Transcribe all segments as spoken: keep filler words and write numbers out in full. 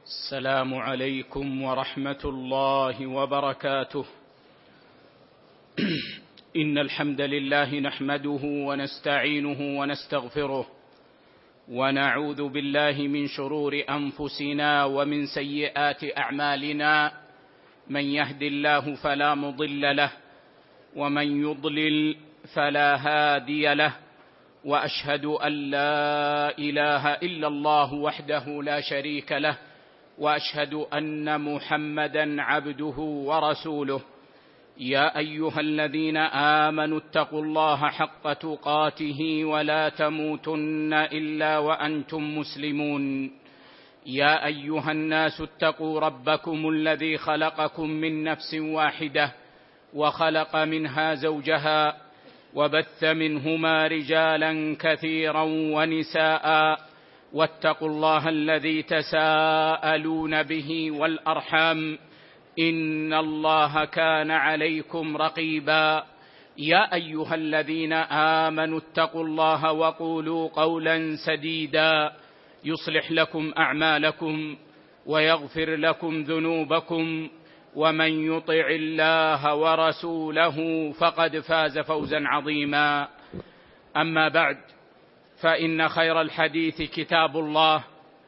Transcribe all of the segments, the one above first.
السلام عليكم ورحمة الله وبركاته. إن الحمد لله نحمده ونستعينه ونستغفره ونعوذ بالله من شرور أنفسنا ومن سيئات أعمالنا. من يهد الله فلا مضل له ومن يضلل فلا هادي له، وأشهد أن لا إله إلا الله وحده لا شريك له، وأشهد أن محمدًا عبده ورسوله. يا أيها الذين آمنوا اتقوا الله حق تقاته ولا تموتن إلا وأنتم مسلمون. يا أيها الناس اتقوا ربكم الذي خلقكم من نفس واحدة وخلق منها زوجها وبث منهما رجالا كثيرا ونساء، واتقوا الله الذي تساءلون به والأرحام إن الله كان عليكم رقيبا. يا أيها الذين آمنوا اتقوا الله وقولوا قولا سديدا يصلح لكم أعمالكم ويغفر لكم ذنوبكم، ومن يطع الله ورسوله فقد فاز فوزا عظيما. أما بعد، فإن خير الحديث كتاب الله،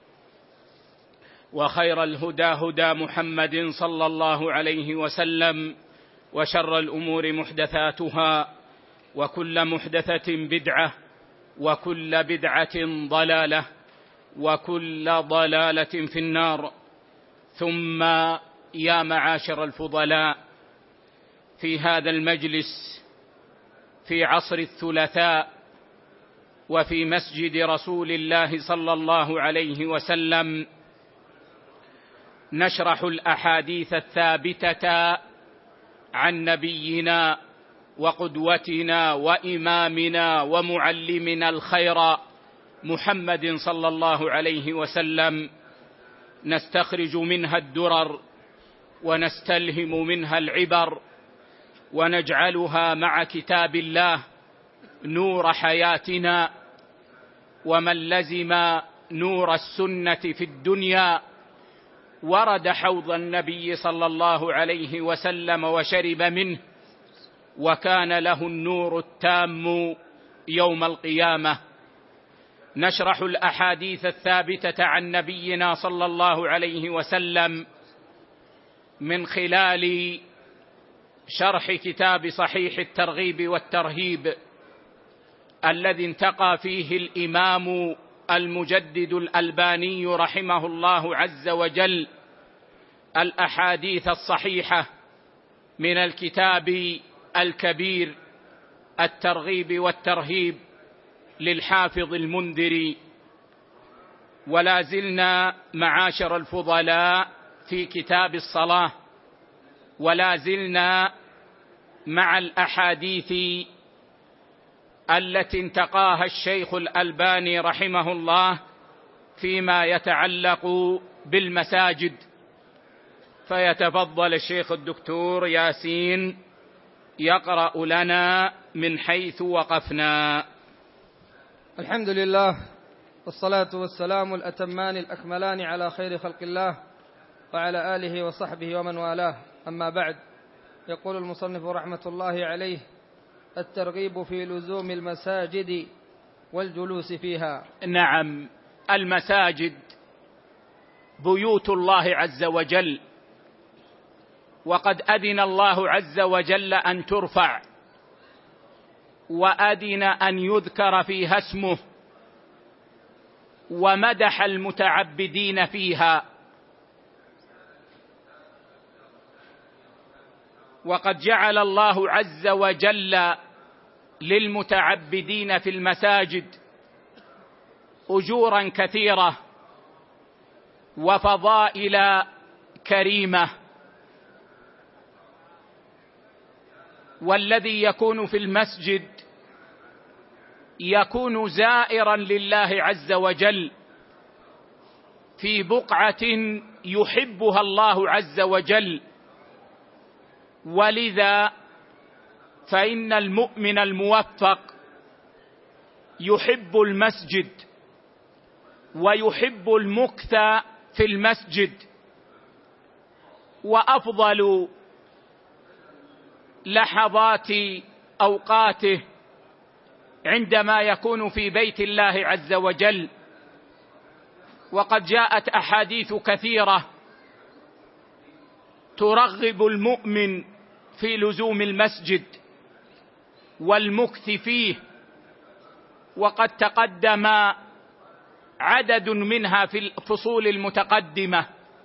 وخير الهدى هدى محمد صلى الله عليه وسلم، وشر الأمور محدثاتها، وكل محدثة بدعة، وكل بدعة ضلالة، وكل ضلالة في النار. ثم يا معاشر الفضلاء، في هذا المجلس في عصر الثلاثاء وفي مسجد رسول الله صلى الله عليه وسلم نشرح الأحاديث الثابتة عن نبينا وقدوتنا وإمامنا ومعلمنا الخير محمد صلى الله عليه وسلم، نستخرج منها الدرر ونستلهم منها العبر، ونجعلها مع كتاب الله نور حياتنا. ومن لزم نور السنة في الدنيا ورد حوض النبي صلى الله عليه وسلم وشرب منه، وكان له النور التام يوم القيامة. نشرح الأحاديث الثابتة عن نبينا صلى الله عليه وسلم من خلال شرح كتاب صحيح الترغيب والترهيب الذي انتقى فيه الإمام المجدد الألباني رحمه الله عز وجل الأحاديث الصحيحة من الكتاب الكبير الترغيب والترهيب للحافظ المنذري. ولا زلنا معاشر الفضلاء في كتاب الصلاة، ولا زلنا مع الأحاديث التي انتقاها الشيخ الألباني رحمه الله فيما يتعلق بالمساجد. فيتفضل الشيخ الدكتور ياسين يقرأ لنا من حيث وقفنا. الحمد لله، والصلاة والسلام الأتمان الأكملان على خير خلق الله وعلى آله وصحبه ومن والاه. أما بعد، يقول المصنف رحمة الله عليه: الترغيب في لزوم المساجد والجلوس فيها. نعم، المساجد بيوت الله عز وجل، وقد أذن الله عز وجل أن ترفع، وأذن أن يذكر فيها اسمه، ومدح المتعبدين فيها. وقد جعل الله عز وجل للمتعبدين في المساجد أجورا كثيرة وفضائل كريمة. والذي يكون في المسجد يكون زائرا لله عز وجل في بقعة يحبها الله عز وجل. ولذا فإن المؤمن الموفق يحب المسجد ويحب المكث في المسجد، وأفضل لحظات أوقاته عندما يكون في بيت الله عز وجل. وقد جاءت أحاديث كثيرة ترغب المؤمن في لزوم المسجد والمكث فيه، وقد تقدم عدد منها في الفصول المتقدمة،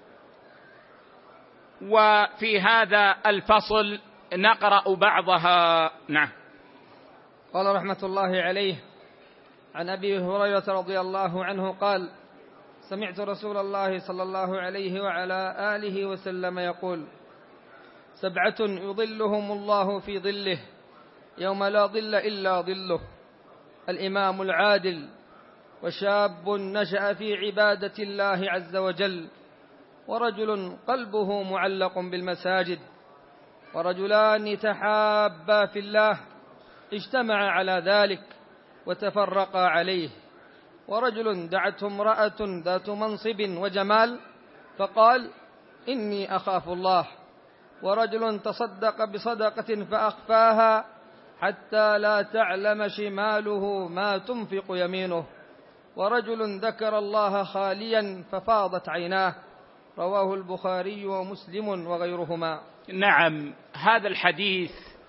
وفي هذا الفصل نقرأ بعضها. نعم. قال رحمة الله عليه: عن أبي هريرة رضي الله عنه قال: سمعت رسول الله صلى الله عليه وعلى آله وسلم يقول: سبعة يظلهم الله في ظله يوم لا ظل إلا ظله: الإمام العادل، وشاب نشأ في عبادة الله عز وجل، ورجل قلبه معلق بالمساجد، ورجلان تحابا في الله اجتمعا على ذلك وتفرقا عليه، ورجل دعته امرأة ذات منصب وجمال فقال: إني أخاف الله، ورجل تصدق بصدقة فأخفاها حتى لا تعلم شماله ما تنفق يمينه، ورجل ذكر الله خاليا ففاضت عيناه. رواه البخاري ومسلم وغيرهما. نعم، هذا الحديث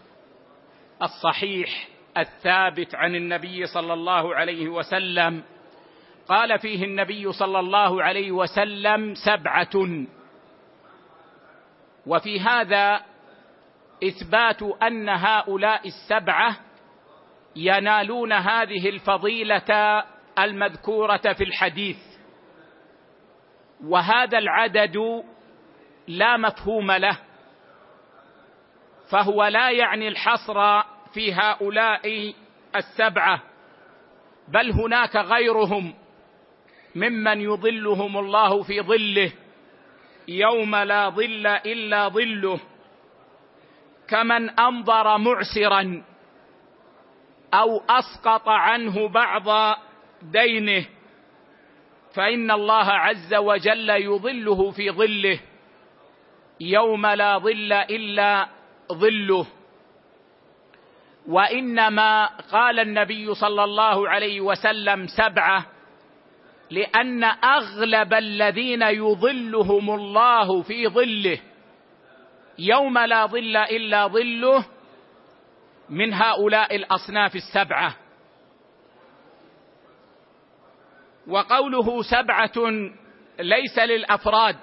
الصحيح الثابت عن النبي صلى الله عليه وسلم قال فيه النبي صلى الله عليه وسلم: سبعة. وفي هذا إثبات أن هؤلاء السبعة ينالون هذه الفضيلة المذكورة في الحديث، وهذا العدد لا مفهوم له، فهو لا يعني الحصر في هؤلاء السبعة، بل هناك غيرهم ممن يظلهم الله في ظله يوم لا ظل إلا ظله، كمن أنظر معسرا أو أسقط عنه بعض دينه، فإن الله عز وجل يظله في ظله يوم لا ظل إلا ظله. وإنما قال النبي صلى الله عليه وسلم سبعة لأن أغلب الذين يظلهم الله في ظله يوم لا ظل إلا ظله من هؤلاء الأصناف السبعة. وقوله سبعة ليس للأفراد،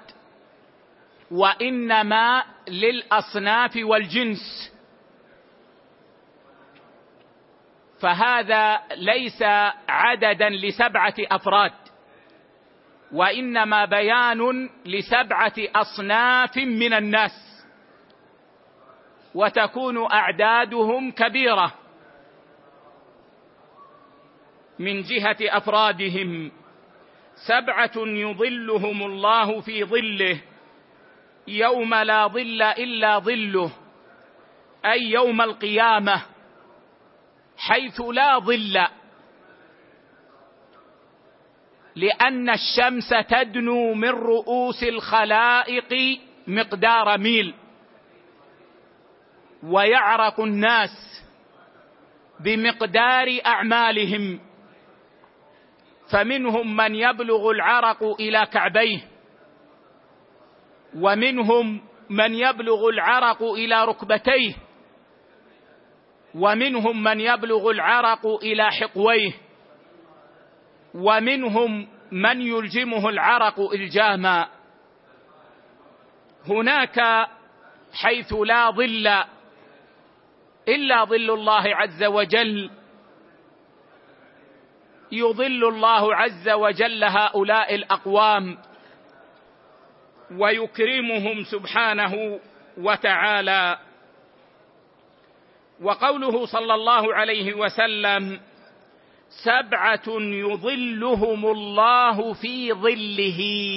وإنما للأصناف والجنس، فهذا ليس عددا لسبعة أفراد، وإنما بيان لسبعة أصناف من الناس، وتكون أعدادهم كبيرة من جهة أفرادهم. سبعة يظلهم الله في ظله يوم لا ظل إلا ظله، أي يوم القيامة، حيث لا ظل، لأن الشمس تدنو من رؤوس الخلائق مقدار ميل، ويعرق الناس بمقدار أعمالهم، فمنهم من يبلغ العرق إلى كعبيه، ومنهم من يبلغ العرق إلى ركبتيه، ومنهم من يبلغ العرق إلى حقويه، ومنهم من يلجمه العرق إلجاما. هناك حيث لا ظل إلا ظل الله عز وجل، يظل الله عز وجل هؤلاء الأقوام ويكرمهم سبحانه وتعالى. وقوله صلى الله عليه وسلم سبعة يظلهم الله في ظله،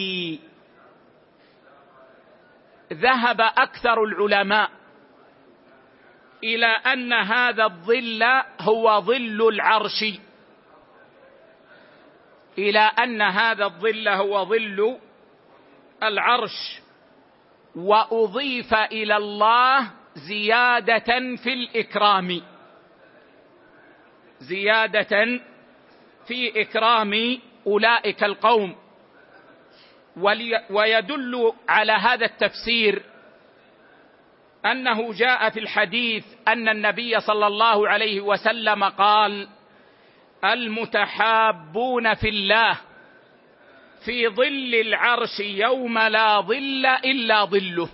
ذهب أكثر العلماء إلى أن هذا الظل هو ظل العرش، إلى أن هذا الظل هو ظل العرش، وأضيف إلى الله زيادة في الإكرام، زيادة في إكرام أولئك القوم. ويدل على هذا التفسير أنه جاء في الحديث أن النبي صلى الله عليه وسلم قال: المتحابون في الله في ظل العرش يوم لا ظل إلا ظله.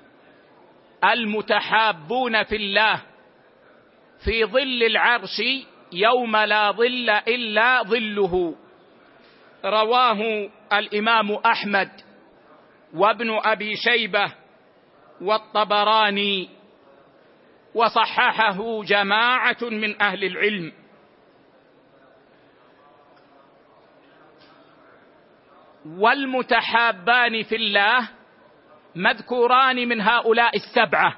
المتحابون في الله في ظل العرش يوم لا ظل إلا ظله. رواه الإمام أحمد وابن أبي شيبة والطبراني، وصححه جماعة من أهل العلم. والمتحابان في الله مذكوران من هؤلاء السبعة،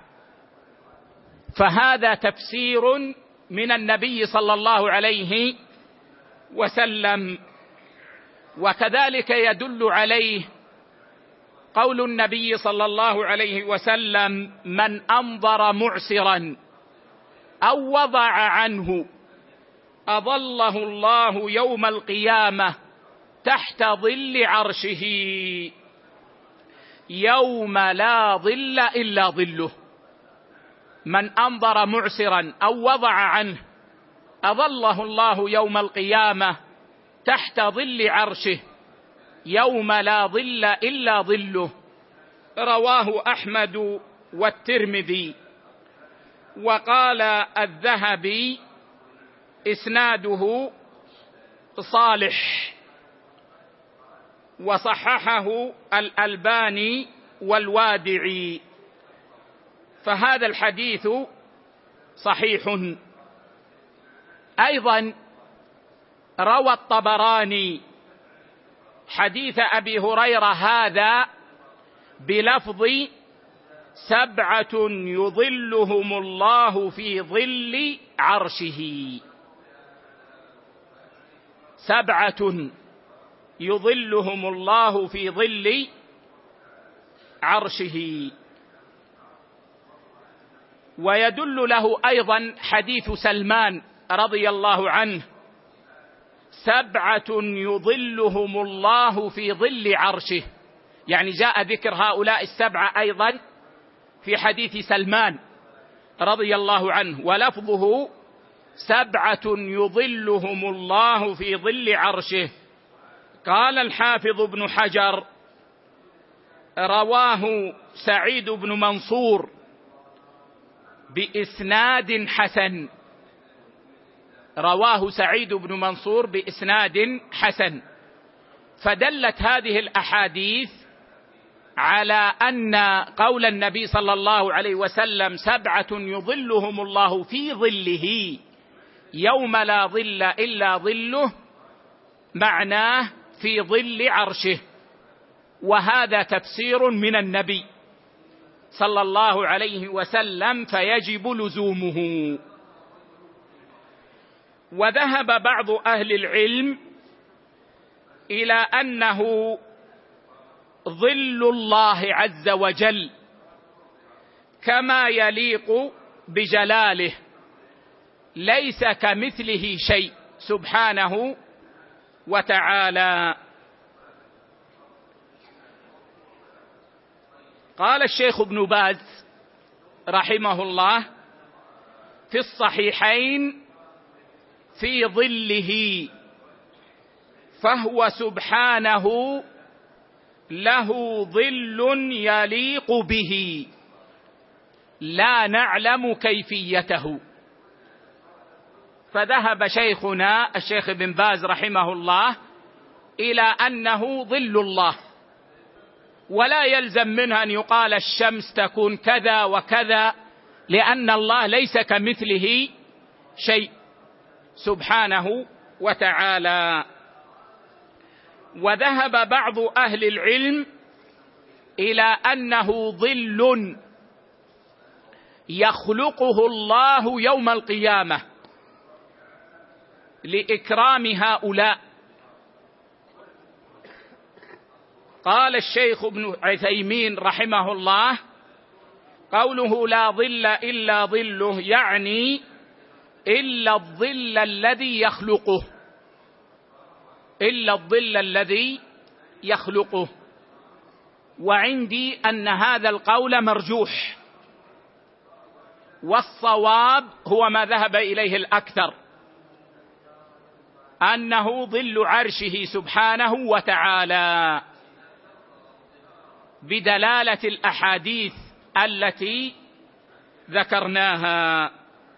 فهذا تفسير من النبي صلى الله عليه وسلم. وكذلك يدل عليه قول النبي صلى الله عليه وسلم: من أنظر معسرا أو وضع عنه أظله الله يوم القيامة تحت ظل عرشه يوم لا ظل إلا ظله. من أنظر معسرا أو وضع عنه أظله الله يوم القيامة تحت ظل عرشه يوم لا ظل إلا ظله. رواه أحمد والترمذي. وقال الذهبي: إسناده صالح، وصححه الألباني والوادعي، فهذا الحديث صحيح. أيضا روى الطبراني حديث أبي هريرة هذا بلفظ: سبعة يظلهم الله في ظل عرشه. سبعة يظلهم الله في ظل عرشه. ويدل له أيضا حديث سلمان رضي الله عنه: سبعة يظلهم الله في ظل عرشه، يعني جاء ذكر هؤلاء السبعة أيضا في حديث سلمان رضي الله عنه، ولفظه: سبعة يظلهم الله في ظل عرشه. قال الحافظ ابن حجر: رواه سعيد بن منصور بإسناد حسن. رواه سعيد بن منصور بإسناد حسن. فدلت هذه الأحاديث على أن قول النبي صلى الله عليه وسلم: سبعة يظلهم الله في ظله يوم لا ظل إلا ظله، معناه في ظل عرشه، وهذا تفسير من النبي صلى الله عليه وسلم، فيجب لزومه. وذهب بعض أهل العلم إلى أنه ظل الله عز وجل كما يليق بجلاله، ليس كمثله شيء سبحانه وتعالى. قال الشيخ ابن باز رحمه الله في الصحيحين: في ظله، فهو سبحانه له ظل يليق به لا نعلم كيفيته. فذهب شيخنا الشيخ ابن باز رحمه الله إلى أنه ظل الله، ولا يلزم منه أن يقال الشمس تكون كذا وكذا، لأن الله ليس كمثله شيء سبحانه وتعالى. وذهب بعض أهل العلم إلى أنه ظل يخلقه الله يوم القيامة لإكرام هؤلاء. قال الشيخ ابن عثيمين رحمه الله: قوله لا ظل إلا ظله يعني إلا الظل الذي يخلقه، إلا الظل الذي يخلقه. وعندي أن هذا القول مرجوح، والصواب هو ما ذهب إليه الأكثر، أنه ظل عرشه سبحانه وتعالى، بدلالة الأحاديث التي ذكرناها.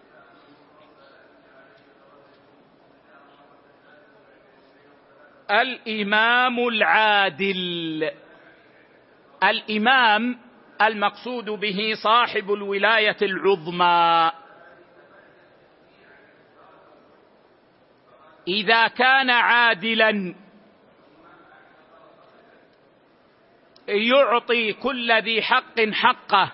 الإمام العادل، الإمام المقصود به صاحب الولاية العظمى، إذا كان عادلا يعطي كل ذي حق حقه،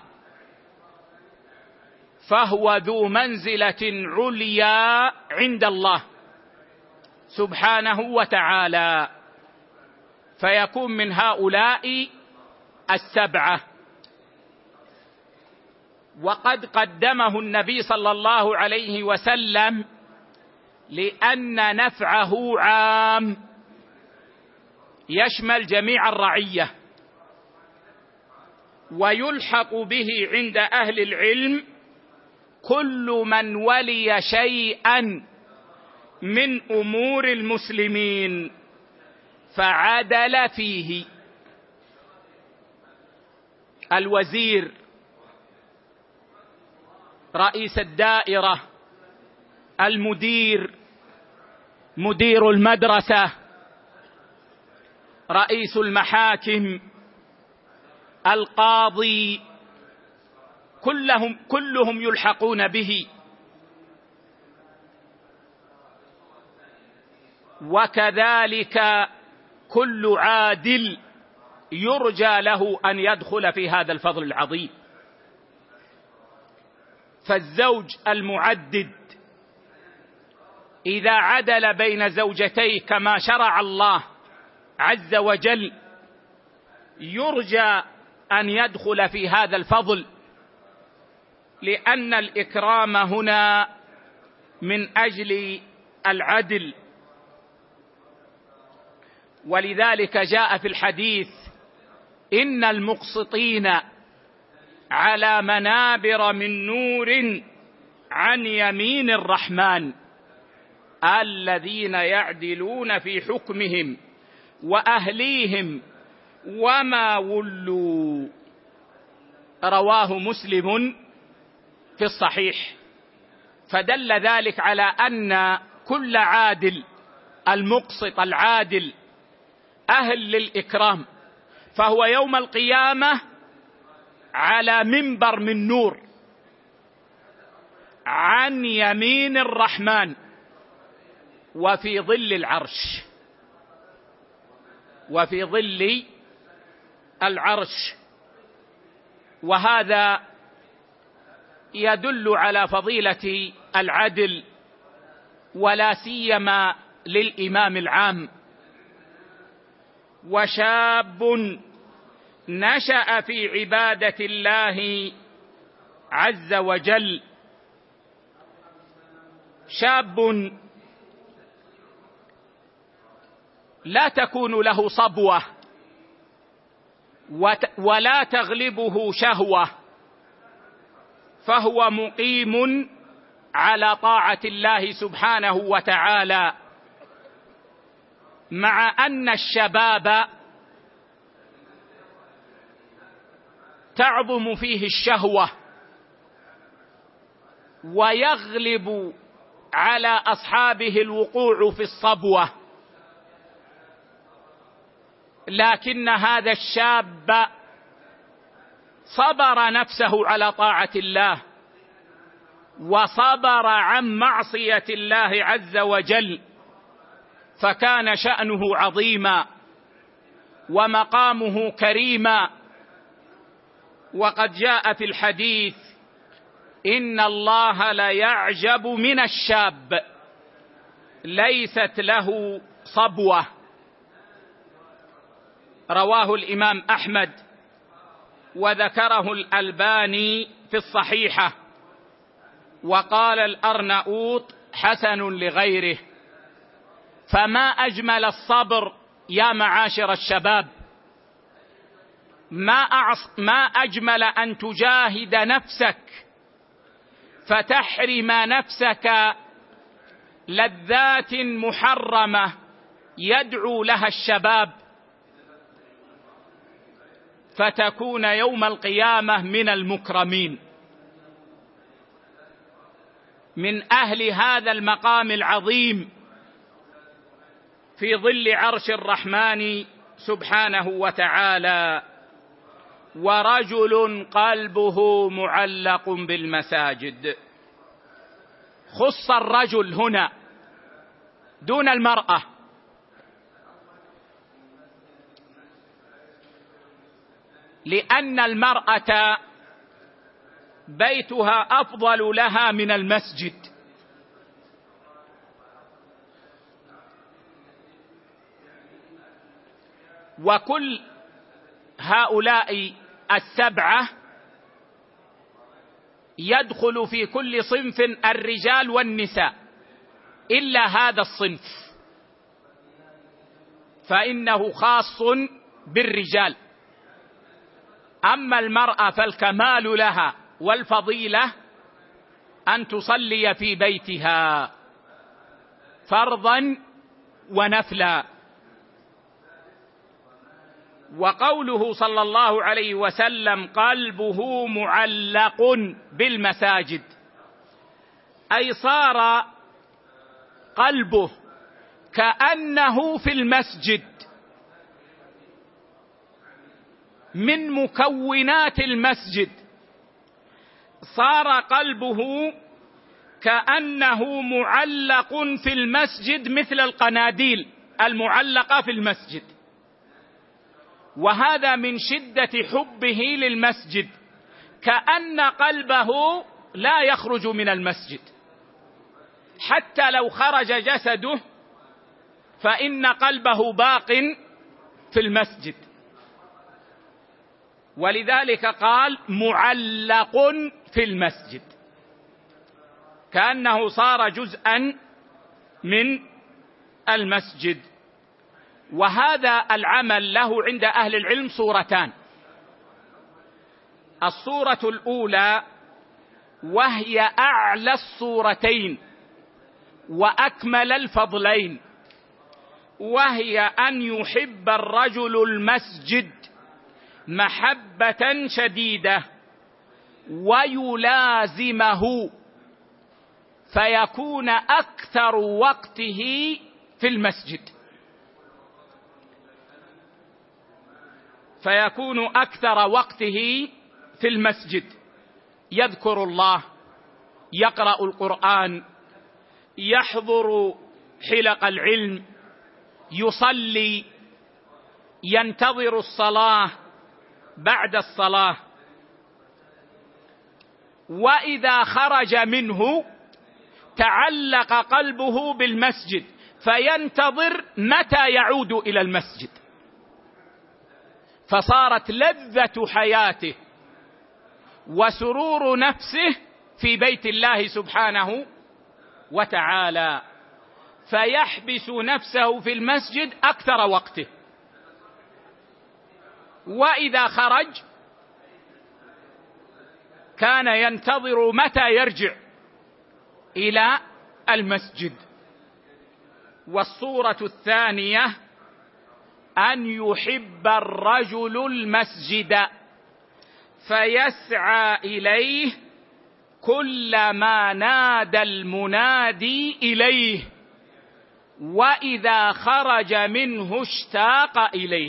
فهو ذو منزلة عليا عند الله سبحانه وتعالى، فيكون من هؤلاء السبعة. وقد قدمه النبي صلى الله عليه وسلم لأن نفعه عام يشمل جميع الرعية، ويلحق به عند أهل العلم كل من ولي شيئا من أمور المسلمين فعدل فيه: الوزير، رئيس الدائرة، المدير، مدير المدرسة، رئيس المحاكم، القاضي، كلهم كلهم يلحقون به. وكذلك كل عادل يرجى له أن يدخل في هذا الفضل العظيم. فالزوج المعدد إذا عدل بين زوجتيه كما شرع الله عز وجل يرجى أن يدخل في هذا الفضل، لأن الإكرام هنا من أجل العدل. ولذلك جاء في الحديث: إن المقسطين على منابر من نور عن يمين الرحمن الذين يعدلون في حكمهم وأهليهم وما ولوا. رواه مسلم في الصحيح. فدل ذلك على أن كل عادل، المقسط العادل، أهل للإكرام، فهو يوم القيامة على منبر من نور عن يمين الرحمن وفي ظل العرش، وفي ظل العرش. وهذا يدل على فضيلة العدل، ولا سيما للإمام العام. وشاب نشأ في عبادة الله عز وجل، شاب لا تكون له صبوة ولا تغلبه شهوة، فهو مقيم على طاعة الله سبحانه وتعالى، مع أن الشباب تعظم فيه الشهوة ويغلب على أصحابه الوقوع في الصبوة، لكن هذا الشاب صبر نفسه على طاعة الله وصبر عن معصية الله عز وجل، فكان شأنه عظيما ومقامه كريما. وقد جاء في الحديث: إن الله ليعجب من الشاب ليست له صبوة. رواه الإمام أحمد وذكره الألباني في الصحيحة، وقال الأرناؤوط حسن لغيره. فما أجمل الصبر يا معاشر الشباب، ما, أعص ما أجمل أن تجاهد نفسك فتحرم نفسك لذات محرمة يدعو لها الشباب، فتكون يوم القيامة من المكرمين، من أهل هذا المقام العظيم في ظل عرش الرحمن سبحانه وتعالى. ورجل قلبه معلق بالمساجد. خص الرجل هنا دون المرأة، لأن المرأة بيتها أفضل لها من المسجد، وكل هؤلاء السبعة يدخل في كل صنف الرجال والنساء إلا هذا الصنف، فإنه خاص بالرجال. أما المرأة فالكمال لها والفضيلة أن تصلي في بيتها فرضا ونفلا. وقوله صلى الله عليه وسلم قلبه معلق بالمساجد، أي صار قلبه كأنه في المسجد، من مكونات المسجد، صار قلبه كأنه معلق في المسجد مثل القناديل المعلقة في المسجد. وهذا من شدة حبه للمسجد، كأن قلبه لا يخرج من المسجد، حتى لو خرج جسده فإن قلبه باق في المسجد. ولذلك قال معلق في المسجد، كأنه صار جزءا من المسجد. وهذا العمل له عند أهل العلم صورتان. الصورة الأولى وهي أعلى الصورتين وأكمل الفضلين، وهي أن يحب الرجل المسجد محبة شديدة ويلازمه، فيكون أكثر وقته في المسجد فيكون أكثر وقته في المسجد يذكر الله، يقرأ القرآن، يحضر حلق العلم، يصلي، ينتظر الصلاة بعد الصلاة. وإذا خرج منه تعلق قلبه بالمسجد، فينتظر متى يعود إلى المسجد، فصارت لذة حياته وسرور نفسه في بيت الله سبحانه وتعالى، فيحبس نفسه في المسجد أكثر وقته. وإذا خرج كان ينتظر متى يرجع إلى المسجد. والصورة الثانية أن يحب الرجل المسجد فيسعى إليه كلما نادى المنادي إليه، وإذا خرج منه اشتاق إليه.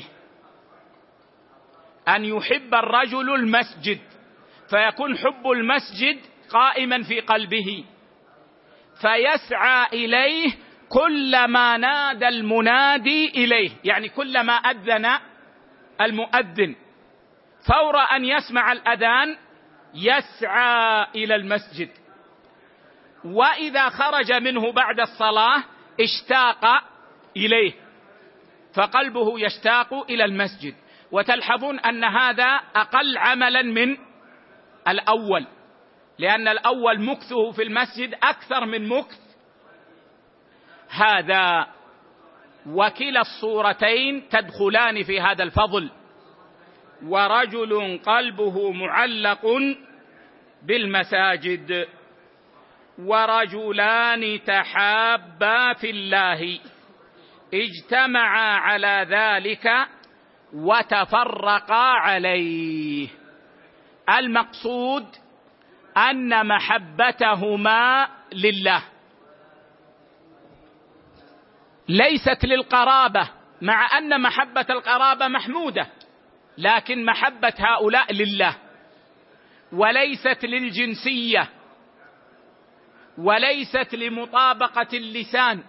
أن يحب الرجل المسجد فيكون حب المسجد قائما في قلبه، فيسعى إليه كلما نادى المنادي إليه، يعني كلما أذن المؤذن فور أن يسمع الأذان يسعى إلى المسجد. وإذا خرج منه بعد الصلاة اشتاق إليه، فقلبه يشتاق إلى المسجد. وتلحظون أن هذا أقل عملا من الأول، لأن الأول مكثه في المسجد أكثر من مكث هذا. وكلا الصورتين تدخلان في هذا الفضل. ورجل قلبه معلق بالمساجد، ورجلان تحابا في الله اجتمعا على ذلك وتفرقا عليه. المقصود أن محبتهما لله ليست للقرابة، مع أن محبة القرابة محمودة، لكن محبة هؤلاء لله، وليست للجنسية، وليست لمطابقة اللسان،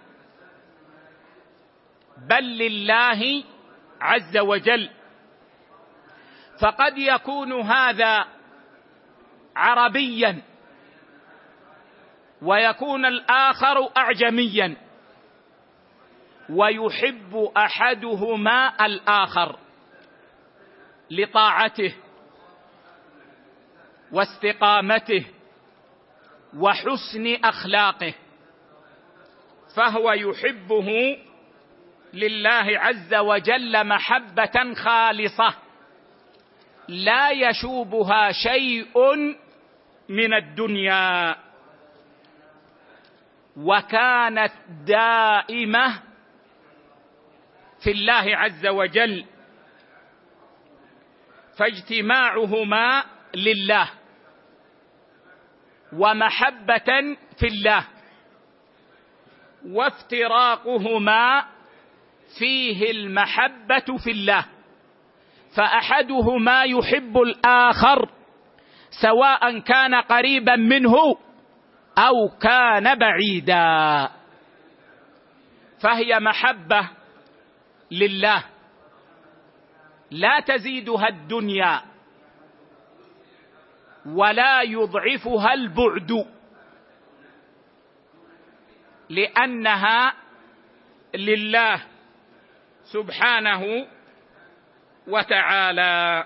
بل لله عز وجل. فقد يكون هذا عربيا ويكون الآخر أعجميا، ويحب أحدهما الآخر لطاعته واستقامته وحسن أخلاقه، فهو يحبه لله عز وجل محبة خالصة لا يشوبها شيء من الدنيا، وكانت دائمة في الله عز وجل، فاجتماعهما لله ومحبة في الله، وافتراقهما فيه المحبة في الله، فأحدهما يحب الآخر سواء كان قريبا منه أو كان بعيدا، فهي محبة لله لا تزيدها الدنيا ولا يضعفها البعد، لأنها لله سبحانه وتعالى.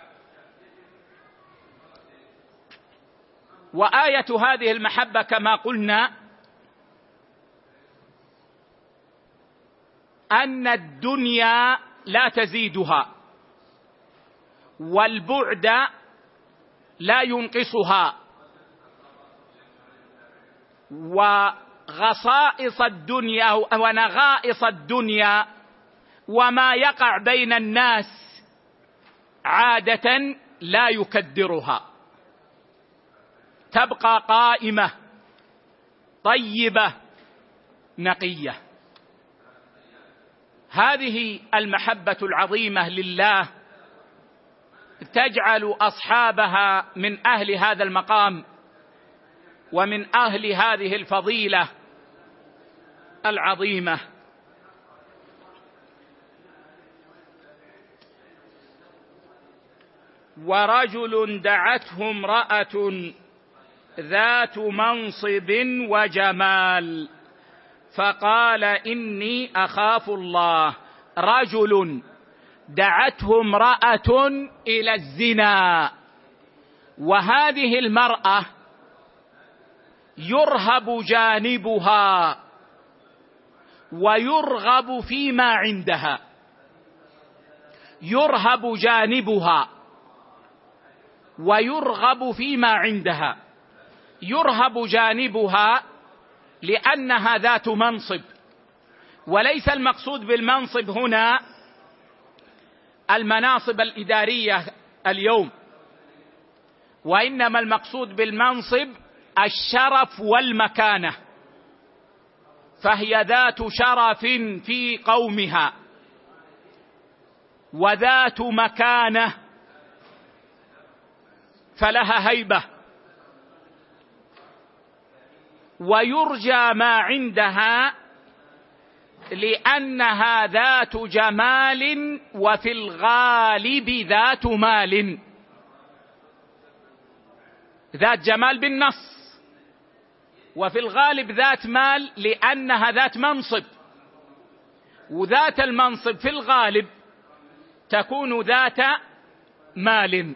وآية هذه المحبة كما قلنا أن الدنيا لا تزيدها والبعد لا ينقصها، وغصائص الدنيا ونغائص الدنيا وما يقع بين الناس عادة لا يكدرها، تبقى قائمة طيبة نقية. هذه المحبة العظيمة لله تجعل أصحابها من أهل هذا المقام ومن أهل هذه الفضيلة العظيمة. ورجل دعته امرأة ذات منصب وجمال فقال إني أخاف الله. رجل دعته امرأة إلى الزنا، وهذه المرأة يرهب جانبها ويرغب فيما عندها، يرهب جانبها ويرغب فيما عندها. يرهب جانبها لأنها ذات منصب، وليس المقصود بالمنصب هنا المناصب الإدارية اليوم، وإنما المقصود بالمنصب الشرف والمكانة، فهي ذات شرف في قومها وذات مكانة، فلها هيبة، ويرجى ما عندها لأنها ذات جمال وفي الغالب ذات مال، ذات جمال بالنص، وفي الغالب ذات مال لأنها ذات منصب، وذات المنصب في الغالب تكون ذات مال.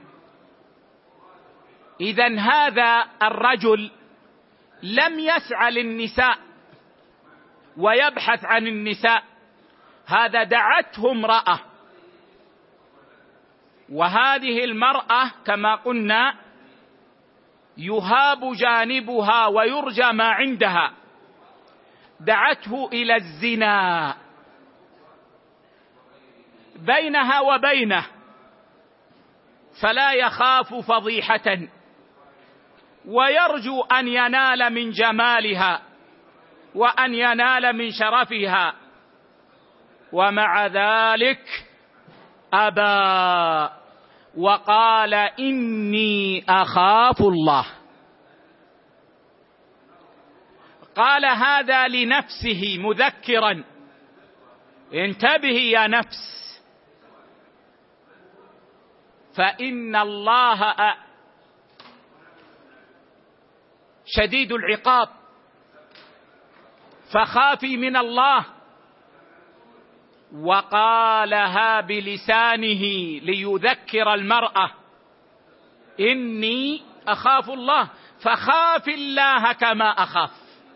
إذن هذا الرجل لم يسعى للنساء ويبحث عن النساء، هذا دعته امرأة، وهذه المرأة كما قلنا يهاب جانبها ويرجى ما عندها، دعته إلى الزنا بينها وبينه، فلا يخاف فضيحة ويرجو أن ينال من جمالها وأن ينال من شرفها، ومع ذلك أبى وقال إني أخاف الله. قال هذا لنفسه مذكرا، انتبهي يا نفس، فإن الله شديد العقاب، فخافي من الله. وقالها بلسانه ليذكر المرأة إني أخاف الله، فخاف الله كما أخاف.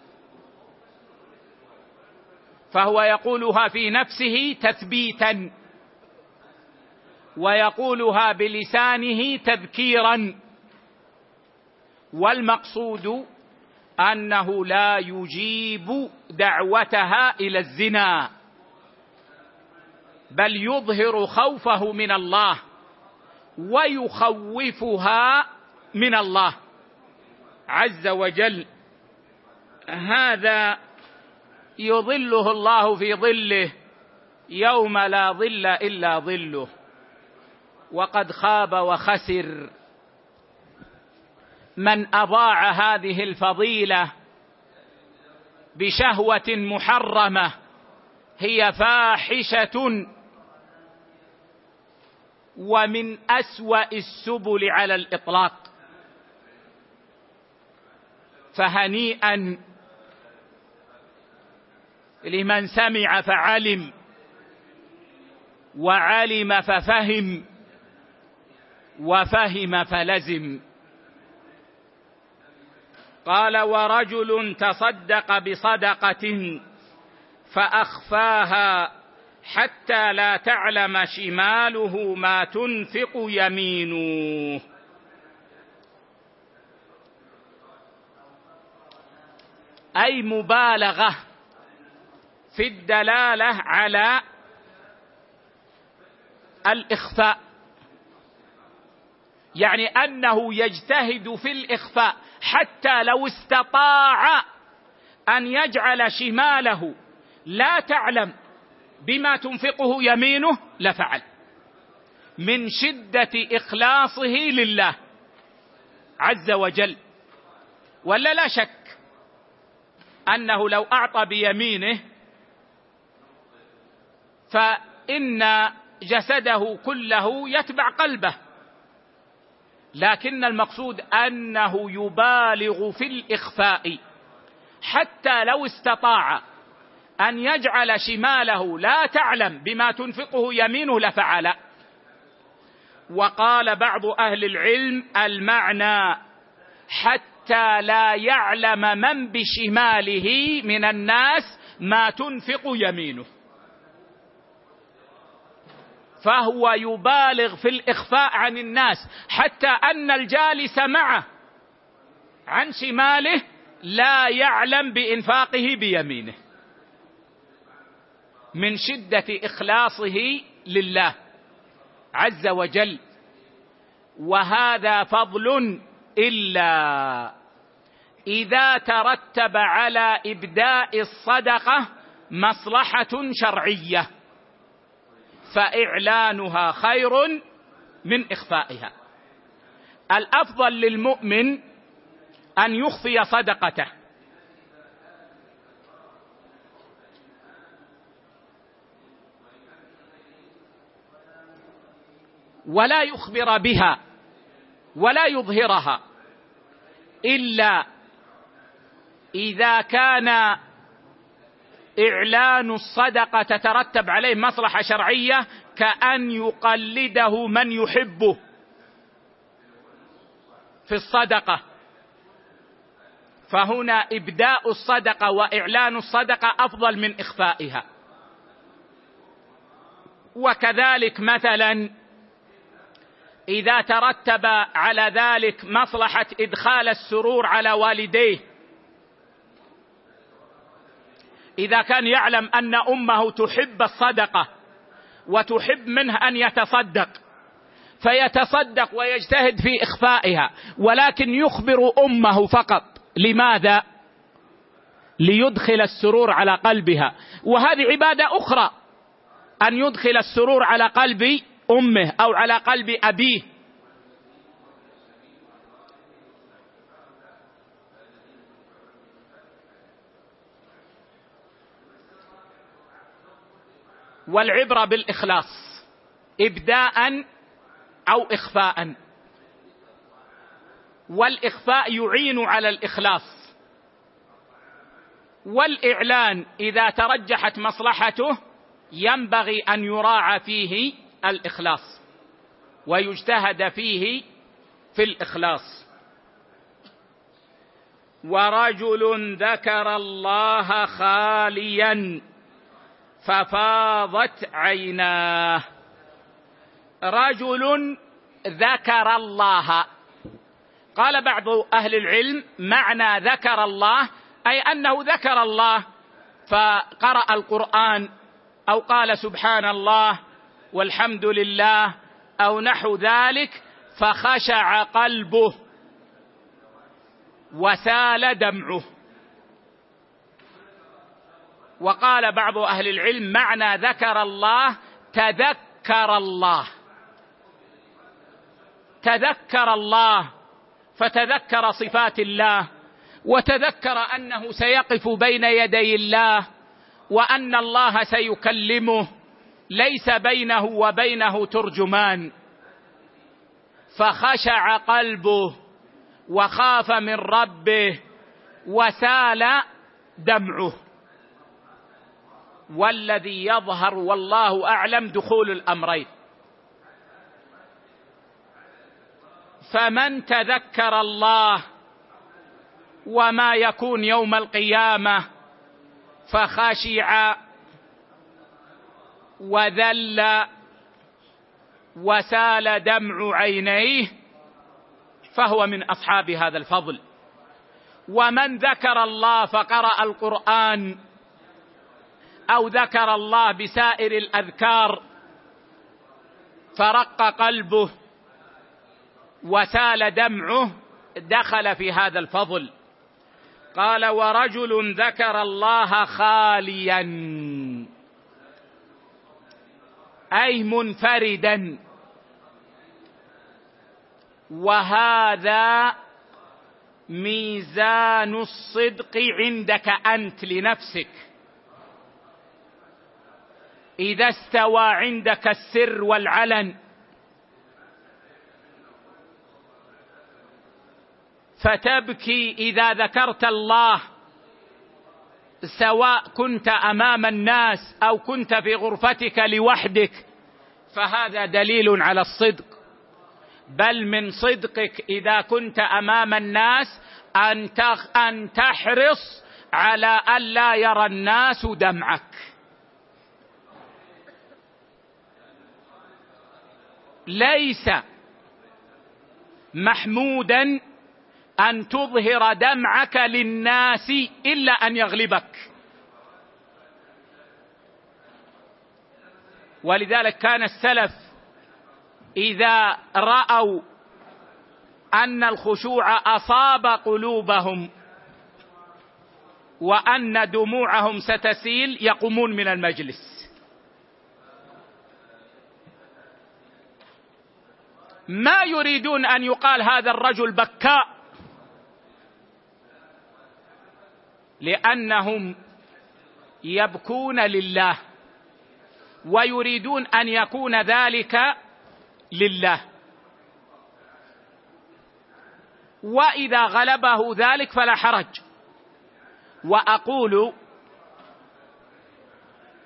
فهو يقولها في نفسه تثبيتا، ويقولها بلسانه تذكيرا، والمقصود أنه لا يجيب دعوتها إلى الزنا، بل يظهر خوفه من الله ويخوفها من الله عز وجل. هذا يظله الله في ظله يوم لا ظل إلا ظله، وقد خاب وخسر من أضاع هذه الفضيلة بشهوة محرمة هي فاحشة ومن أسوأ السبل على الإطلاق. فهنيئا لمن سمع فعلم، وعلم ففهم، وفهم فلزم. قال ورجل تصدق بصدقة فأخفاها حتى لا تعلم شماله ما تنفق يمينه. أي مبالغة في الدلالة على الإخفاء، يعني أنه يجتهد في الإخفاء حتى لو استطاع أن يجعل شماله لا تعلم بما تنفقه يمينه لفعل، من شدة إخلاصه لله عز وجل. ولا لا شك أنه لو أعطى بيمينه فإن جسده كله يتبع قلبه، لكن المقصود أنه يبالغ في الإخفاء حتى لو استطاع أن يجعل شماله لا تعلم بما تنفقه يمينه لفعل. وقال بعض أهل العلم المعنى حتى لا يعلم من بشماله من الناس ما تنفق يمينه، فهو يبالغ في الإخفاء عن الناس حتى أن الجالس معه عن شماله لا يعلم بإنفاقه بيمينه، من شدة إخلاصه لله عز وجل. وهذا فضل إلا إذا ترتب على إبداء الصدقة مصلحة شرعية، فإعلانها خير من إخفائها. الأفضل للمؤمن أن يخفي صدقته، ولا يخبر بها ولا يظهرها، إلا إذا كان إعلان الصدقة تترتب عليه مصلحة شرعية كأن يقلده من يحبه في الصدقة، فهنا إبداء الصدقة وإعلان الصدقة أفضل من إخفائها. وكذلك مثلا إذا ترتب على ذلك مصلحة إدخال السرور على والديه، إذا كان يعلم أن أمه تحب الصدقة وتحب منه أن يتصدق فيتصدق ويجتهد في إخفائها، ولكن يخبر أمه فقط. لماذا؟ ليدخل السرور على قلبها، وهذه عبادة أخرى، أن يدخل السرور على قلب أمه أو على قلب أبيه. والعبرة بالإخلاص إبداء أو إخفاء، والإخفاء يعين على الإخلاص، والإعلان إذا ترجحت مصلحته ينبغي أن يراعى فيه الإخلاص ويجتهد فيه في الإخلاص. ورجل ذكر الله خاليا ففاضت عيناه. رجل ذكر الله، قال بعض أهل العلم معنى ذكر الله أي أنه ذكر الله فقرأ القرآن أو قال سبحان الله والحمد لله أو نحو ذلك فخشع قلبه وسال دمعه. وقال بعض أهل العلم معنى ذكر الله تذكر الله، تذكر الله فتذكر صفات الله، وتذكر أنه سيقف بين يدي الله، وأن الله سيكلمه ليس بينه وبينه ترجمان، فخشع قلبه وخاف من ربه وسال دمعه. والذي يظهر والله أعلم دخول الأمرين، فمن تذكر الله وما يكون يوم القيامة فخشع وذل وسال دمع عينيه فهو من أصحاب هذا الفضل. ومن ذكر الله فقرأ القرآن أو ذكر الله بسائر الأذكار فرق قلبه وسال دمعه دخل في هذا الفضل. قال ورجل ذكر الله خاليا أي منفردا، وهذا ميزان الصدق عندك أنت لنفسك. إذا استوى عندك السر والعلن فتبكي إذا ذكرت الله، سواء كنت أمام الناس أو كنت في غرفتك لوحدك، فهذا دليل على الصدق. بل من صدقك إذا كنت أمام الناس أن تحرص على أن لا يرى الناس دمعك. ليس محمودا أن تظهر دمعك للناس إلا أن يغلبك. ولذلك كان السلف إذا رأوا أن الخشوع أصاب قلوبهم وأن دموعهم ستسيل يقومون من المجلس. ما يريدون أن يقال هذا الرجل بكاء، لأنهم يبكون لله ويريدون أن يكون ذلك لله، وإذا غلبه ذلك فلا حرج. وأقول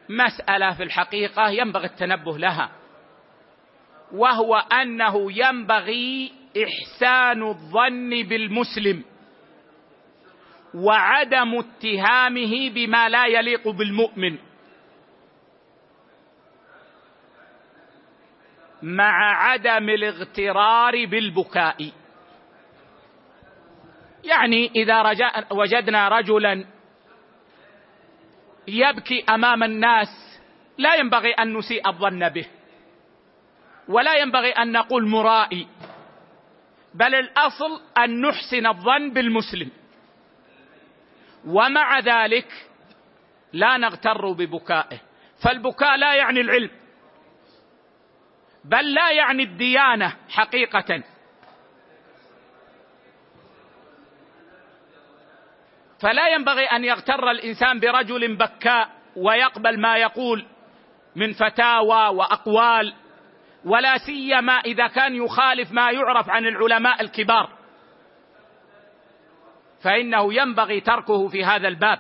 مسألة في الحقيقة ينبغي التنبه لها، وهو أنه ينبغي إحسان الظن بالمسلم وعدم اتهامه بما لا يليق بالمؤمن، مع عدم الاغترار بالبكاء. يعني إذا وجدنا رجلا يبكي أمام الناس لا ينبغي أن نسيء الظن به، ولا ينبغي أن نقول مرائي، بل الأصل أن نحسن الظن بالمسلم، ومع ذلك لا نغتر ببكائه. فالبكاء لا يعني العلم، بل لا يعني الديانة حقيقة. فلا ينبغي أن يغتر الإنسان برجل بكاء ويقبل ما يقول من فتاوى وأقوال، ولا سيما إذا كان يخالف ما يعرف عن العلماء الكبار، فإنه ينبغي تركه في هذا الباب،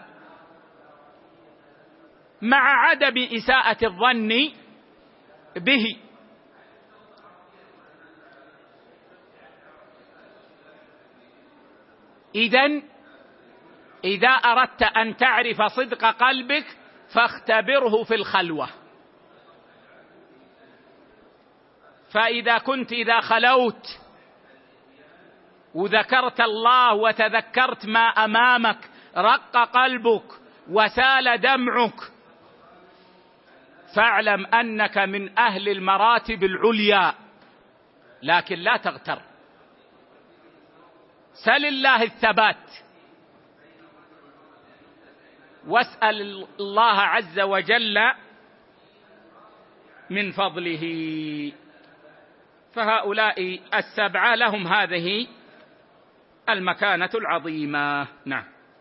مع عدم إساءة الظن به. إذن إذا أردت أن تعرف صدق قلبك فاختبره في الخلوة. فإذا كنت إذا خلوت وذكرت الله وتذكرت ما أمامك رق قلبك وسال دمعك، فاعلم أنك من أهل المراتب العليا، لكن لا تغتر. سل الله الثبات، واسأل الله عز وجل من فضله. فهؤلاء السبعة لهم هذه المكانة العظيمة. نعم.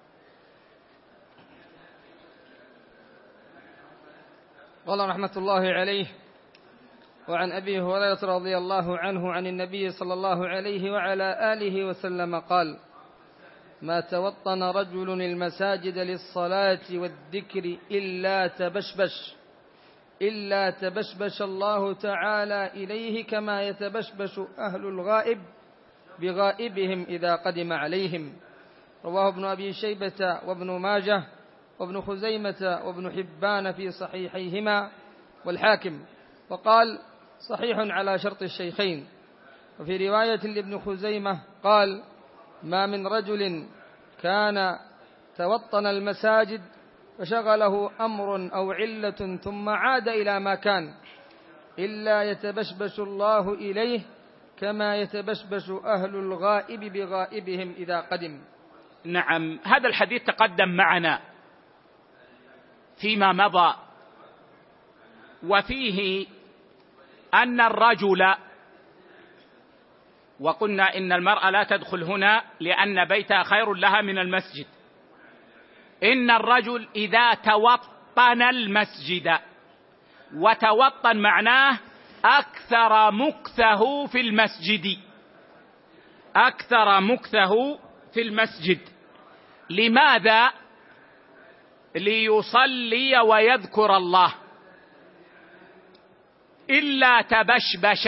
قال رحمة الله عليه: وعن أبي هريرة رضي الله عنه عن النبي صلى الله عليه وعلى آله وسلم قال: ما توطن رجل المساجد للصلاة والذكر إلا تبشبش إلا تبشبش الله تعالى إليه كما يتبشبش أهل الغائب بغائبهم إذا قدم عليهم. رواه ابن أبي شيبة وابن ماجه وابن خزيمة وابن حبان في صحيحيهما والحاكم، وقال: صحيح على شرط الشيخين. وفي رواية لابن خزيمة قال: ما من رجل كان توطن المساجد فشغله أمر أو علة ثم عاد إلى ما كان إلا يتبشبش الله إليه كما يتبشبش أهل الغائب بغائبهم إذا قدم. نعم، هذا الحديث تقدم معنا فيما مضى، وفيه أن الرجل، وقلنا إن المرأة لا تدخل هنا لأن بيتها خير لها من المسجد، إن الرجل إذا توطن المسجد، وتوطن معناه أكثر مكثه في المسجد، أكثر مكثه في المسجد. لماذا؟ ليصلي ويذكر الله. إلا تبشبش،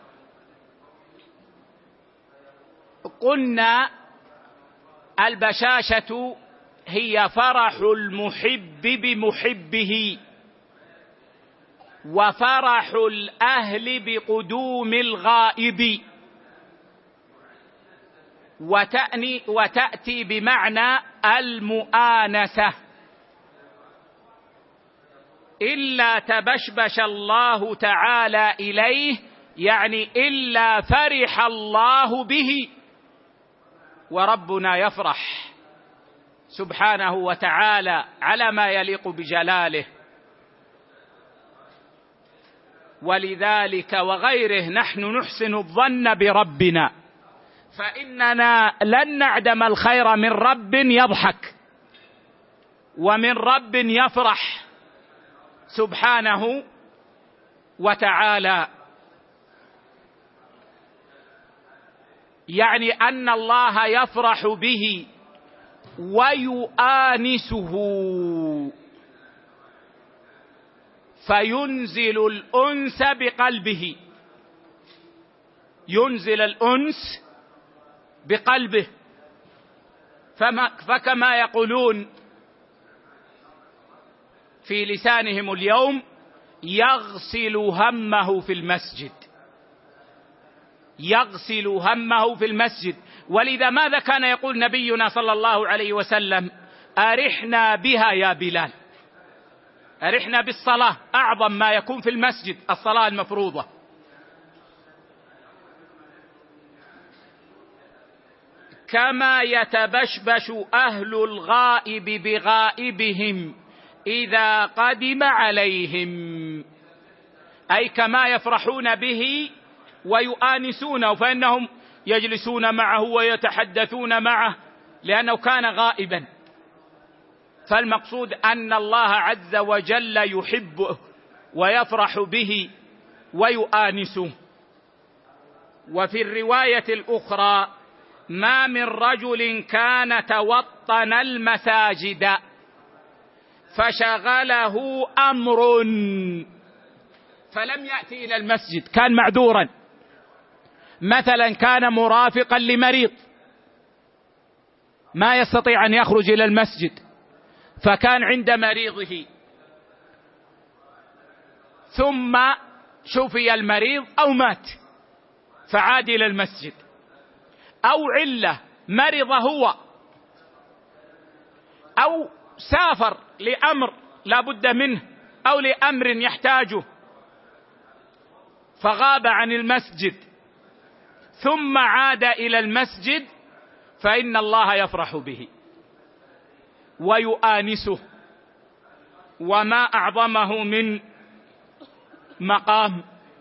قلنا البشاشة هي فرح المحب بمحبه، وفرح الأهل بقدوم الغائب، وتأني وتأتي بمعنى المؤانسة. إلا تبشبش الله تعالى إليه، يعني إلا فرح الله به، وربنا يفرح سبحانه وتعالى على ما يليق بجلاله. ولذلك وغيره نحن نحسن الظن بربنا، فإننا لن نعدم الخير من رب يضحك ومن رب يفرح سبحانه وتعالى. يعني أن الله يفرح به ويؤانسه، فينزل الأنس بقلبه، ينزل الأنس بقلبه. فما فكما يقولون في لسانهم اليوم: يغسل همه في المسجد، يغسل همه في المسجد. ولذا ماذا كان يقول نبينا صلى الله عليه وسلم؟ أرحنا بها يا بلال، أرحنا بالصلاة، أعظم ما يكون في المسجد الصلاة المفروضة. كما يتبشبش أهل الغائب بغائبهم إذا قدم عليهم، أي كما يفرحون به ويؤانسونه، فإنهم يجلسون معه ويتحدثون معه لأنه كان غائبا. فالمقصود أن الله عز وجل يحبه ويفرح به ويؤانسه. وفي الرواية الأخرى: ما من رجل كان توطن المساجد فشغله أمر فلم يأتي إلى المسجد، كان معذورا، مثلا كان مرافقا لمريض ما يستطيع أن يخرج إلى المسجد، فكان عند مريضه ثم شفي المريض أو مات فعاد إلى المسجد، أو علة مرض هو، أو سافر لأمر لا بد منه، أو لأمر يحتاجه فغاب عن المسجد ثم عاد إلى المسجد، فإن الله يفرح به ويؤانسه. وما أعظمه من مقام.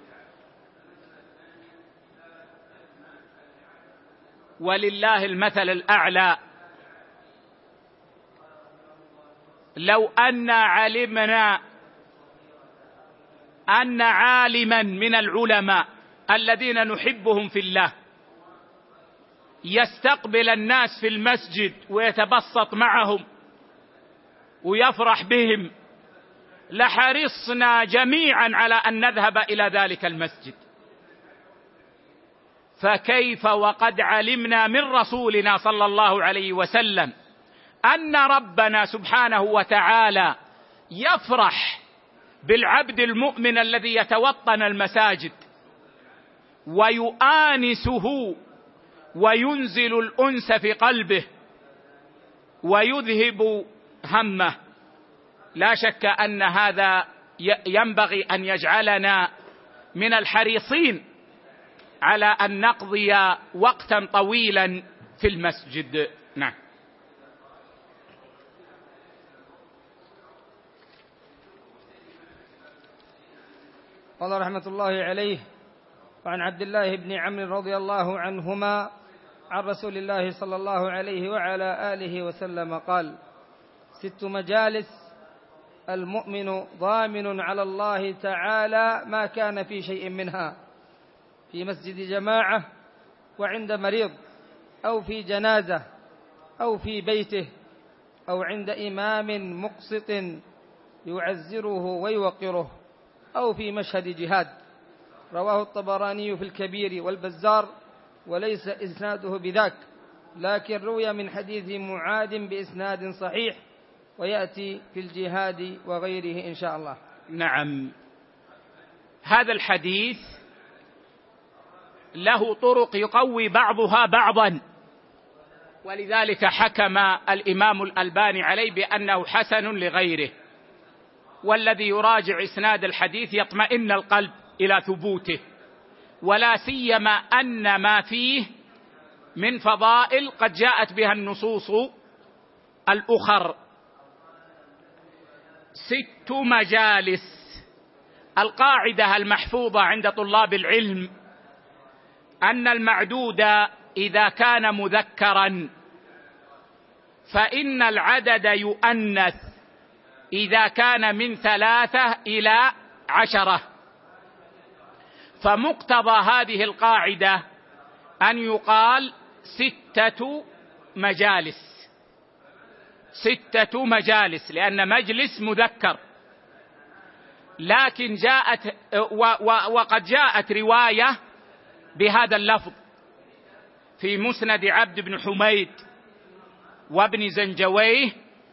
ولله المثل الأعلى. لو أن علمنا أن عالما من العلماء الذين نحبهم في الله يستقبل الناس في المسجد ويتبسط معهم ويفرح بهم، لحرصنا جميعا على أن نذهب إلى ذلك المسجد. فكيف وقد علمنا من رسولنا صلى الله عليه وسلم أن ربنا سبحانه وتعالى يفرح بالعبد المؤمن الذي يتوطن المساجد ويؤانسه وينزل الأنس في قلبه ويذهب همه. لا شك أن هذا ينبغي أن يجعلنا من الحريصين على أن نقضي وقتا طويلا في المسجد. نعم. قال رحمة الله عليه: وعن عبد الله بن عمرو رضي الله عنهما عن رسول الله صلى الله عليه وعلى آله وسلم قال: ست مجالس المؤمن ضامن على الله تعالى ما كان في شيء منها: في مسجد جماعة، وعند مريض، أو في جنازة، أو في بيته، أو عند إمام مقسط يعزره ويوقره، أو في مشهد جهاد. رواه الطبراني في الكبير والبزار، وليس إسناده بذاك، لكن روي من حديث معاذ بإسناد صحيح، ويأتي في الجهاد وغيره إن شاء الله. نعم. هذا الحديث له طرق يقوي بعضها بعضا، ولذلك حكم الإمام الألباني عليه بأنه حسن لغيره. والذي يراجع إسناد الحديث يطمئن القلب إلى ثبوته، ولا سيما أن ما فيه من فضائل قد جاءت بها النصوص الأخر. ست مجالس. القاعدة المحفوظة عند طلاب العلم أن المعدود إذا كان مذكرا فإن العدد يؤنث إذا كان من ثلاثة إلى عشرة. فمقتضى هذه القاعدة أن يقال ستة مجالس، ستة مجالس، لأن مجلس مذكر. لكن جاءت وقد جاءت رواية بهذا اللفظ في مسند عبد بن حميد وابن زنجويه،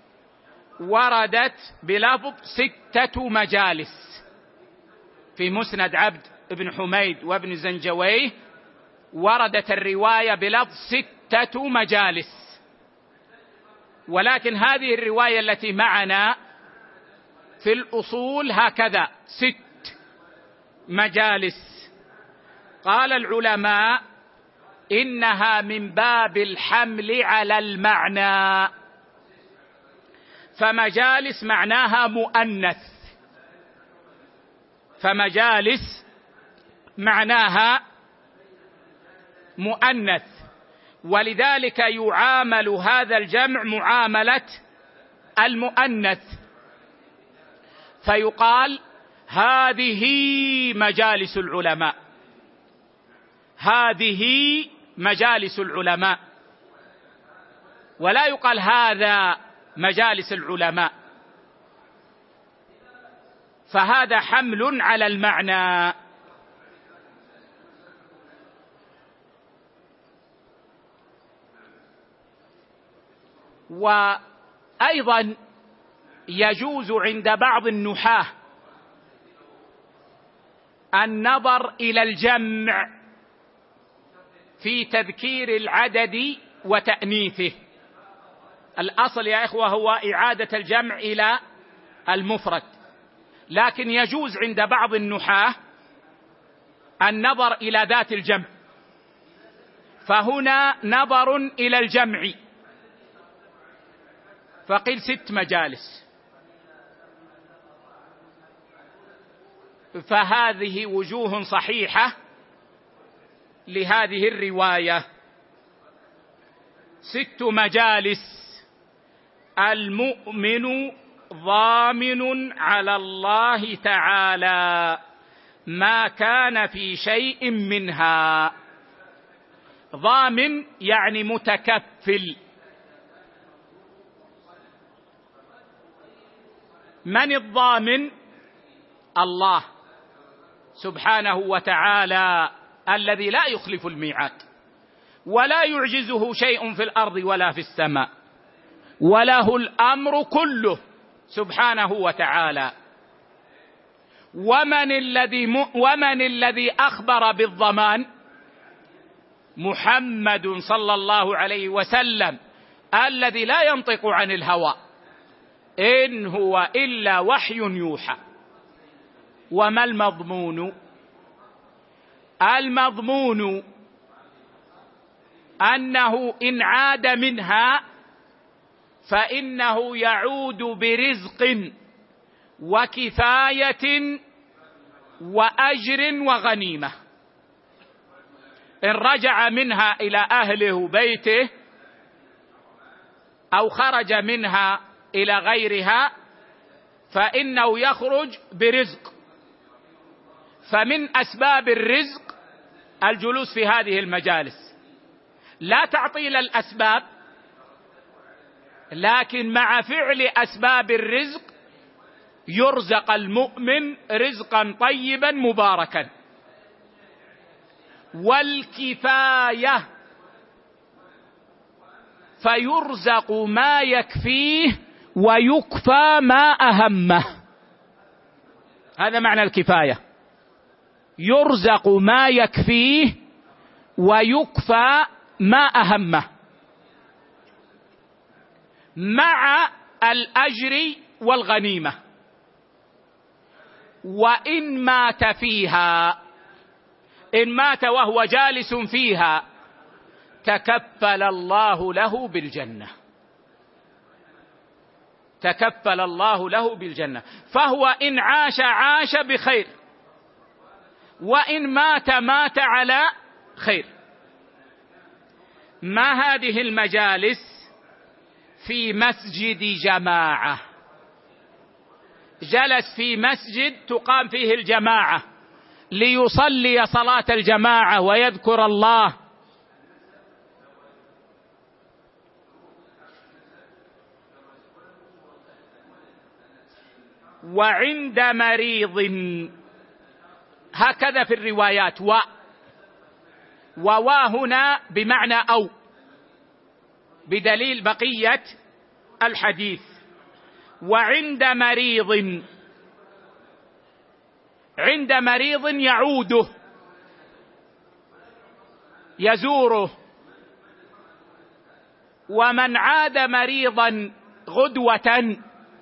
وردت بلفظ ستة مجالس. في مسند عبد بن حميد وابن زنجويه وردت الرواية بلفظ ستة مجالس، ولكن هذه الرواية التي معنا في الأصول هكذا: ست مجالس. قال العلماء إنها من باب الحمل على المعنى، فمجالس معناها مؤنث، فمجالس معناها مؤنث، ولذلك يعامل هذا الجمع معاملة المؤنث، فيقال هذه مجالس العلماء، هذه مجالس العلماء، ولا يقال هذا مجالس العلماء، فهذا حمل على المعنى. وأيضا يجوز عند بعض النحاة النظر إلى الجمع في تذكير العدد وتأنيثه. الأصل يا إخوة هو إعادة الجمع إلى المفرد، لكن يجوز عند بعض النحاة النظر إلى ذات الجمع، فهنا نظر إلى الجمع فقيل ست مجالس، فهذه وجوه صحيحة لهذه الرواية. ست مجالس. المؤمن ضامن على الله تعالى ما كان في شيء منها. ضامن يعني متكفل. من الضامن؟ الله سبحانه وتعالى الذي لا يخلف الميعاد، ولا يعجزه شيء في الأرض ولا في السماء، وله الأمر كله سبحانه وتعالى. ومن الذي م... ومن الذي أخبر بالضمان؟ محمد صلى الله عليه وسلم الذي لا ينطق عن الهوى، إن هو إلا وحي يوحى. وما المضمون؟ المضمون أنه إن عاد منها فإنه يعود برزق وكفاية وأجر وغنيمة. إن رجع منها إلى أهله وبيته أو خرج منها إلى غيرها فإنه يخرج برزق. فمن أسباب الرزق الجلوس في هذه المجالس، لا تعطيل الأسباب، لكن مع فعل أسباب الرزق يرزق المؤمن رزقا طيبا مباركا. والكفاية فيرزق ما يكفيه ويكفى ما أهمه. هذا معنى الكفاية، يرزق ما يكفيه ويكفى ما أهمه، مع الأجر والغنيمة. وإن مات فيها، إن مات وهو جالس فيها تكفل الله له بالجنة، تكفل الله له بالجنة. فهو إن عاش عاش بخير، وإن مات مات على خير. ما هذه المجالس؟ في مسجد جماعة، جلس في مسجد تقام فيه الجماعة ليصلي صلاة الجماعة ويذكر الله. وعند مريض، هكذا في الروايات، و ووا هنا بمعنى أو، بدليل بقية الحديث. وعند مريض، عند مريض يعوده يزوره. ومن عاد مريضا غدوة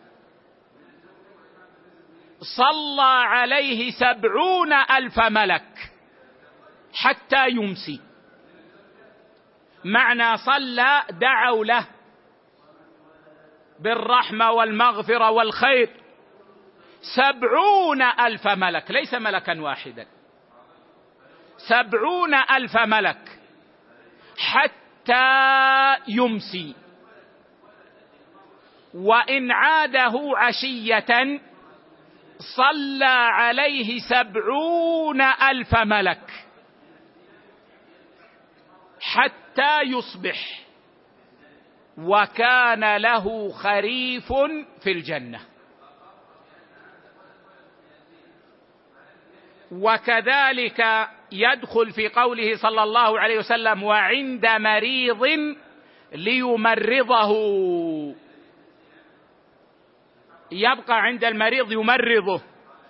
صلى عليه سبعون ألف ملك حتى يمسي. معنى صلى دعوا له بالرحمة والمغفرة والخير سبعون ألف ملك، ليس ملكا واحدا، سبعون ألف ملك حتى يمسي. وإن عاده عشية صلى عليه سبعون ألف ملك حتى يصبح، وكان له خريف في الجنة. وكذلك يدخل في قوله صلى الله عليه وسلم: وعند مريض ليمرضه، يبقى عند المريض يمرضه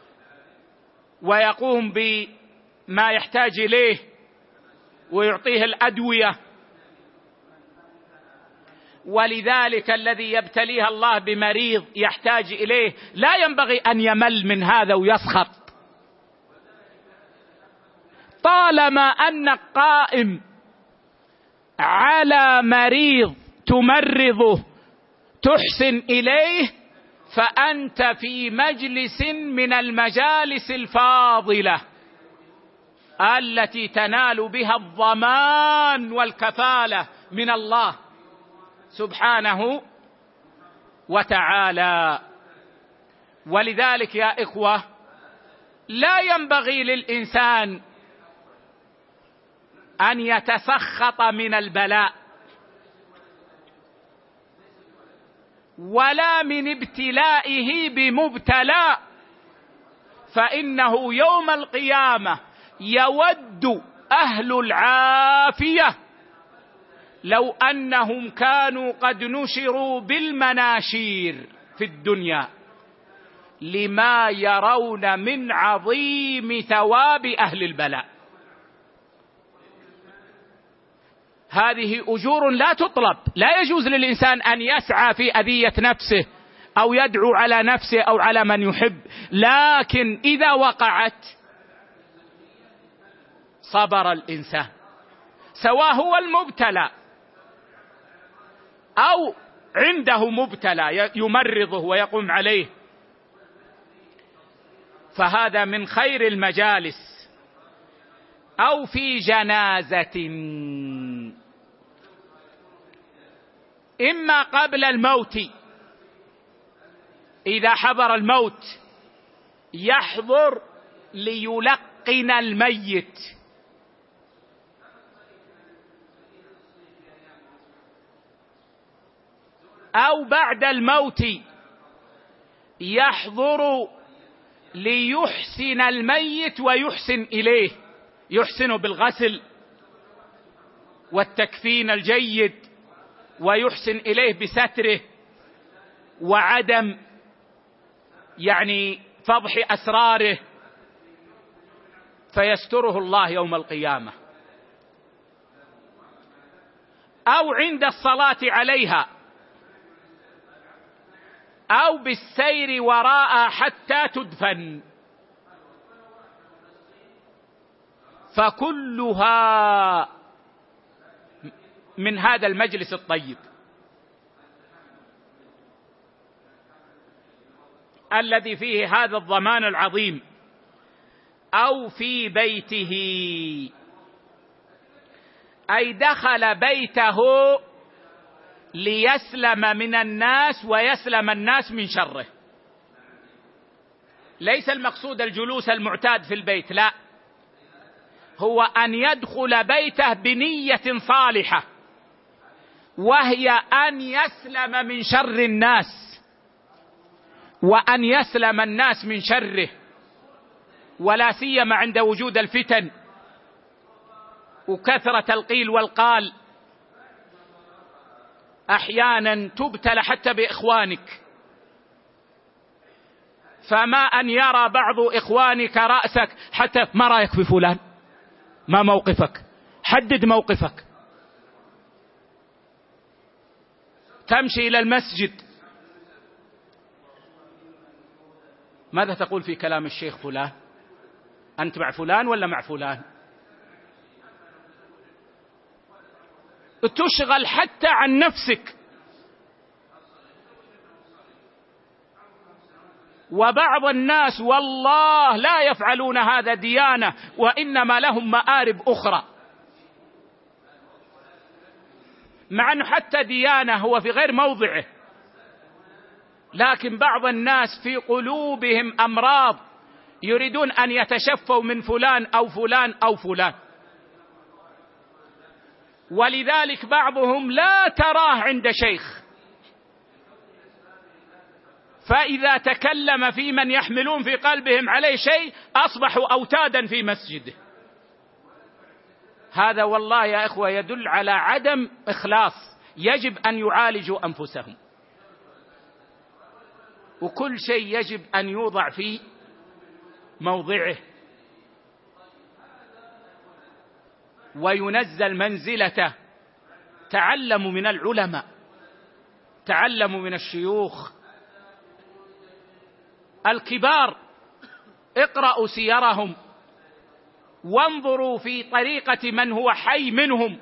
ويقوم بما يحتاج إليه ويعطيه الأدوية. ولذلك الذي يبتليه الله بمريض يحتاج إليه لا ينبغي أن يمل من هذا ويسخط، طالما أنك قائم على مريض تمرضه تحسن إليه فأنت في مجلس من المجالس الفاضلة التي تنال بها الضمان والكفالة من الله سبحانه وتعالى. ولذلك يا إخوة لا ينبغي للإنسان أن يتسخط من البلاء ولا من ابتلائه بمبتلى، فإنه يوم القيامة يود أهل العافية لو أنهم كانوا قد نشروا بالمناشير في الدنيا لما يرون من عظيم ثواب أهل البلاء. هذه أجور لا تطلب، لا يجوز للإنسان أن يسعى في أذية نفسه أو يدعو على نفسه أو على من يحب، لكن إذا وقعت صبر الإنسان، سواء هو المبتلى أو عنده مبتلى يمرضه ويقوم عليه، فهذا من خير المجالس. أو في جنازة، إما قبل الموت إذا حضر الموت يحضر ليلقن الميت، أو بعد الموت يحضر ليحسن الميت ويحسن إليه، يحسن بالغسل والتكفين الجيد ويحسن إليه بستره وعدم يعني فضح أسراره، فيستره الله يوم القيامة. أو عند الصلاة عليها، أو بالسير وراءها حتى تدفن، فكلها من هذا المجلس الطيب الذي فيه هذا الضمان العظيم. أو في بيته، أي دخل بيته ليسلم من الناس ويسلم الناس من شره. ليس المقصود الجلوس المعتاد في البيت، لا، هو أن يدخل بيته بنية صالحة، وهي أن يسلم من شر الناس. وأن يسلم الناس من شره، ولا سيما عند وجود الفتن وكثرة القيل والقال. أحيانا تبتلى حتى بإخوانك، فما أن يرى بعض إخوانك رأسك حتى ما رأيك في فلان، ما موقفك، حدد موقفك. تمشي إلى المسجد، ماذا تقول في كلام الشيخ فلان؟ أنت مع فلان ولا مع فلان؟ تشغل حتى عن نفسك. وبعض الناس والله لا يفعلون هذا ديانة، وإنما لهم مآرب أخرى، مع أنه حتى ديانة هو في غير موضعه، لكن بعض الناس في قلوبهم أمراض يريدون أن يتشفوا من فلان أو فلان أو فلان، ولذلك بعضهم لا تراه عند شيخ، فإذا تكلم في من يحملون في قلبهم عليه شيء أصبحوا أوتادا في مسجده. هذا والله يا إخوة يدل على عدم إخلاص، يجب أن يعالجوا أنفسهم، وكل شيء يجب أن يوضع في موضعه وينزل منزلته. تعلموا من العلماء، تعلموا من الشيوخ الكبار، اقرأوا سيرهم وانظروا في طريقة من هو حي منهم،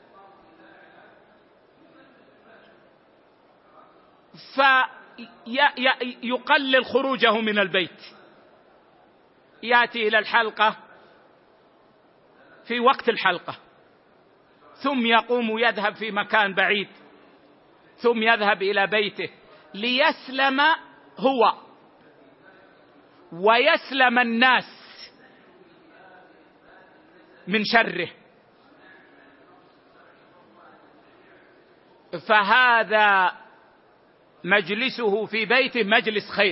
فيقلل خروجه من البيت، يأتي إلى الحلقة في وقت الحلقة، ثم يقوم يذهب في مكان بعيد، ثم يذهب إلى بيته ليسلم هو ويسلم الناس من شره. فهذا مجلسه في بيته مجلس خير،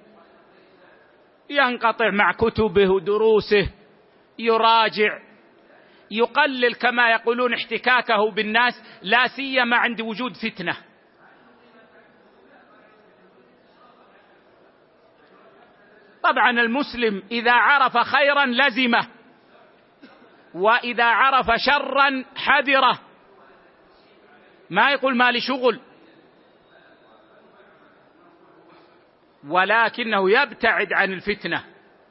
ينقطع مع كتبه ودروسه، يراجع، يقلل كما يقولون احتكاكه بالناس، لا سيما عند وجود فتنة. طبعا المسلم إذا عرف خيرا لزمه، وإذا عرف شرا حذره، ما يقول ما لي شغل، ولكنه يبتعد عن الفتنة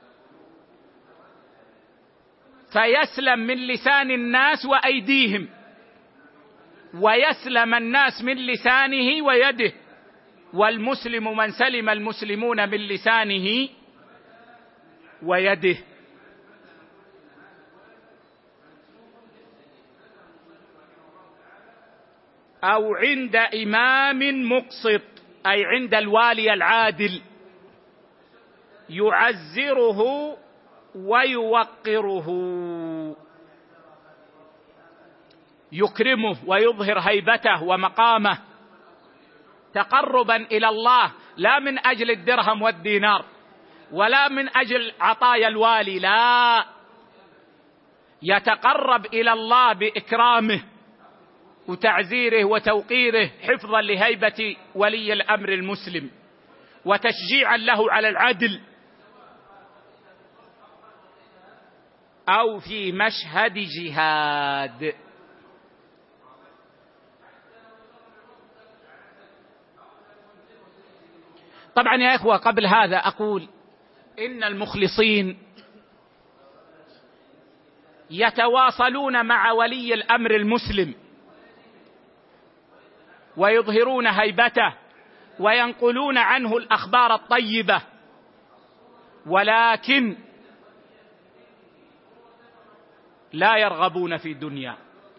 فيسلم من لسان الناس وأيديهم، ويسلم الناس من لسانه ويده. والمسلم من سلم المسلمون من لسانه ويده. أو عند إمام مقسط، أي عند الوالي العادل، يعزره ويوقره، يكرمه ويظهر هيبته ومقامه تقربا إلى الله، لا من أجل الدرهم والدينار ولا من أجل عطايا الوالي، لا، يتقرب إلى الله بإكرامه وتعزيره وتوقيره، حفظا لهيبة ولي الأمر المسلم وتشجيعا له على العدل. أو في مشهد جهاد. طبعا يا إخوة قبل هذا أقول إن المخلصين يتواصلون مع ولي الأمر المسلم ويظهرون هيبته وينقلون عنه الأخبار الطيبة، ولكن لا يرغبون في الدنيا،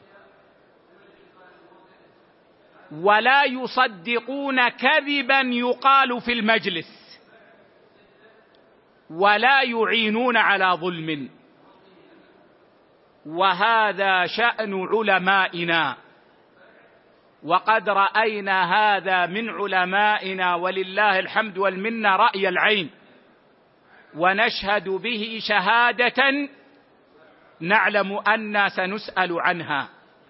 ولا يصدقون كذبا يقال في المجلس، ولا يعينون على ظلم. وهذا شأن علمائنا وقد رأينا هذا من علمائنا ولله الحمد والمنة رأي العين، ونشهد به شهادة نعلم أننا سنسأل عنها.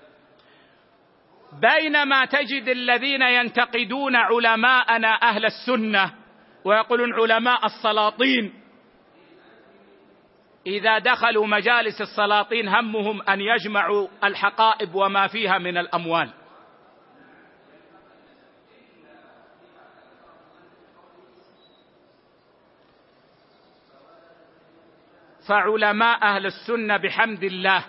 بينما تجد الذين ينتقدون علماءنا أهل السنة ويقولون علماء السلاطين، إذا دخلوا مجالس السلاطين همهم أن يجمعوا الحقائب وما فيها من الأموال. فعلماء أهل السنة بحمد الله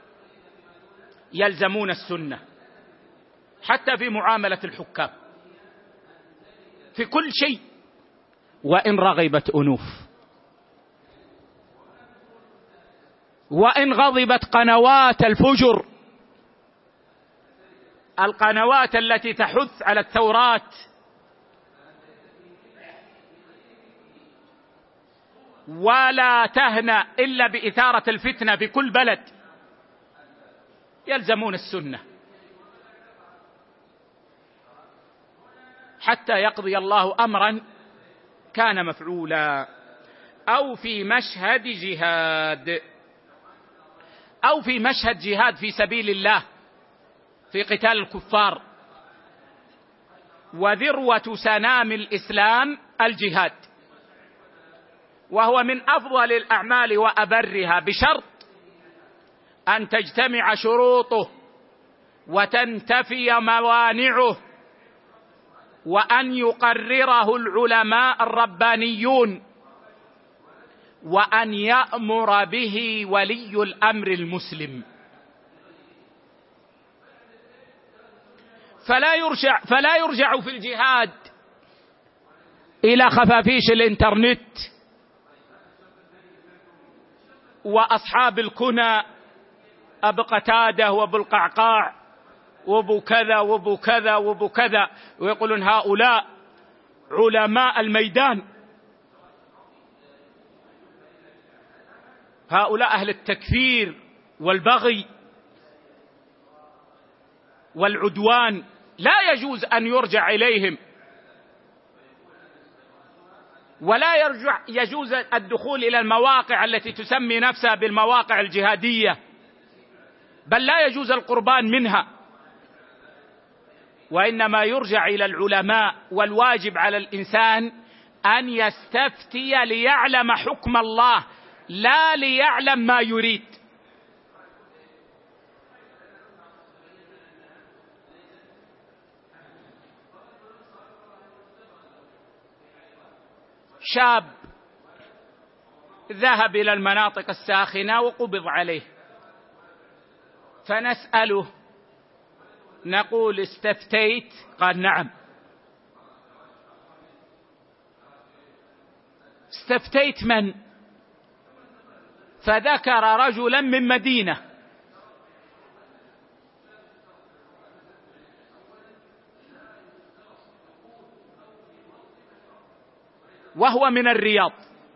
يلزمون السنة حتى في معاملة الحكام في كل شيء، وإن رغبت أنوف، وإن غضبت قنوات الفجر، القنوات التي تحث على الثورات ولا تهنأ إلا بإثارة الفتنة في كل بلد، يلزمون السنة حتى يقضي الله أمرا كان مفعولا، أو في مشهد جهاد، أو في مشهد جهاد في سبيل الله في قتال الكفار. وذروة سنام الإسلام الجهاد، وهو من أفضل الأعمال وأبرها، بشرط أن تجتمع شروطه وتنتفي موانعه، وأن يقرره العلماء الربانيون، وأن يأمر به ولي الأمر المسلم. فلا يرجع فلا يرجع في الجهاد إلى خفافيش الإنترنت وأصحاب الكنى، أبو قتادة وأبو القعقاع وأبو كذا وأبو كذا وأبو كذا، ويقولون هؤلاء علماء الميدان، هؤلاء أهل التكفير والبغي والعدوان، لا يجوز أن يرجع إليهم، ولا يرجع يجوز الدخول إلى المواقع التي تسمي نفسها بالمواقع الجهادية، بل لا يجوز القربان منها، وإنما يرجع إلى العلماء. والواجب على الإنسان أن يستفتي ليعلم حكم الله، لا ليعلم ما يريد. شاب ذهب إلى المناطق الساخنة وقبض عليه، فنسأله نقول استفتيت؟ قال نعم. استفتيت من؟ فذكر رجلا من مدينة، وهو من الرياض.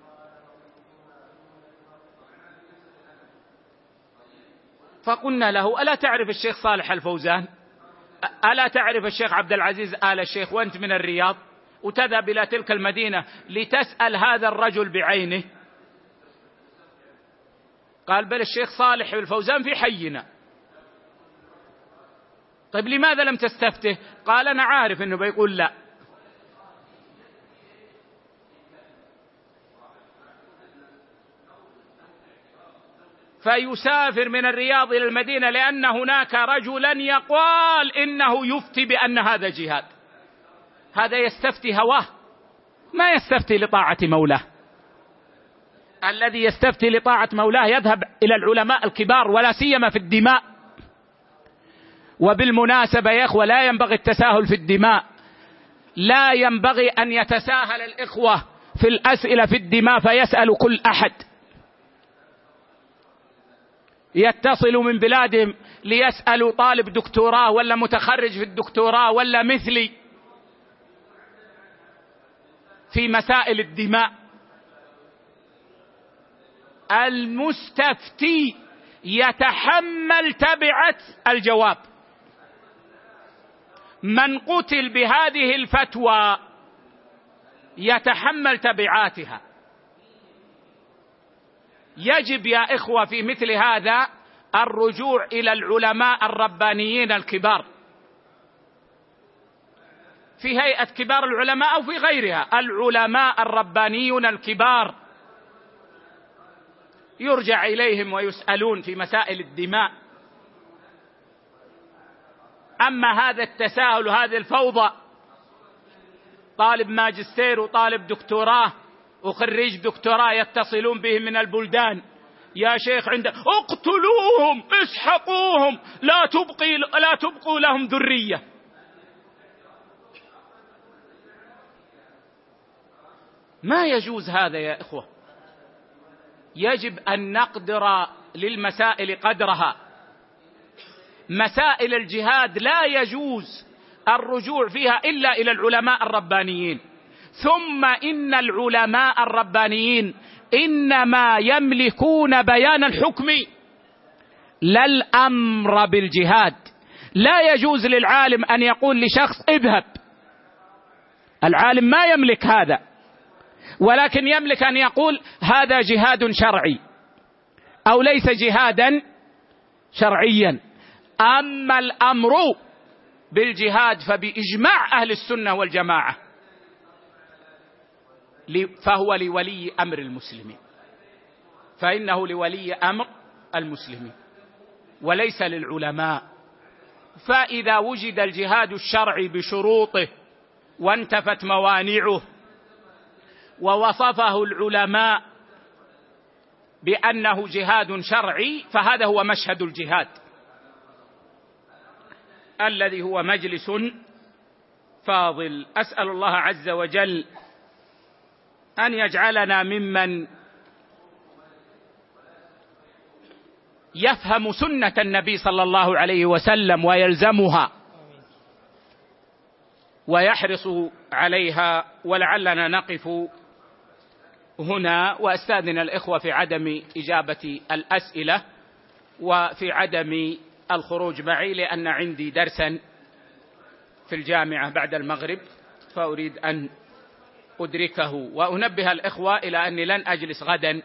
فقلنا له ألا تعرف الشيخ صالح الفوزان؟ ألا تعرف الشيخ عبد العزيز آل الشيخ وأنت من الرياض، وتذهب إلى تلك المدينة لتسأل هذا الرجل بعينه؟ قال بل الشيخ صالح الفوزان في حينا. طيب لماذا لم تستفته؟ قال أنا عارف أنه بيقول لا. فيسافر من الرياض إلى المدينة لأن هناك رجلا يقال إنه يفتي بأن هذا جهاد. هذا يستفتي هواه، ما يستفتي لطاعة مولاه. الذي يستفتي لطاعة مولاه يذهب إلى العلماء الكبار، ولا سيما في الدماء. وبالمناسبة يا إخوة لا ينبغي التساهل في الدماء، لا ينبغي أن يتساهل الإخوة في الأسئلة في الدماء فيسأل كل أحد. يتصل من بلادهم ليسألوا طالب دكتوراه ولا متخرج في الدكتوراه ولا مثلي في مسائل الدماء. المستفتي يتحمل تبعة الجواب، من قتل بهذه الفتوى يتحمل تبعاتها. يجب يا إخوة في مثل هذا الرجوع إلى العلماء الربانيين الكبار في هيئة كبار العلماء أو في غيرها، العلماء الربانيون الكبار يرجع إليهم ويسألون في مسائل الدماء. أما هذا التساهل وهذه الفوضى، طالب ماجستير وطالب دكتوراه وخريج دكتوراه يتصلون بهم من البلدان: يا شيخ عندك اقتلوهم اسحقوهم لا تبقي لا تبقوا لهم ذرية. ما يجوز هذا يا إخوة. يجب أن نقدر للمسائل قدرها. مسائل الجهاد لا يجوز الرجوع فيها إلا إلى العلماء الربانيين. ثم إن العلماء الربانيين إنما يملكون بيان الحكم لا الأمر بالجهاد. لا يجوز للعالم أن يقول لشخص اذهب. العالم ما يملك هذا، ولكن يملك أن يقول هذا جهاد شرعي أو ليس جهادا شرعيا. أما الأمر بالجهاد فبإجماع أهل السنة والجماعة فهو لولي أمر المسلمين، فإنه لولي أمر المسلمين وليس للعلماء. فإذا وجد الجهاد الشرعي بشروطه وانتفت موانعه ووصفه العلماء بأنه جهاد شرعي فهذا هو مشهد الجهاد الذي هو مجلس فاضل. أسأل الله عز وجل أن يجعلنا ممن يفهم سنة النبي صلى الله عليه وسلم ويلزمها ويحرص عليها. ولعلنا نقف هنا، وأستأذن الإخوة في عدم إجابة الأسئلة وفي عدم الخروج معي، لأن عندي درسا في الجامعة بعد المغرب فأريد أن أدركه. وأنبه الإخوة إلى أني لن أجلس غدا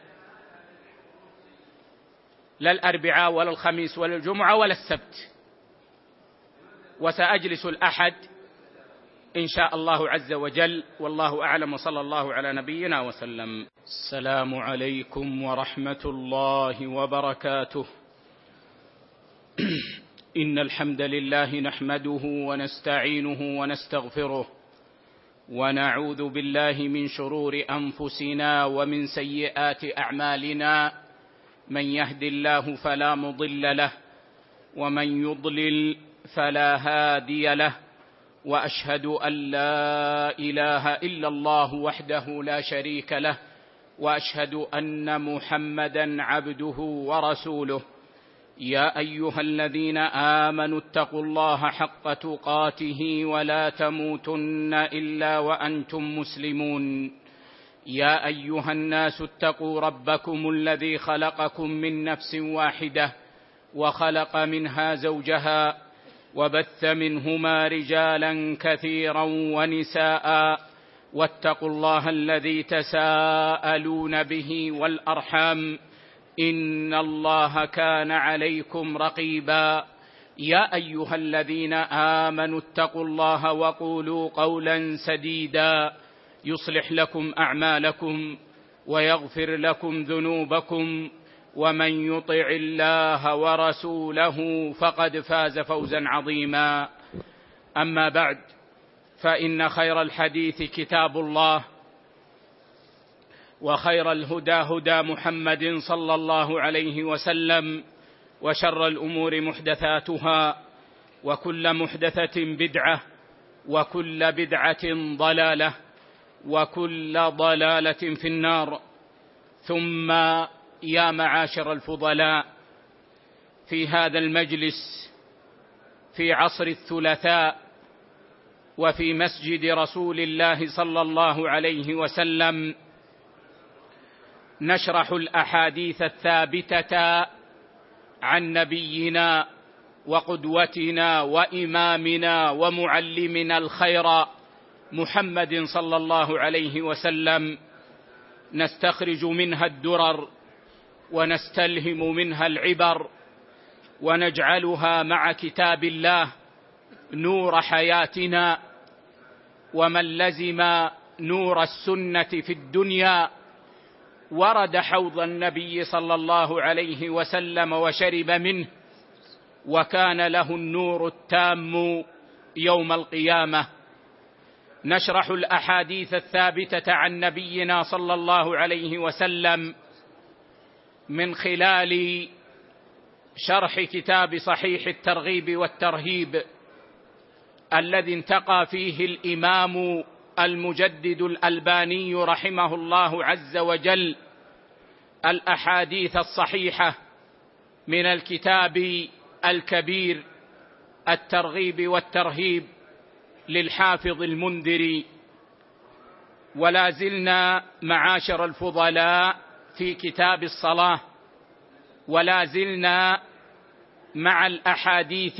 لا الأربعاء ولا الخميس ولا الجمعة ولا السبت، وسأجلس الأحد إن شاء الله عز وجل، والله أعلم، وصلى الله على نبينا وسلم. السلام عليكم ورحمة الله وبركاته. إن الحمد لله نحمده ونستعينه ونستغفره ونعوذ بالله من شرور أنفسنا ومن سيئات أعمالنا. من يهد الله فلا مضل له ومن يضلل فلا هادي له، وأشهد أن لا إله إلا الله وحده لا شريك له، وأشهد أن محمدا عبده ورسوله. يا أيها الذين آمنوا اتقوا الله حق تقاته ولا تموتن إلا وأنتم مسلمون. يا أيها الناس اتقوا ربكم الذي خلقكم من نفس واحدة وخلق منها زوجها وبث منهما رجالا كثيرا ونساء، واتقوا الله الذي تساءلون به والأرحام إن الله كان عليكم رقيبا. يا أيها الذين آمنوا اتقوا الله وقولوا قولا سديدا يصلح لكم أعمالكم ويغفر لكم ذنوبكم، ومن يطع الله ورسوله فقد فاز فوزا عظيما. أما بعد، فإن خير الحديث كتاب الله، وخير الهدى هدى محمد صلى الله عليه وسلم، وشر الأمور محدثاتها، وكل محدثة بدعة، وكل بدعة ضلالة، وكل ضلالة في النار. ثم يا معاشر الفضلاء، في هذا المجلس في عصر الثلاثاء وفي مسجد رسول الله صلى الله عليه وسلم نشرح الأحاديث الثابتة عن نبينا وقدوتنا وإمامنا ومعلمنا الخير محمد صلى الله عليه وسلم نستخرج منها الدرر ونستلهم منها العبر ونجعلها مع كتاب الله نور حياتنا. ومن لزم نور السنة في الدنيا ورد حوض النبي صلى الله عليه وسلم وشرب منه وكان له النور التام يوم القيامة. نشرح الأحاديث الثابتة عن نبينا صلى الله عليه وسلم من خلال شرح كتاب صحيح الترغيب والترهيب الذي انتقى فيه الإمام المجدد الألباني رحمه الله عز وجل الأحاديث الصحيحة من الكتاب الكبير الترغيب والترهيب للحافظ المنذري. ولا زلنا معاشر الفضلاء في كتاب الصلاة، ولا زلنا مع الأحاديث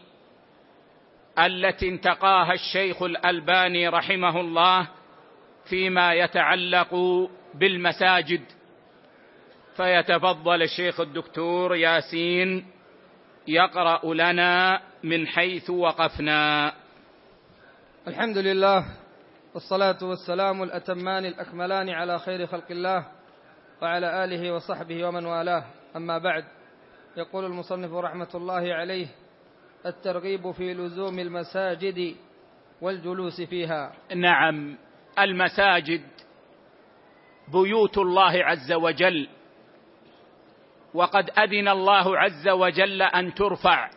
التي انتقاها الشيخ الألباني رحمه الله فيما يتعلق بالمساجد. فيتفضل الشيخ الدكتور ياسين يقرأ لنا من حيث وقفنا. الحمد لله والصلاة والسلام الأتمان الأكملان على خير خلق الله وعلى آله وصحبه ومن والاه، أما بعد. يقول المصنف رحمة الله عليه: الترغيب في لزوم المساجد والجلوس فيها. نعم، المساجد بيوت الله عز وجل، وقد أذن الله عز وجل أن ترفع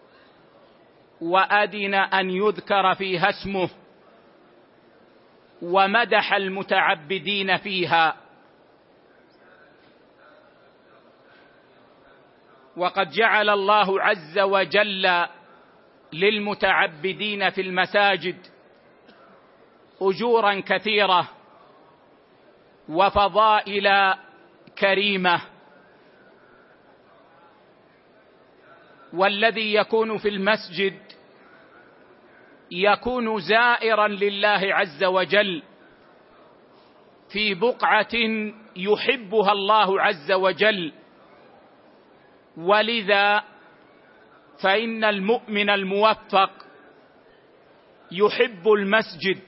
وأذن أن يذكر فيها اسمه، ومدح المتعبدين فيها. وقد جعل الله عز وجل للمتعبدين في المساجد أجورا كثيرة وفضائل كريمة. والذي يكون في المسجد يكون زائرا لله عز وجل في بقعة يحبها الله عز وجل. ولذا فإن المؤمن الموفق يحب المسجد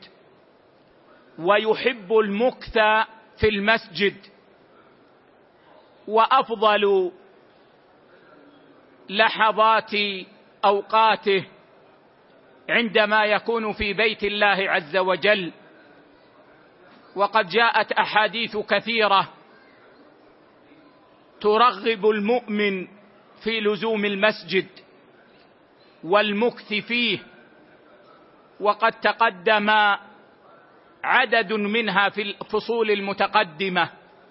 ويحب المكث في المسجد. وأفضل لحظات أوقاته عندما يكون في بيت الله عز وجل. وقد جاءت أحاديث كثيرة ترغب المؤمن في لزوم المسجد والمكث فيه، وقد تقدم عدد منها في الفصول المتقدمة.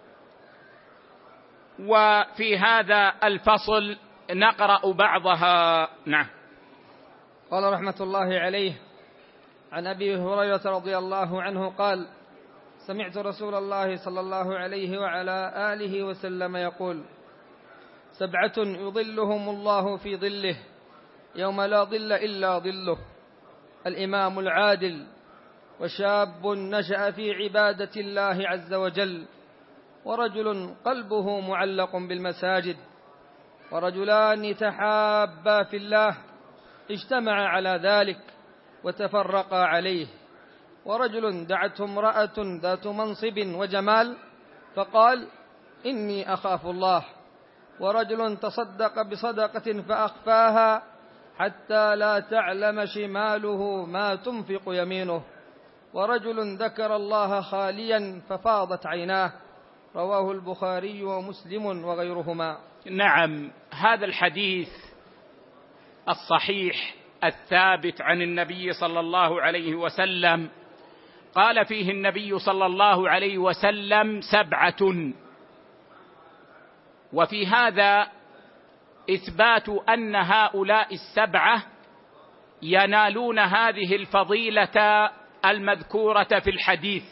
وفي هذا الفصل نقرأ بعضها. نعم. قال رحمة الله عليه: عن أبي هريرة رضي الله عنه قال: سمعت رسول الله صلى الله عليه وعلى آله وسلم يقول: سبعة يظلهم الله في ظله يوم لا ظل إلا ظله: الإمام العادل، وشاب نشأ في عبادة الله عز وجل، ورجل قلبه معلق بالمساجد، ورجلان تحابا في الله اجتمعا على ذلك وتفرقا عليه، ورجل دعته امرأة ذات منصب وجمال فقال: إني أخاف الله، ورجل تصدق بصدقة فأخفاها حتى لا تعلم شماله ما تنفق يمينه، ورجل ذكر الله خاليا ففاضت عيناه. رواه البخاري ومسلم وغيرهما. نعم، هذا الحديث الصحيح الثابت عن النبي صلى الله عليه وسلم قال فيه النبي صلى الله عليه وسلم: سبعة. وفي هذا إثبات أن هؤلاء السبعة ينالون هذه الفضيلة المذكورة في الحديث.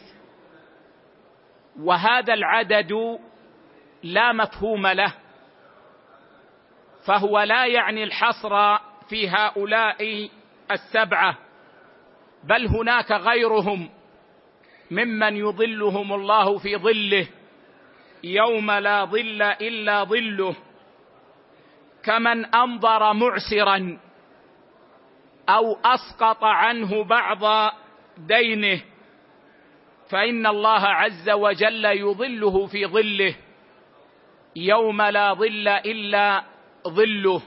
وهذا العدد لا مفهوم له، فهو لا يعني الحصر في هؤلاء السبعة، بل هناك غيرهم ممن يظلهم الله في ظله يوم لا ظل إلا ظله، كمن أنظر معسرا أو أسقط عنه بعض دينه، فإن الله عز وجل يظله في ظله يوم لا ظل إلا ظله.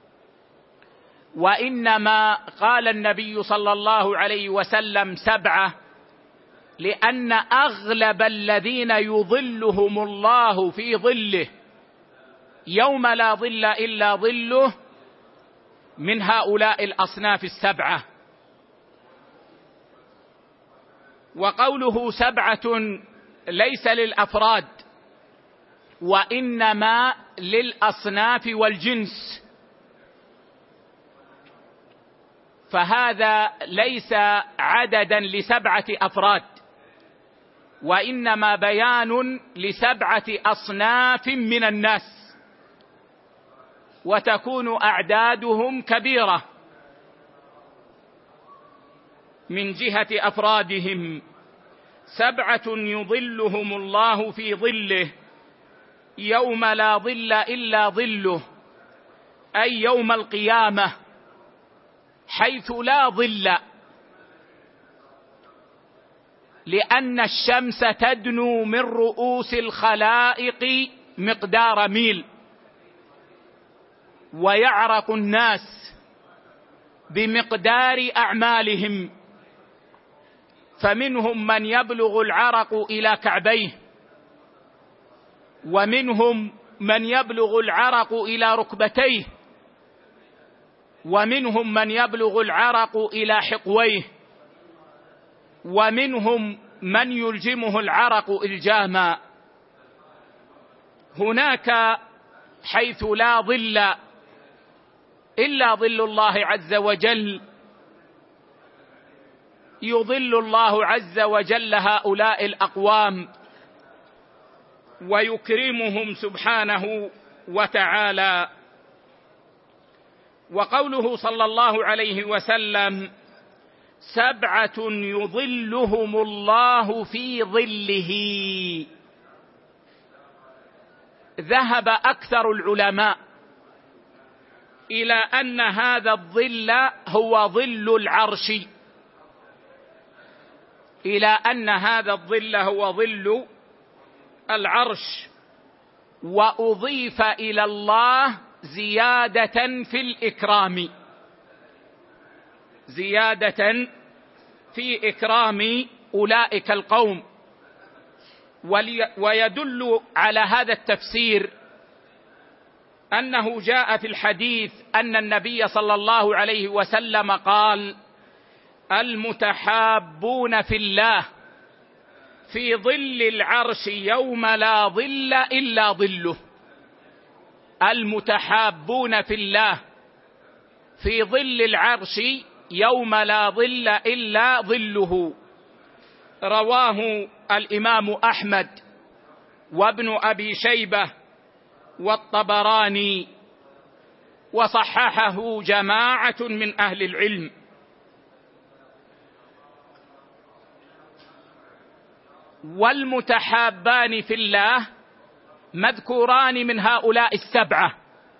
وإنما قال النبي صلى الله عليه وسلم سبعة لأن أغلب الذين يظلهم الله في ظله يوم لا ظل إلا ظله من هؤلاء الأصناف السبعة. وقوله سبعة ليس للأفراد، وإنما للأصناف والجنس، فهذا ليس عددا لسبعة أفراد، وإنما بيان لسبعة أصناف من الناس، وتكون أعدادهم كبيرة من جهة أفرادهم. سبعة يظلهم الله في ظله يوم لا ظل إلا ظله، أي يوم القيامة، حيث لا ظل، لأن الشمس تدنو من رؤوس الخلائق مقدار ميل، ويعرق الناس بمقدار أعمالهم، فمنهم من يبلغ العرق إلى كعبيه، ومنهم من يبلغ العرق إلى ركبتيه، ومنهم من يبلغ العرق إلى حقويه، ومنهم من يلجمه العرق إلجاما. هناك حيث لا ظل إلا ظل الله عز وجل، يظل الله عز وجل هؤلاء الأقوام ويكرمهم سبحانه وتعالى. وقوله صلى الله عليه وسلم سبعة يظلهم الله في ظله، ذهب أكثر العلماء إلى أن هذا الظل هو ظل العرش، إلى أن هذا الظل هو ظل العرش، وأضيف إلى الله زيادة في الإكرام، زيادة في إكرام أولئك القوم. ويدل على هذا التفسير أنه جاء في الحديث أن النبي صلى الله عليه وسلم قال المتحابون في الله في ظل العرش يوم لا ظل إلا ظله، المتحابون في الله في ظل العرش يوم لا ظل إلا ظله. رواه الإمام أحمد وابن أبي شيبة والطبراني، وصححه جماعة من أهل العلم. والمتحابان في الله مذكوران من هؤلاء السبعة،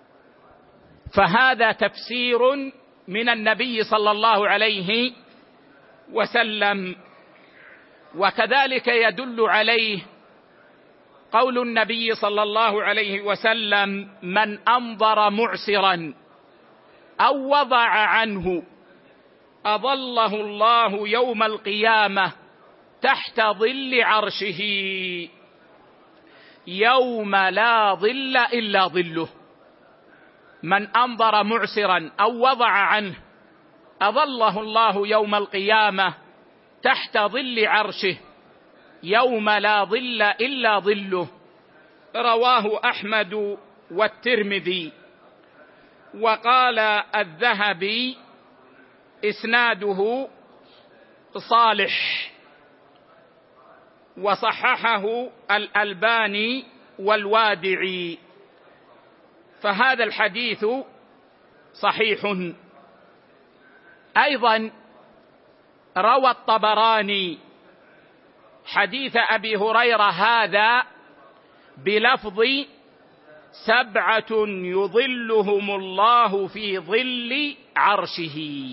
فهذا تفسير من النبي صلى الله عليه وسلم. وكذلك يدل عليه قول النبي صلى الله عليه وسلم من أنظر معسرا أو وضع عنه أظله الله يوم القيامة تحت ظل عرشه يوم لا ظل إلا ظله. من أنظر معسرا أو وضع عنه أظله الله يوم القيامة تحت ظل عرشه يوم لا ظل إلا ظله. رواه أحمد والترمذي. وقال الذهبي إسناده صالح، وصححه الألباني والوادعي، فهذا الحديث صحيح. أيضا روى الطبراني حديث أبي هريرة هذا بلفظ سبعة يظلهم الله في ظل عرشه،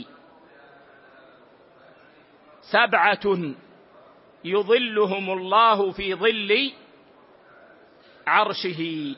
سبعة يظلهم الله في ظل عرشه.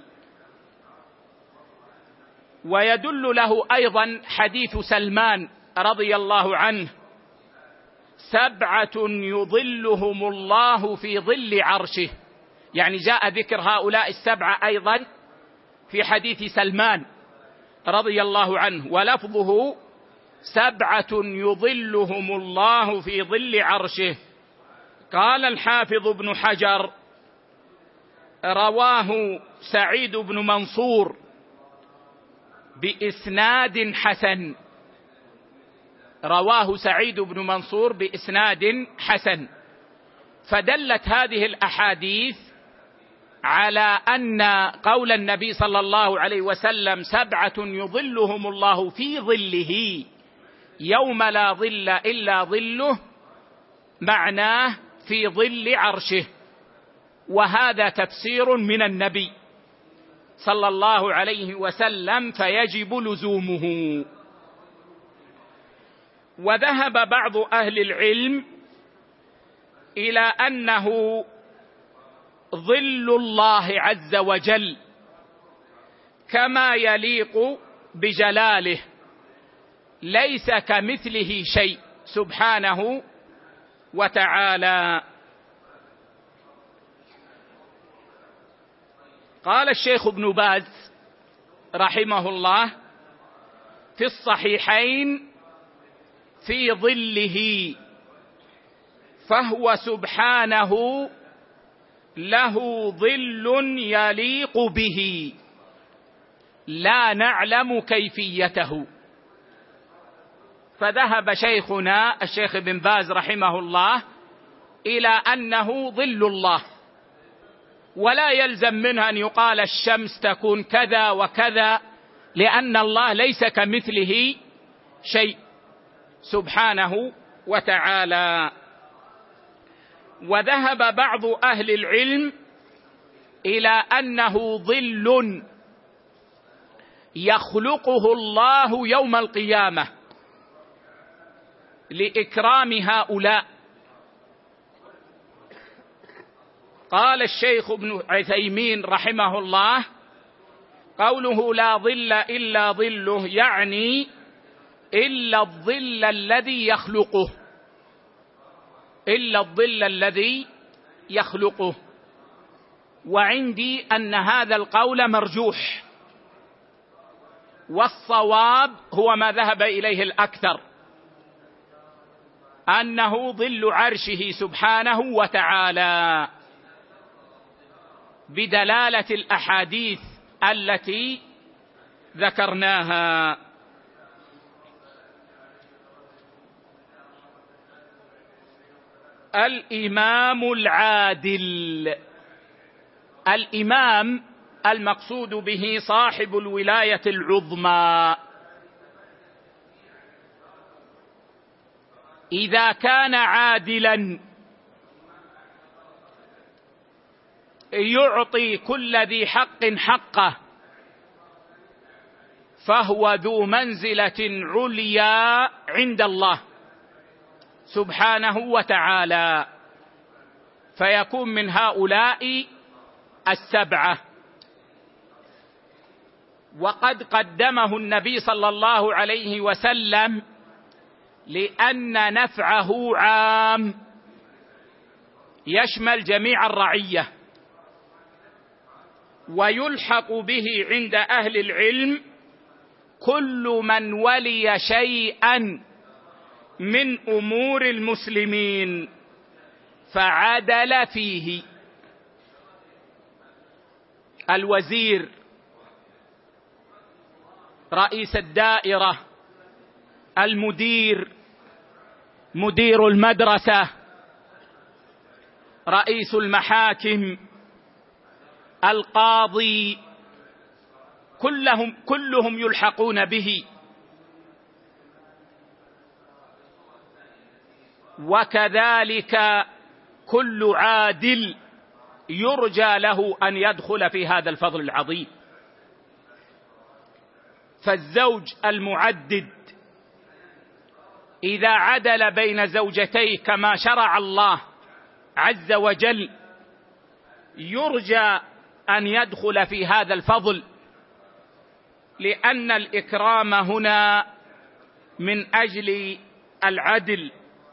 ويدل له أيضا حديث سلمان رضي الله عنه: سبعة يظلهم الله في ظل عرشه، يعني جاء ذكر هؤلاء السبعة أيضا في حديث سلمان رضي الله عنه، ولفظه سبعة يظلهم الله في ظل عرشه. قال الحافظ ابن حجر: رواه سعيد بن منصور بإسناد حسن، رواه سعيد بن منصور بإسناد حسن. فدلت هذه الأحاديث على أن قول النبي صلى الله عليه وسلم سبعة يظلهم الله في ظله يوم لا ظل إلا ظله معناه في ظل عرشه، وهذا تفسير من النبي صلى الله عليه وسلم فيجب لزومه. وذهب بعض أهل العلم إلى أنه ظل الله عز وجل كما يليق بجلاله، ليس كمثله شيء سبحانه وتعالى. قال الشيخ ابن باز رحمه الله في الصحيحين: في ظله، فهو سبحانه له ظل يليق به لا نعلم كيفيته. فذهب شيخنا الشيخ ابن باز رحمه الله إلى أنه ظل الله، ولا يلزم منها أن يقال الشمس تكون كذا وكذا، لأن الله ليس كمثله شيء سبحانه وتعالى. وذهب بعض أهل العلم إلى أنه ظل يخلقه الله يوم القيامة لإكرام هؤلاء. قال الشيخ ابن عثيمين رحمه الله: قوله لا ظل إلا ظله يعني إلا الظل الذي يخلقه، إلا الظل الذي يخلقه. وعندي أن هذا القول مرجوح، والصواب هو ما ذهب إليه الأكثر، أنه ظل عرشه سبحانه وتعالى، بدلالة الأحاديث التي ذكرناها. الإمام العادل، الإمام المقصود به صاحب الولاية العظمى، إذا كان عادلا يعطي كل ذي حق حقه، فهو ذو منزلة عليا عند الله سبحانه وتعالى، فيكون من هؤلاء السبعة. وقد قدمه النبي صلى الله عليه وسلم لأن نفعه عام يشمل جميع الرعية، ويلحق به عند أهل العلم كل من ولي شيئا من أمور المسلمين فعدل فيه: الوزير، رئيس الدائرة، المدير، مدير المدرسة، رئيس المحاكم، القاضي، كلهم كلهم يلحقون به. وكذلك كل عادل يرجى له أن يدخل في هذا الفضل العظيم. فالزوج المعدد إذا عدل بين زوجتيه كما شرع الله عز وجل يرجى أن يدخل في هذا الفضل، لأن الإكرام هنا من أجل العدل.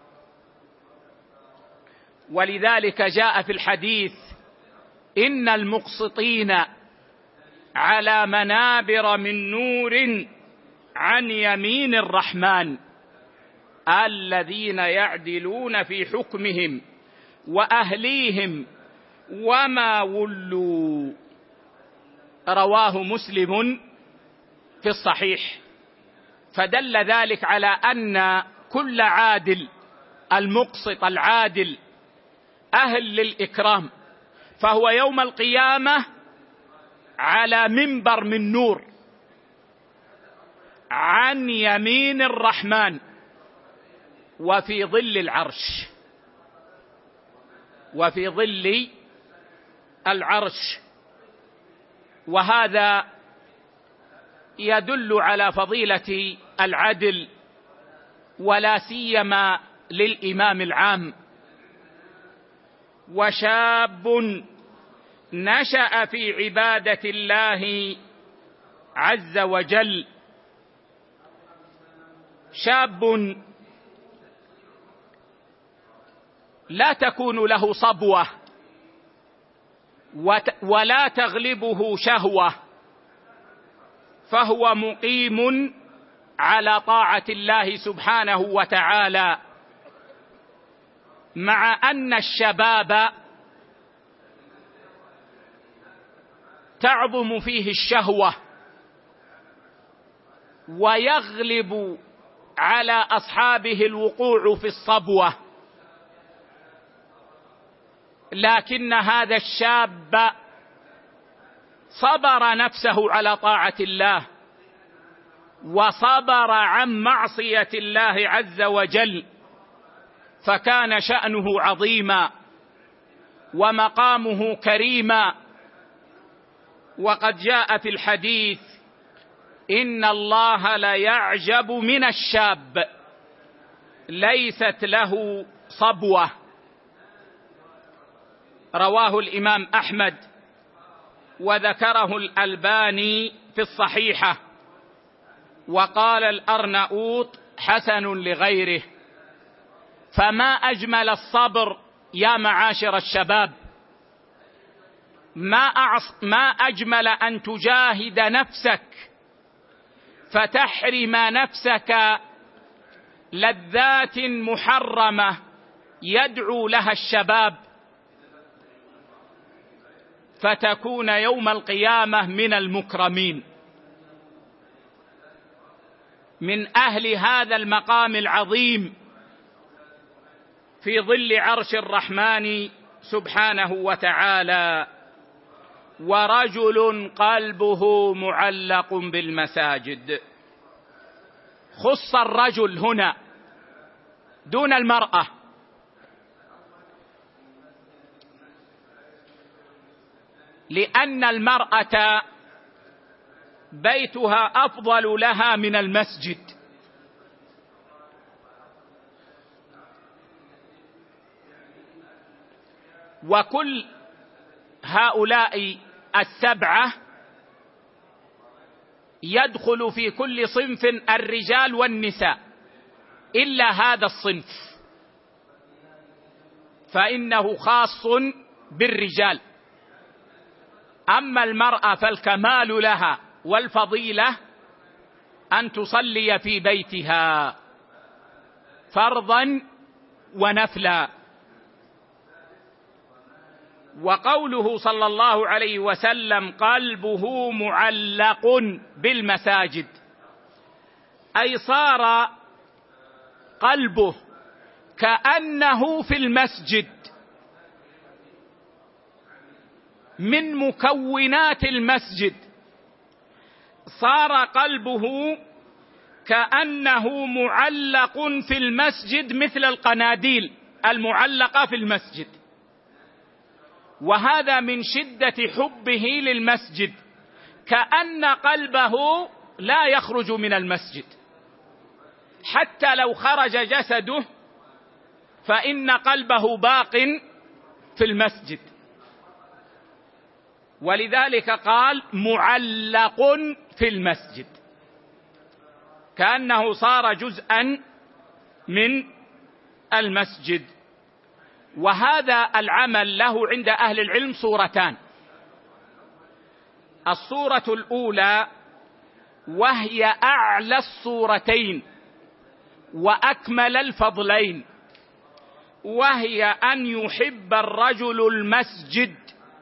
ولذلك جاء في الحديث: إن المقسطين على منابر من نور عن يمين الرحمن الذين يعدلون في حكمهم وأهليهم وما ولوا. رواه مسلم في الصحيح. فدل ذلك على أن كل عادل، المقسط العادل، أهل للإكرام، فهو يوم القيامة على منبر من نور عن يمين الرحمن وفي ظل العرش، وفي ظل العرش. وهذا يدل على فضيلة العدل، ولا سيما للإمام العام. وشاب نشأ في عبادة الله عز وجل، شاب لا تكون له صبوة ولا تغلبه شهوة، فهو مقيم على طاعة الله سبحانه وتعالى، مع أن الشباب تعظم فيه الشهوة ويغلب على أصحابه الوقوع في الصبوة، لكن هذا الشاب صبر نفسه على طاعة الله وصبر عن معصية الله عز وجل، فكان شأنه عظيما ومقامه كريما. وقد جاء في الحديث: إن الله ليعجب من الشاب ليست له صبوة. رواه الإمام أحمد وذكره الألباني في الصحيحة، وقال الأرنؤوط حسن لغيره. فما أجمل الصبر يا معاشر الشباب، ما, أعص ما أجمل أن تجاهد نفسك فتحرم نفسك لذات محرمة يدعو لها الشباب، فتكون يوم القيامة من المكرمين، من أهل هذا المقام العظيم في ظل عرش الرحمن سبحانه وتعالى. ورجل قلبه معلق بالمساجد. خص الرجل هنا دون المرأة، لأن المرأة بيتها أفضل لها من المسجد، وكل هؤلاء السبعة يدخل في كل صنف الرجال والنساء إلا هذا الصنف، فإنه خاص بالرجال. أما المرأة فالكمال لها والفضيلة أن تصلي في بيتها فرضا ونفلا. وقوله صلى الله عليه وسلم قلبه معلق بالمساجد، أي صار قلبه كأنه في المسجد، من مكونات المسجد، صار قلبه كأنه معلق في المسجد مثل القناديل المعلقة في المسجد، وهذا من شدة حبه للمسجد، كأن قلبه لا يخرج من المسجد، حتى لو خرج جسده فإن قلبه باق في المسجد. ولذلك قال معلق في المسجد، كأنه صار جزءا من المسجد. وهذا العمل له عند أهل العلم صورتان: الصورة الأولى وهي أعلى الصورتين وأكمل الفضلين، وهي أن يحب الرجل المسجد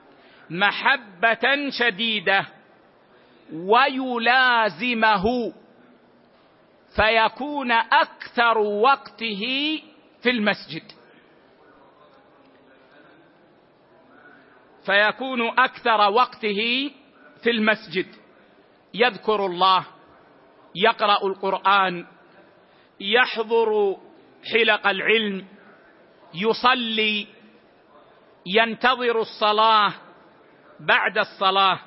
محبة شديدة ويلازمه، فيكون أكثر وقته في المسجد فيكون أكثر وقته في المسجد يذكر الله، يقرأ القرآن، يحضر حلق العلم، يصلي، ينتظر الصلاة بعد الصلاة.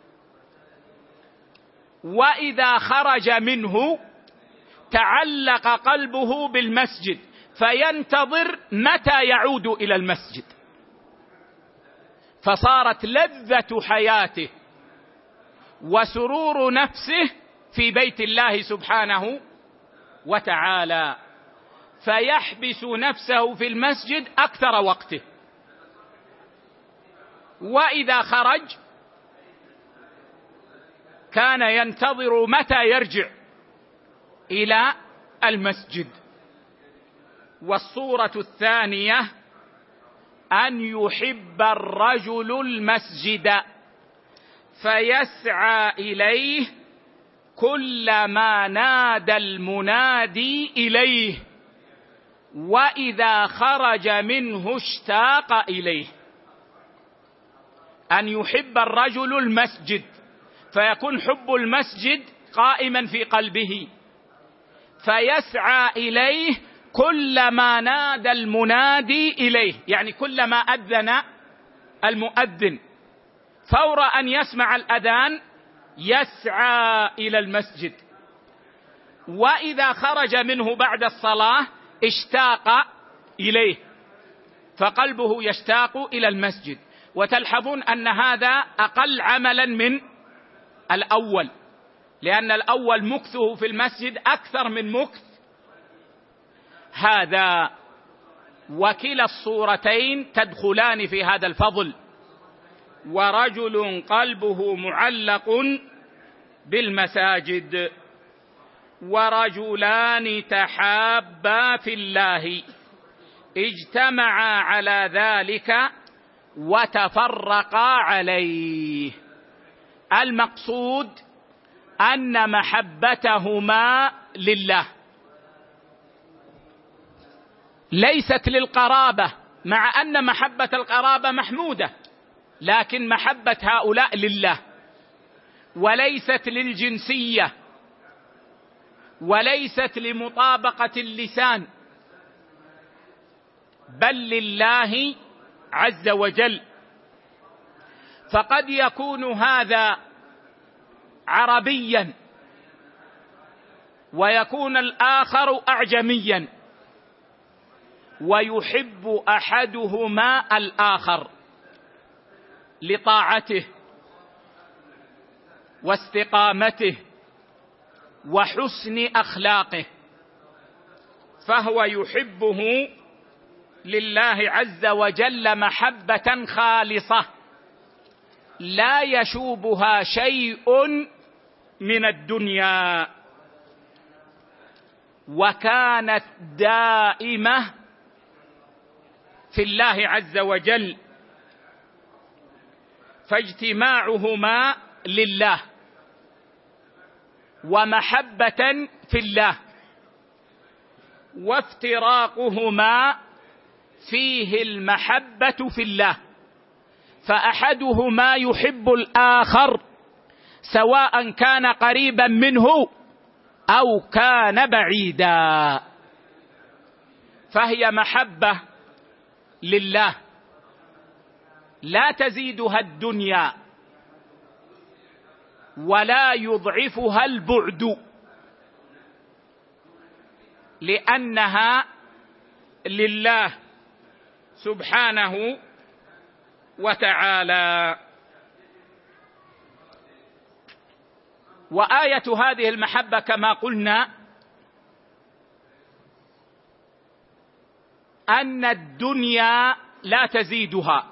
وإذا خرج منه تعلق قلبه بالمسجد، فينتظر متى يعود إلى المسجد، فصارت لذة حياته وسرور نفسه في بيت الله سبحانه وتعالى، فيحبس نفسه في المسجد أكثر وقته. وإذا خرج كان ينتظر متى يرجع إلى المسجد. والصورة الثانية أن يحب الرجل المسجد فيسعى إليه كلما نادى المنادي إليه، وإذا خرج منه اشتاق إليه. أن يحب الرجل المسجد فيكون حب المسجد قائما في قلبه، فيسعى إليه كلما نادى المنادي إليه، يعني كلما أذن المؤذن فور أن يسمع الأذان يسعى إلى المسجد. وإذا خرج منه بعد الصلاة اشتاق إليه، فقلبه يشتاق إلى المسجد. وتلحظون أن هذا أقل عملا من الأول، لأن الأول مكثه في المسجد أكثر من مكث هذا. وكلا الصورتين تدخلان في هذا الفضل: ورجل قلبه معلق بالمساجد، ورجلان تحابا في الله اجتمعا على ذلك وتفرقا عليه. المقصود أن محبتهما لله ليست للقرابة، مع أن محبة القرابة محمودة، لكن محبة هؤلاء لله، وليست للجنسية، وليست لمطابقة اللسان، بل لله عز وجل. فقد يكون هذا عربيا ويكون الآخر أعجميا، ويحب أحدهما الآخر لطاعته واستقامته وحسن أخلاقه، فهو يحبه لله عز وجل محبة خالصة لا يشوبها شيء من الدنيا، وكانت دائمة في الله عز وجل، فاجتماعهما لله ومحبة في الله، وافتراقهما فيه المحبة في الله، فأحدهما يحب الآخر سواء كان قريبا منه أو كان بعيدا، فهي محبة لله لا تزيدها الدنيا ولا يضعفها البعد، لأنها لله سبحانه وتعالى. وآية هذه المحبة كما قلنا أن الدنيا لا تزيدها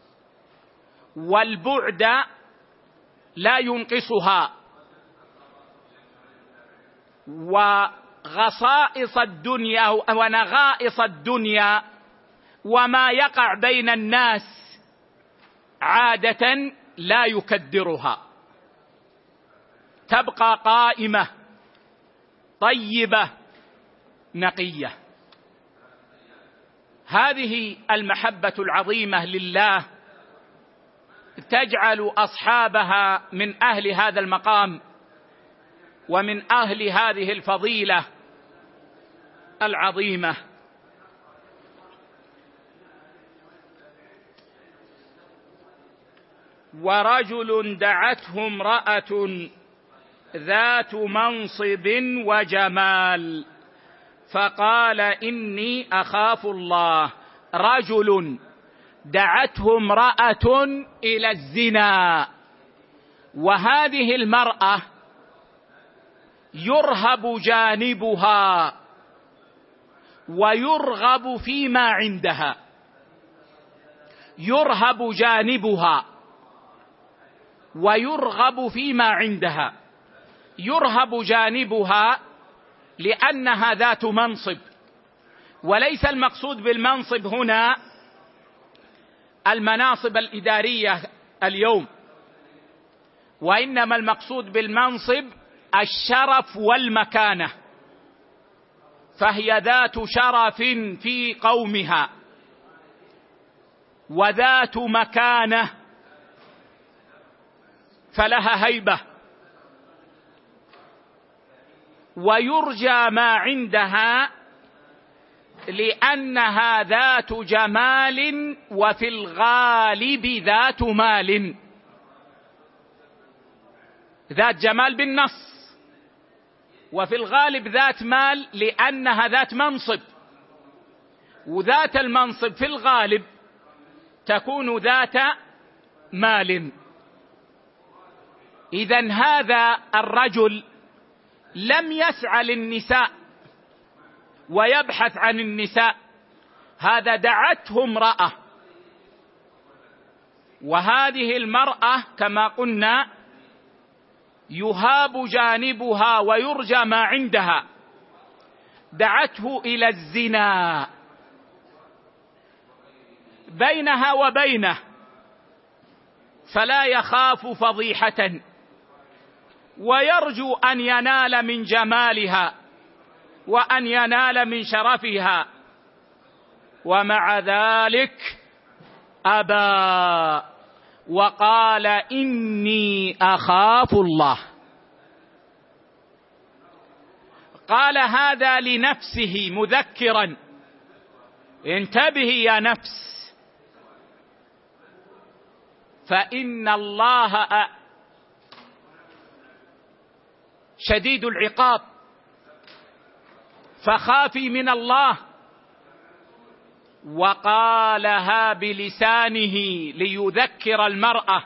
والبعد لا ينقصها، وغصائص الدنيا ونغائص الدنيا وما يقع بين الناس عادة لا يكدرها، تبقى قائمة طيبة نقية. هذه المحبة العظيمة لله تجعل أصحابها من أهل هذا المقام ومن أهل هذه الفضيلة العظيمة. ورجل دعته امرأة ذات منصب وجمال فقال إني أخاف الله. رجل دعته امرأة إلى الزنا، وهذه المرأة يرهب جانبها ويرغب فيما عندها، يرهب جانبها ويرغب فيما عندها. يرهب جانبها لأنها ذات منصب، وليس المقصود بالمنصب هنا المناصب الإدارية اليوم، وإنما المقصود بالمنصب الشرف والمكانة، فهي ذات شرف في قومها وذات مكانة، فلها هيبة، ويرجى ما عندها لأنها ذات جمال وفي الغالب ذات مال، ذات جمال بالنص، وفي الغالب ذات مال لأنها ذات منصب، وذات المنصب في الغالب تكون ذات مال. إذن هذا الرجل لم يسعى للنساء ويبحث عن النساء، هذا دعته امرأة، وهذه المرأة كما قلنا يهاب جانبها ويرجى ما عندها، دعته إلى الزنا بينها وبينه، فلا يخاف فضيحة ويرجو أن ينال من جمالها وأن ينال من شرفها، ومع ذلك أبى وقال إني أخاف الله. قال هذا لنفسه مذكرا، انتبهي يا نفس، فإن الله شديد العقاب، فخافي من الله. وقالها بلسانه ليذكر المرأة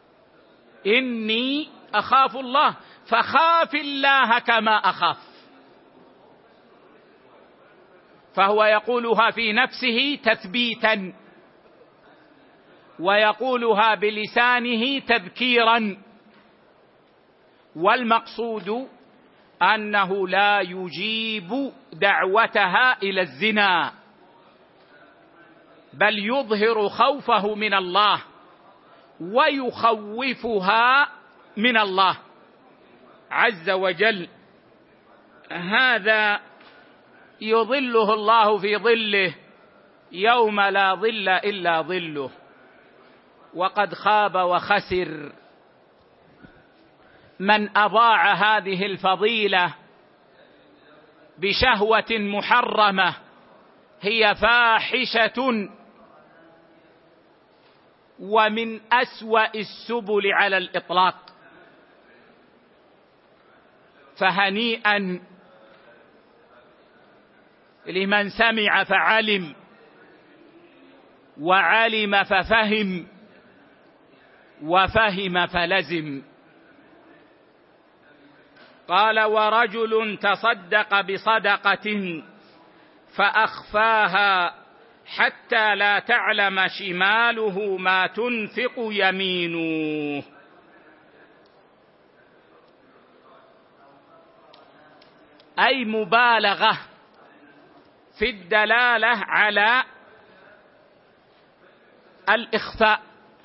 إني أخاف الله، فخاف الله كما أخاف، فهو يقولها في نفسه تثبيتا ويقولها بلسانه تذكيرا، والمقصود أنه لا يجيب دعوتها إلى الزنا، بل يظهر خوفه من الله ويخوفها من الله عز وجل. هذا يظله الله في ظله يوم لا ظل إلا ظله، وقد خاب وخسر من أضاع هذه الفضيلة بشهوة محرمة هي فاحشة ومن أسوأ السبل على الإطلاق. فهنيئا لمن سمع فعلم، وعلم ففهم، وفهم فلزم. قال: ورجل تصدق بصدقة فأخفاها حتى لا تعلم شماله ما تنفق يمينه. أي مبالغة في الدلالة على الإخفاء،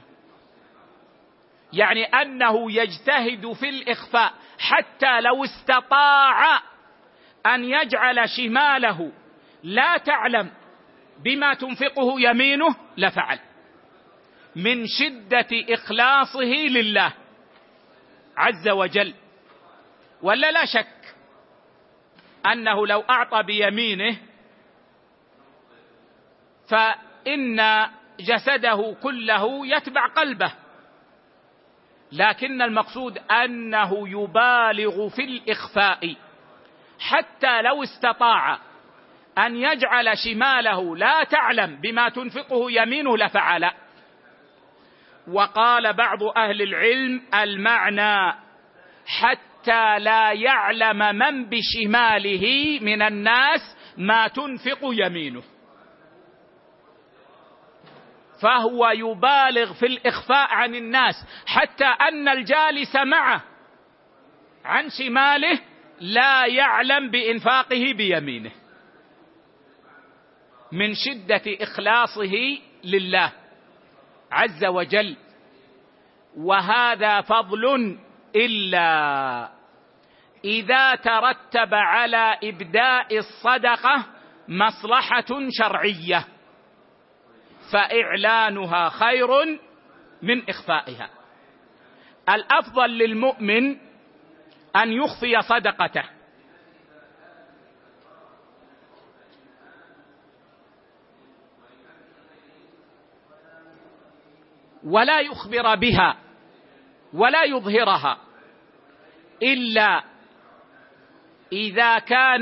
يعني أنه يجتهد في الإخفاء حتى لو استطاع أن يجعل شماله لا تعلم بما تنفقه يمينه لفعل، من شدة إخلاصه لله عز وجل. ولا لا شك أنه لو أعطى بيمينه فإن جسده كله يتبع قلبه، لكن المقصود أنه يبالغ في الإخفاء حتى لو استطاع أن يجعل شماله لا تعلم بما تنفقه يمينه لفعل. وقال بعض أهل العلم: المعنى حتى لا يعلم من بشماله من الناس ما تنفق يمينه، فهو يبالغ في الإخفاء عن الناس حتى أن الجالس معه عن شماله لا يعلم بإنفاقه بيمينه، من شدة إخلاصه لله عز وجل. وهذا فضل إلا إذا ترتب على إبداء الصدقة مصلحة شرعية، فإعلانها خير من إخفائها. الأفضل للمؤمن أن يخفي صدقته، ولا يخبر بها ولا يظهرها، إلا إذا كان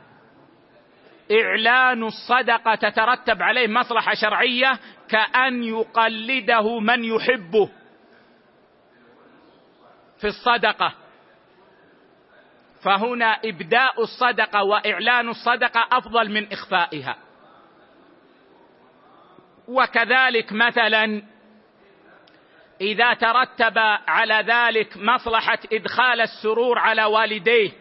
إعلان الصدقة تترتب عليه مصلحة شرعية، كأن يقلده من يحبه في الصدقة، فهنا إبداء الصدقة وإعلان الصدقة أفضل من إخفائها. وكذلك مثلا إذا ترتب على ذلك مصلحة إدخال السرور على والديه،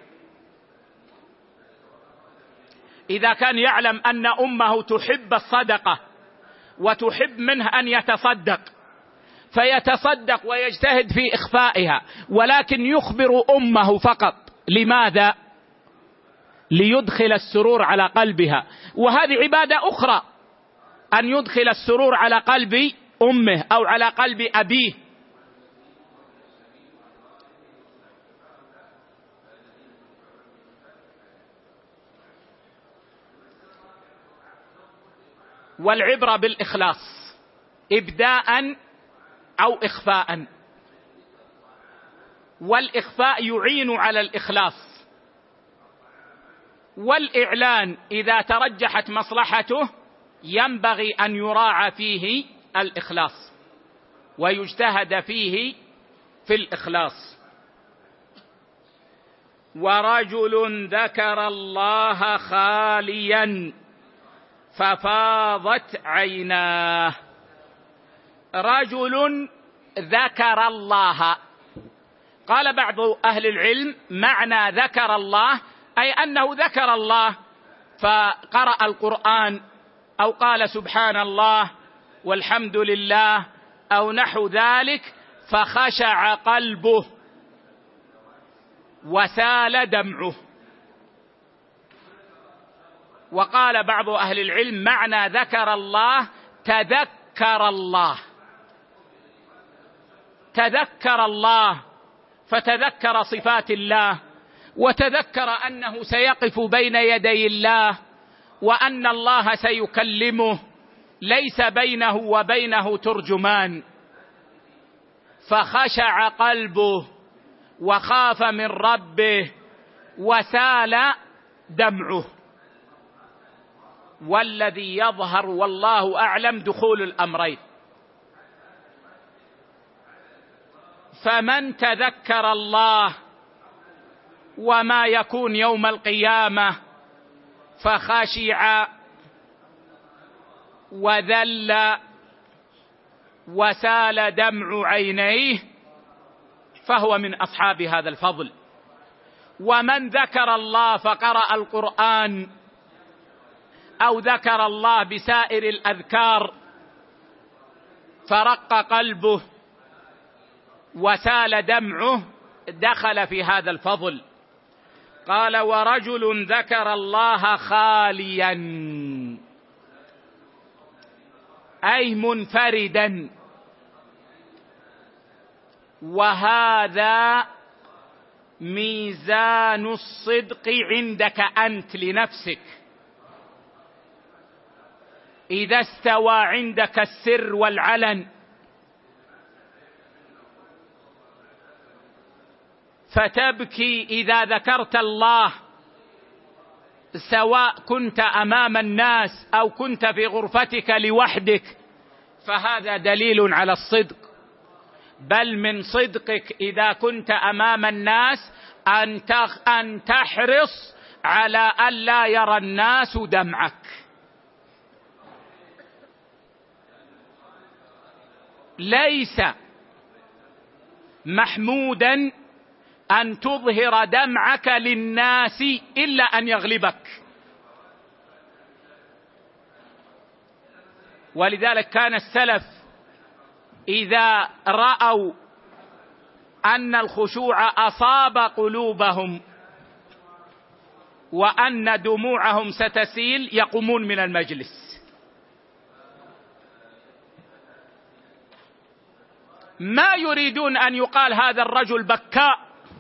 إذا كان يعلم أن أمه تحب الصدقة وتحب منه أن يتصدق، فيتصدق ويجتهد في إخفائها، ولكن يخبر أمه فقط. لماذا؟ ليدخل السرور على قلبها، وهذه عبادة أخرى، أن يدخل السرور على قلب أمه أو على قلب أبيه. والعبرة بالإخلاص إبداء أو إخفاء، والإخفاء يعين على الإخلاص، والإعلان إذا ترجحت مصلحته ينبغي أن يراعى فيه الإخلاص ويجتهد فيه في الإخلاص. ورجل ذكر الله خاليا ففاضت عيناه. رجل ذكر الله، قال بعض أهل العلم معنى ذكر الله أي أنه ذكر الله فقرأ القرآن أو قال سبحان الله والحمد لله أو نحو ذلك، فخشع قلبه وسال دمعه. وقال بعض أهل العلم معنى ذكر الله تذكر الله، تذكر الله فتذكر صفات الله وتذكر أنه سيقف بين يدي الله وأن الله سيكلمه ليس بينه وبينه ترجمان، فخشع قلبه وخاف من ربه وسال دمعه. والذي يظهر والله أعلم دخول الأمرين. فمن تذكر الله وما يكون يوم القيامة فخشع وذل وسال دمع عينيه فهو من أصحاب هذا الفضل. ومن ذكر الله فقرأ القرآن أو ذكر الله بسائر الأذكار فرق قلبه وسال دمعه دخل في هذا الفضل. قال: ورجل ذكر الله خاليا، أي منفردا، وهذا ميزان الصدق عندك أنت لنفسك. إذا استوى عندك السر والعلن فتبكي إذا ذكرت الله، سواء كنت أمام الناس أو كنت في غرفتك لوحدك، فهذا دليل على الصدق. بل من صدقك إذا كنت أمام الناس أن تحرص على أن لا يرى الناس دمعك. ليس محمودا أن تظهر دمعك للناس إلا أن يغلبك. ولذلك كان السلف إذا رأوا أن الخشوع أصاب قلوبهم وأن دموعهم ستسيل يقومون من المجلس. ما يريدون أن يقال هذا الرجل بكاء،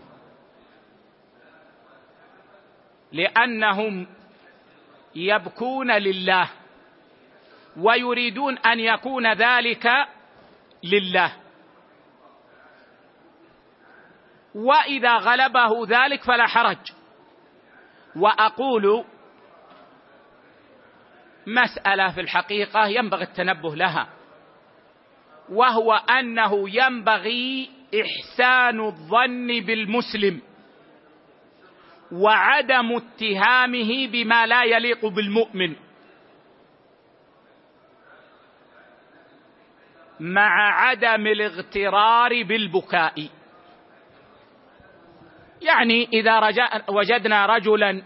لأنهم يبكون لله ويريدون أن يكون ذلك لله، وإذا غلبه ذلك فلا حرج. وأقول مسألة في الحقيقة ينبغي التنبه لها، وهو أنه ينبغي إحسان الظن بالمسلم وعدم اتهامه بما لا يليق بالمؤمن، مع عدم الاغترار بالبكاء. يعني إذا وجدنا رجلا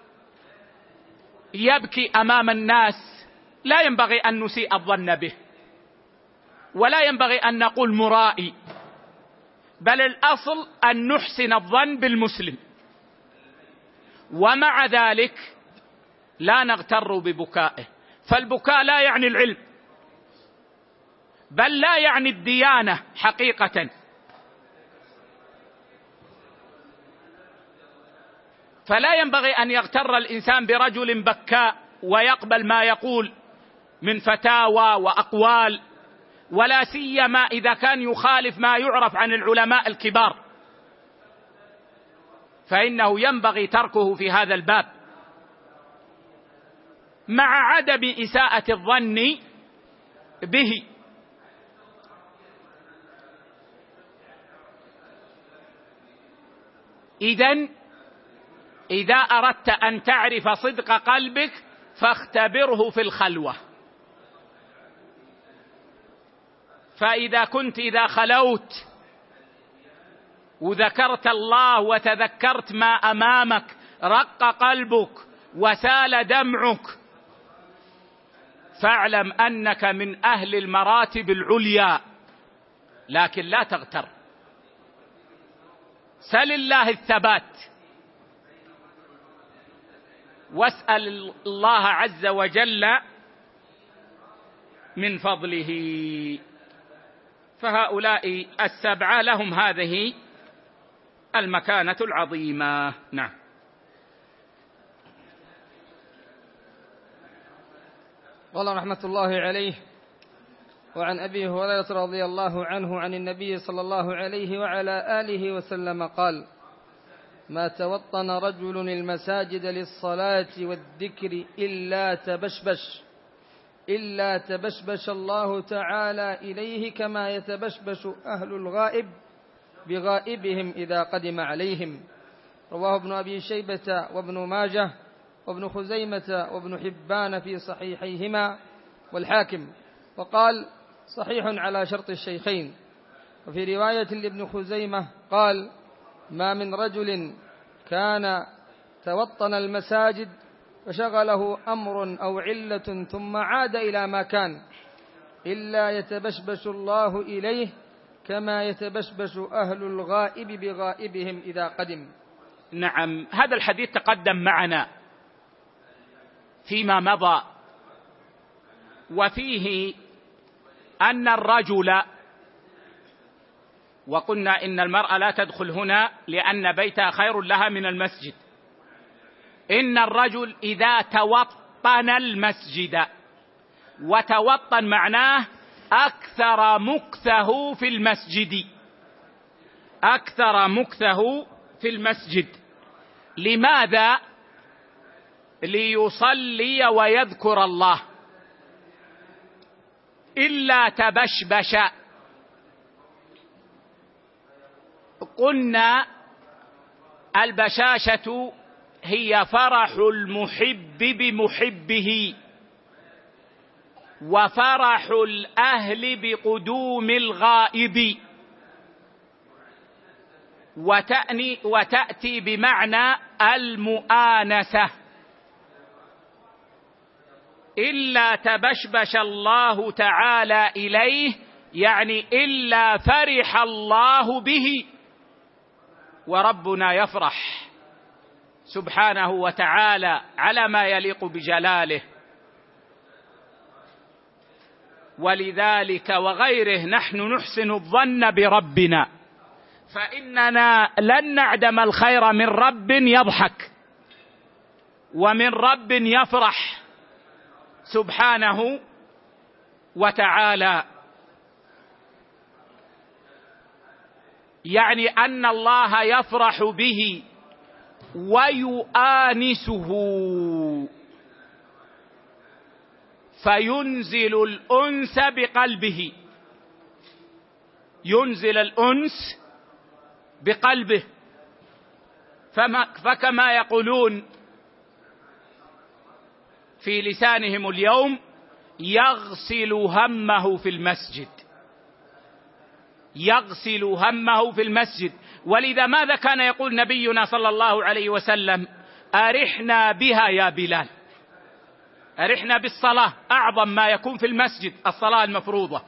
يبكي أمام الناس لا ينبغي أن نسيء الظن به، ولا ينبغي أن نقول مرائي، بل الأصل أن نحسن الظن بالمسلم، ومع ذلك لا نغتر ببكائه. فالبكاء لا يعني العلم، بل لا يعني الديانة حقيقة. فلا ينبغي أن يغتر الإنسان برجل بكاء ويقبل ما يقول من فتاوى وأقوال، ولا سيما إذا كان يخالف ما يعرف عن العلماء الكبار، فإنه ينبغي تركه في هذا الباب، مع عدم إساءة الظن به. إذن إذا أردت أن تعرف صدق قلبك فاختبره في الخلوة. فإذا كنت إذا خلوت وذكرت الله وتذكرت ما أمامك رق قلبك وسال دمعك، فاعلم أنك من أهل المراتب العليا، لكن لا تغتر. سل الله الثبات، واسأل الله عز وجل من فضله. فهؤلاء السبعة لهم هذه المكانة العظيمة. نعم. قال رحمة الله عليه: وعن أبي هريرة رضي الله عنه عن النبي صلى الله عليه وعلى آله وسلم قال: ما توطن رجل المساجد للصلاة والذكر إلا تبشبش إلا تبشبش الله تعالى إليه كما يتبشبش أهل الغائب بغائبهم إذا قدم عليهم. رواه ابن أبي شيبة وابن ماجه وابن خزيمة وابن حبان في صحيحيهما والحاكم، وقال: صحيح على شرط الشيخين. وفي رواية لابن خزيمة قال: ما من رجل كان توطن المساجد فشغله أمر أو علة ثم عاد إلى ما كان إلا يتبشبش الله إليه كما يتبشبش أهل الغائب بغائبهم إذا قدم. نعم، هذا الحديث تقدم معنا فيما مضى، وفيه أن الرجل، وقلنا إن المرأة لا تدخل هنا لأن بيتها خير لها من المسجد، إن الرجل إذا توطن المسجد، وتوطن معناه أكثر مكثه في المسجد، أكثر مكثه في المسجد. لماذا؟ ليصلي ويذكر الله. إلا تبشبش، قلنا البشاشة هي فرح المحب بمحبه، وفرح الأهل بقدوم الغائب، وتأني وتأتي بمعنى المؤانسة. إلا تبشبش الله تعالى إليه، يعني إلا فرح الله به، وربنا يفرح سبحانه وتعالى على ما يليق بجلاله. ولذلك وغيره نحن نحسن الظن بربنا، فإننا لن نعدم الخير من رب يضحك ومن رب يفرح سبحانه وتعالى. يعني أن الله يفرح به ويؤانسه، فينزل الأنس بقلبه، ينزل الأنس بقلبه. فما فكما يقولون في لسانهم اليوم: يغسل همه في المسجد، يغسل همه في المسجد. ولذا ماذا كان يقول نبينا صلى الله عليه وسلم؟ أرحنا بها يا بلال، أرحنا بالصلاة، أعظم ما يكون في المسجد الصلاة المفروضة.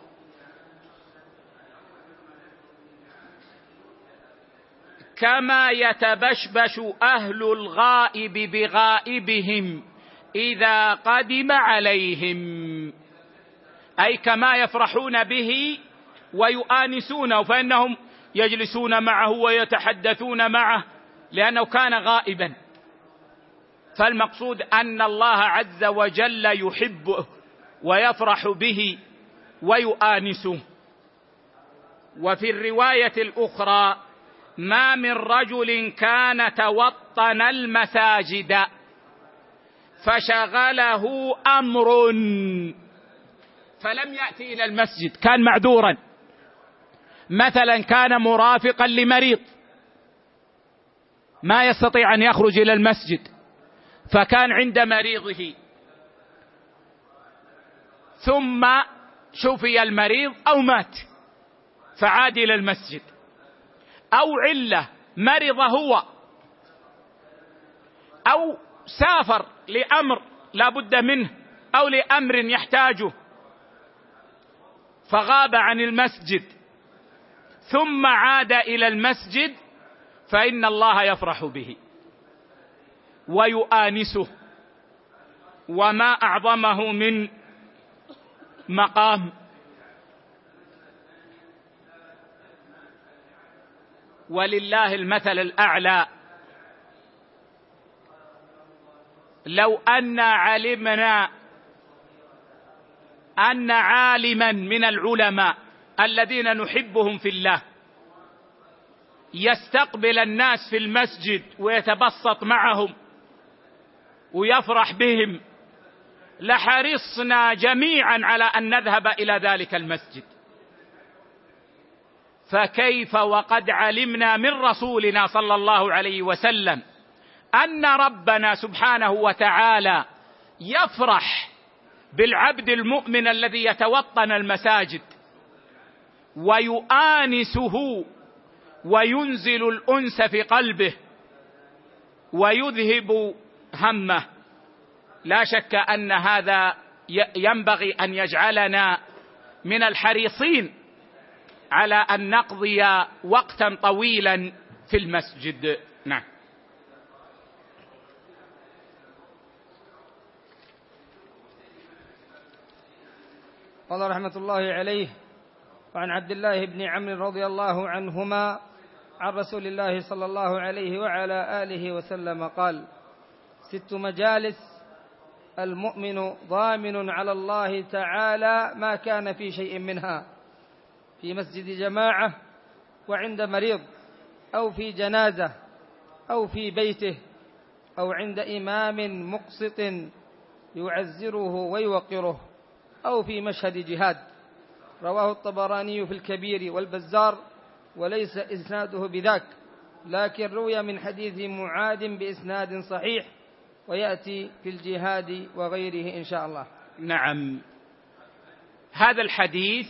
كما يتبشبش أهل الغائب بغائبهم إذا قدم عليهم، أي كما يفرحون به ويؤانسونه، فإنهم يجلسون معه ويتحدثون معه لأنه كان غائبا. فالمقصود أن الله عز وجل يحبه ويفرح به ويؤانسه. وفي الرواية الأخرى: ما من رجل كان توطن المساجد فشغله أمر، فلم يأتي إلى المسجد، كان معذورا، مثلا كان مرافقا لمريض ما يستطيع أن يخرج إلى المسجد، فكان عند مريضه، ثم شفي المريض أو مات فعاد إلى المسجد، أو علة مرض هو، أو سافر لأمر لا بد منه، أو لأمر يحتاجه فغاب عن المسجد ثم عاد إلى المسجد، فإن الله يفرح به ويؤانسه. وما أعظمه من مقام. ولله المثل الأعلى. لو أن علمنا أن عالما من العلماء الذين نحبهم في الله يستقبل الناس في المسجد ويتبسط معهم ويفرح بهم لحرصنا جميعا على أن نذهب إلى ذلك المسجد، فكيف وقد علمنا من رسولنا صلى الله عليه وسلم أن ربنا سبحانه وتعالى يفرح بالعبد المؤمن الذي يتوطن المساجد ويؤانسه وينزل الأنس في قلبه ويذهب همه. لا شك أن هذا ينبغي أن يجعلنا من الحريصين على أن نقضي وقتا طويلا في المسجد. نعم. قال رحمة الله عليه: وعن عبد الله بن عمرو رضي الله عنهما عن رسول الله صلى الله عليه وعلى آله وسلم قال: ست مجالس المؤمن ضامن على الله تعالى ما كان في شيء منها: في مسجد جماعة، وعند مريض، أو في جنازة، أو في بيته، أو عند إمام مقسط يعزره ويوقره، أو في مشهد جهاد. رواه الطبراني في الكبير والبزار، وليس إسناده بذاك، لكن روي من حديث معاذ بإسناد صحيح، ويأتي في الجهاد وغيره إن شاء الله. نعم. هذا الحديث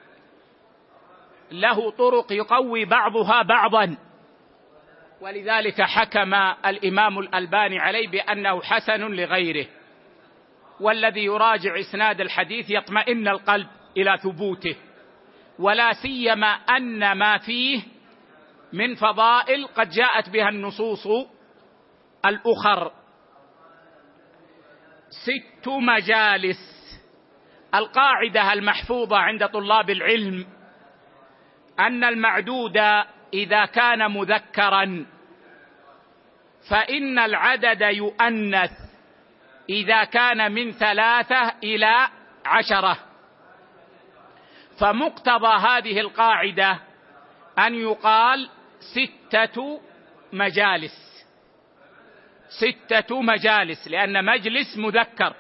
له طرق يقوي بعضها بعضا، ولذلك حكم الإمام الألباني عليه بأنه حسن لغيره، والذي يراجع إسناد الحديث يطمئن القلب إلى ثبوته، ولا سيما أن ما فيه من فضائل قد جاءت بها النصوص الأخر. ست مجالس. القاعدة المحفوظة عند طلاب العلم أن المعدود إذا كان مذكرا فإن العدد يؤنث إذا كان من ثلاثة إلى عشرة، فمقتضى هذه القاعدة أن يقال ستة مجالس. ستة مجالس لأن مجلس مذكر،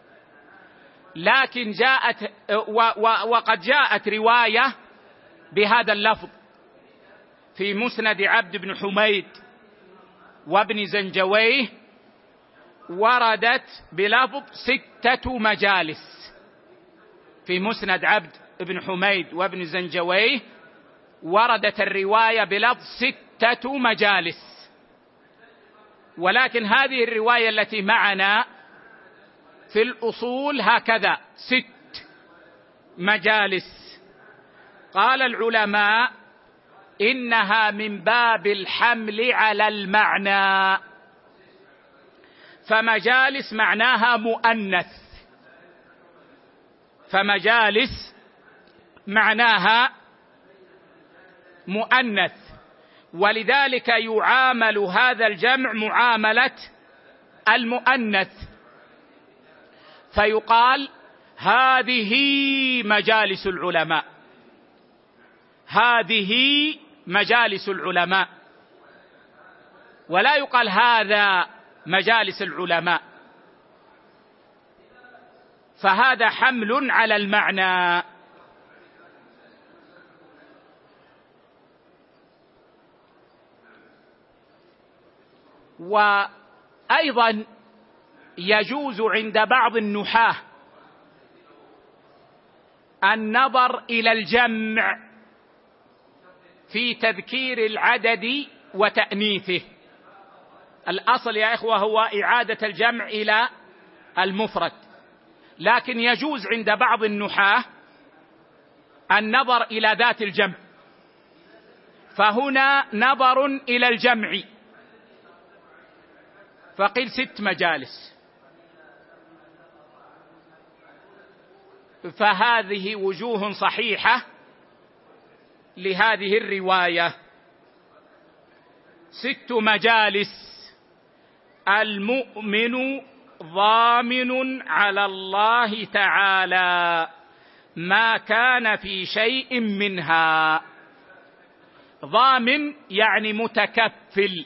لكن جاءت وقد جاءت رواية بهذا اللفظ في مسند عبد بن حميد وابن زنجويه، وردت بلفظ ستة مجالس. في مسند عبد بن حميد وابن زنجويه وردت الرواية بلفظ ستة مجالس، ولكن هذه الرواية التي معنا في الأصول هكذا: ست مجالس. قال العلماء إنها من باب الحمل على المعنى، فمجالس معناها مؤنث، فمجالس معناها مؤنث، ولذلك يعامل هذا الجمع معاملة المؤنث، فيقال هذه مجالس العلماء، هذه مجالس العلماء، ولا يقال هذا مجالس العلماء، فهذا حمل على المعنى. وأيضا يجوز عند بعض النحاة النظر إلى الجمع في تذكير العدد وتأنيثه. الأصل يا إخوة هو إعادة الجمع إلى المفرد، لكن يجوز عند بعض النحاة النظر إلى ذات الجمع، فهنا نظر إلى الجمع فقيل ست مجالس، فهذه وجوه صحيحة لهذه الرواية. ست مجالس المؤمن ضامن على الله تعالى ما كان في شيء منها. ضامن يعني متكفل.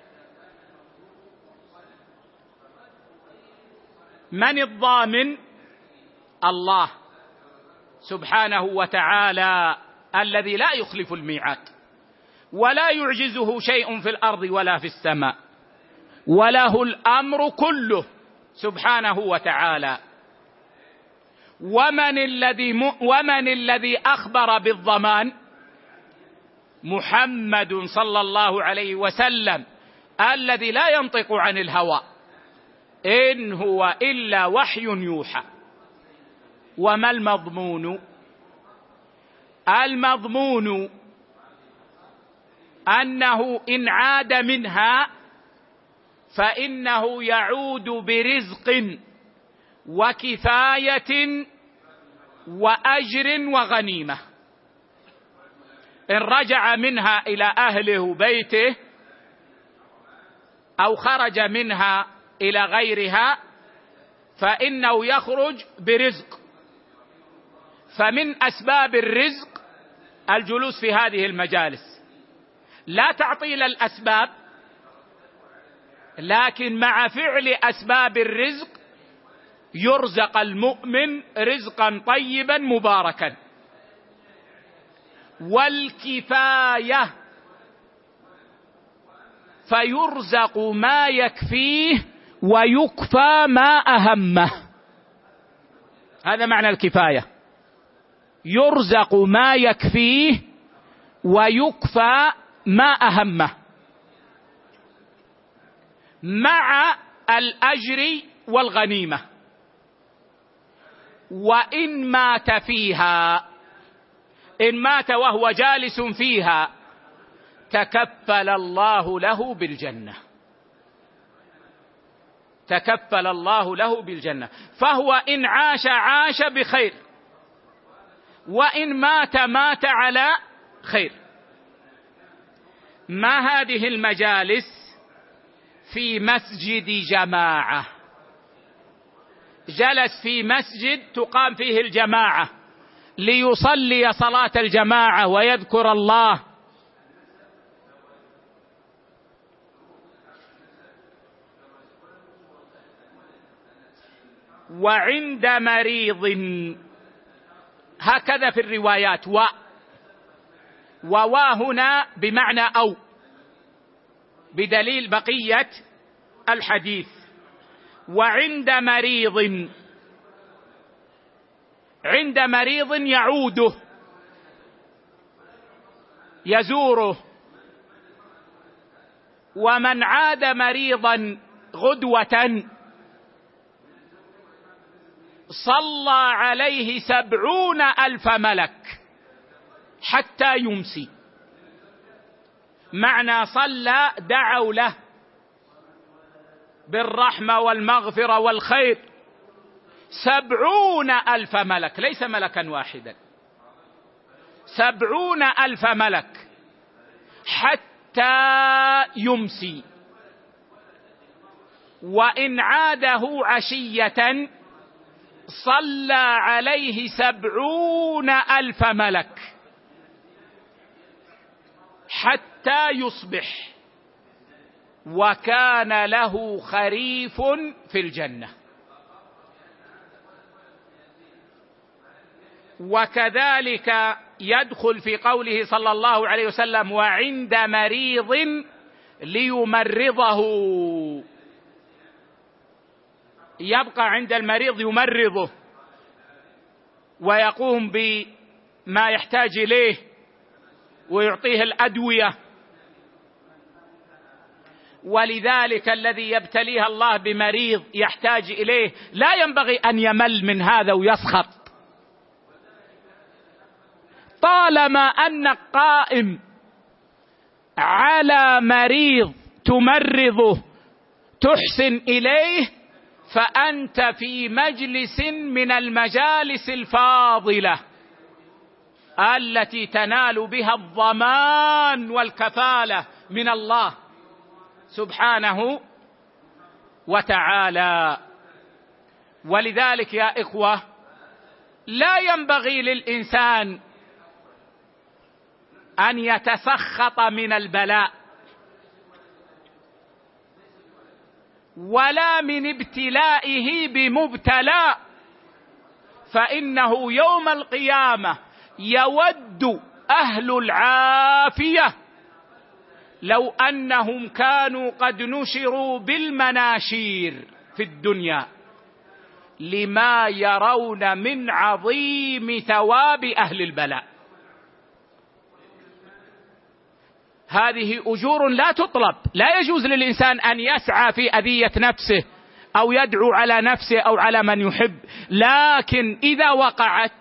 من الضامن؟ الله سبحانه وتعالى الذي لا يخلف الميعاد، ولا يعجزه شيء في الأرض ولا في السماء، وله الأمر كله سبحانه وتعالى. ومن الذي م... ومن الذي أخبر بالضمان؟ محمد صلى الله عليه وسلم الذي لا ينطق عن الهوى، إن هو إلا وحي يوحى. وما المضمون؟ المضمون أنه إن عاد منها فإنه يعود برزق وكفاية وأجر وغنيمة. إن رجع منها إلى أهله وبيته أو خرج منها إلى غيرها فإنه يخرج برزق. فمن أسباب الرزق الجلوس في هذه المجالس، لا تعطيل الأسباب، لكن مع فعل أسباب الرزق يرزق المؤمن رزقا طيبا مباركا. والكفاية فيرزق ما يكفيه ويكفى ما أهمه. هذا معنى الكفاية، يرزق ما يكفيه ويكفى ما أهمه، مع الأجر والغنيمة. وإن مات فيها، إن مات وهو جالس فيها تكفل الله له بالجنة، تكفل الله له بالجنة. فهو إن عاش عاش بخير، وإن مات مات على خير. ما هذه المجالس؟ في مسجد جماعة، جلس في مسجد تقام فيه الجماعة ليصلي صلاة الجماعة ويذكر الله. وعند مريض، هكذا في الروايات، و ووا هنا بمعنى أو، بدليل بقية الحديث. وعند مريض، عند مريض يعوده يزوره. ومن عاد مريضا غدوة صلى عليه سبعون ألف ملك حتى يمسي. معنى صلى دعوا له بالرحمة والمغفرة والخير سبعون ألف ملك، ليس ملكا واحدا، سبعون ألف ملك حتى يمسي. وإن عاده عشية صلى عليه سبعون ألف ملك حتى يصبح، وكان له خريف في الجنة. وكذلك يدخل في قوله صلى الله عليه وسلم: وعند مريض ليمرضه، يبقى عند المريض يمرضه ويقوم بما يحتاج إليه ويعطيه الأدوية. ولذلك الذي يبتليه الله بمريض يحتاج إليه لا ينبغي أن يمل من هذا ويسخط، طالما أنك قائم على مريض تمرضه تحسن إليه فأنت في مجلس من المجالس الفاضلة التي تنال بها الضمان والكفالة من الله سبحانه وتعالى. ولذلك يا إخوة لا ينبغي للإنسان أن يتسخط من البلاء ولا من ابتلائه بمبتلى، فإنه يوم القيامة يود أهل العافية لو أنهم كانوا قد نشروا بالمناشير في الدنيا لما يرون من عظيم ثواب أهل البلاء. هذه أجور لا تطلب، لا يجوز للإنسان أن يسعى في أذية نفسه أو يدعو على نفسه أو على من يحب، لكن إذا وقعت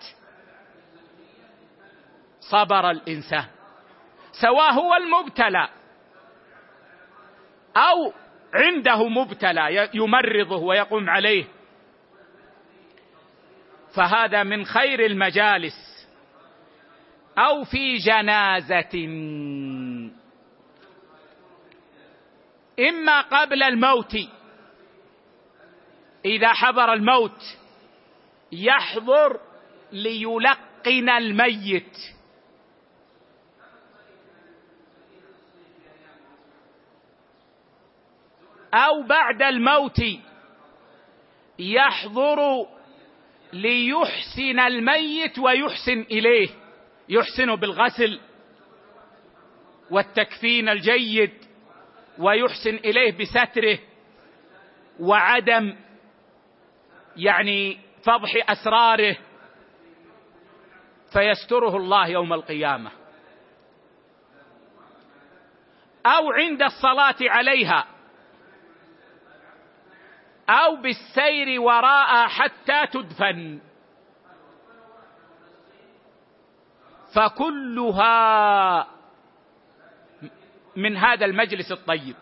صبر الإنسان، سواء هو المبتلى أو عنده مبتلى يمرضه ويقوم عليه، فهذا من خير المجالس. أو في جنازة، إما قبل الموت إذا حضر الموت يحضر ليلقن الميت، أو بعد الموت يحضر ليحسن الميت ويحسن إليه، يحسن بالغسل والتكفين الجيد، ويحسن إليه بستره وعدم يعني فضح أسراره، فيستره الله يوم القيامة. أو عند الصلاة عليها، أو بالسير وراء حتى تدفن، فكلها من هذا المجلس الطيب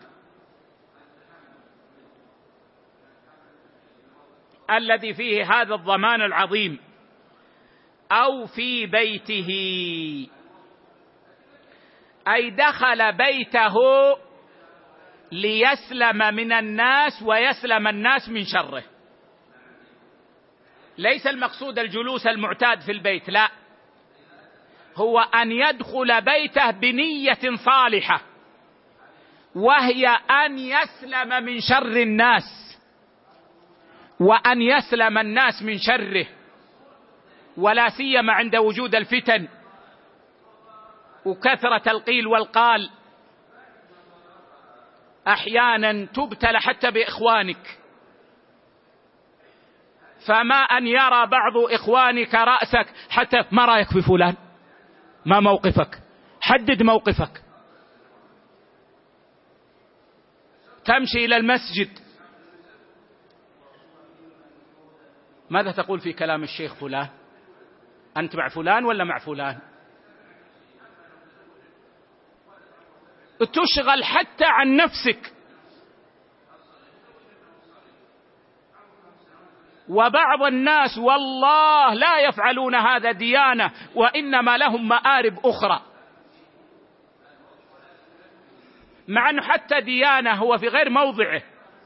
الذي فيه هذا الضمان العظيم. أو في بيته، أي دخل بيته ليسلم من الناس ويسلم الناس من شره. ليس المقصود الجلوس المعتاد في البيت، لا، هو أن يدخل بيته بنية صالحة، وهي أن يسلم من شر الناس وأن يسلم الناس من شره، ولا سيما عند وجود الفتن وكثرة القيل والقال. أحيانا تبتلى حتى بإخوانك، فما أن يرى بعض إخوانك رأسك حتى ما رأيك في فلان، ما موقفك، حدد موقفك. تمشي إلى المسجد، ماذا تقول في كلام الشيخ فلان؟ أنت مع فلان ولا مع فلان؟ تشغل حتى عن نفسك. وبعض الناس والله لا يفعلون هذا ديانة، وإنما لهم مآرب أخرى، مع أنه حتى ديانة هو في غير موضعه،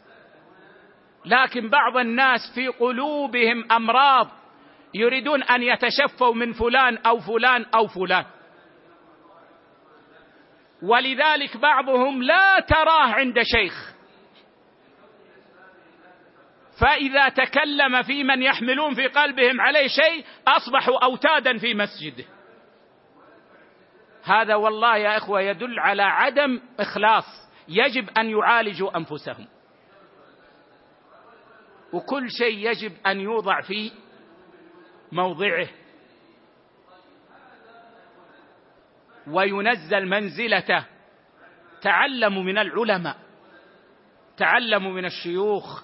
لكن بعض الناس في قلوبهم أمراض يريدون أن يتشفوا من فلان أو فلان أو فلان. ولذلك بعضهم لا تراه عند شيخ، فإذا تكلم في من يحملون في قلبهم عليه شيء أصبحوا أوتادا في مسجده. هذا والله يا إخوة يدل على عدم إخلاص، يجب أن يعالجوا أنفسهم، وكل شيء يجب أن يوضع في موضعه وينزل منزلته. تعلموا من العلماء، تعلموا من الشيوخ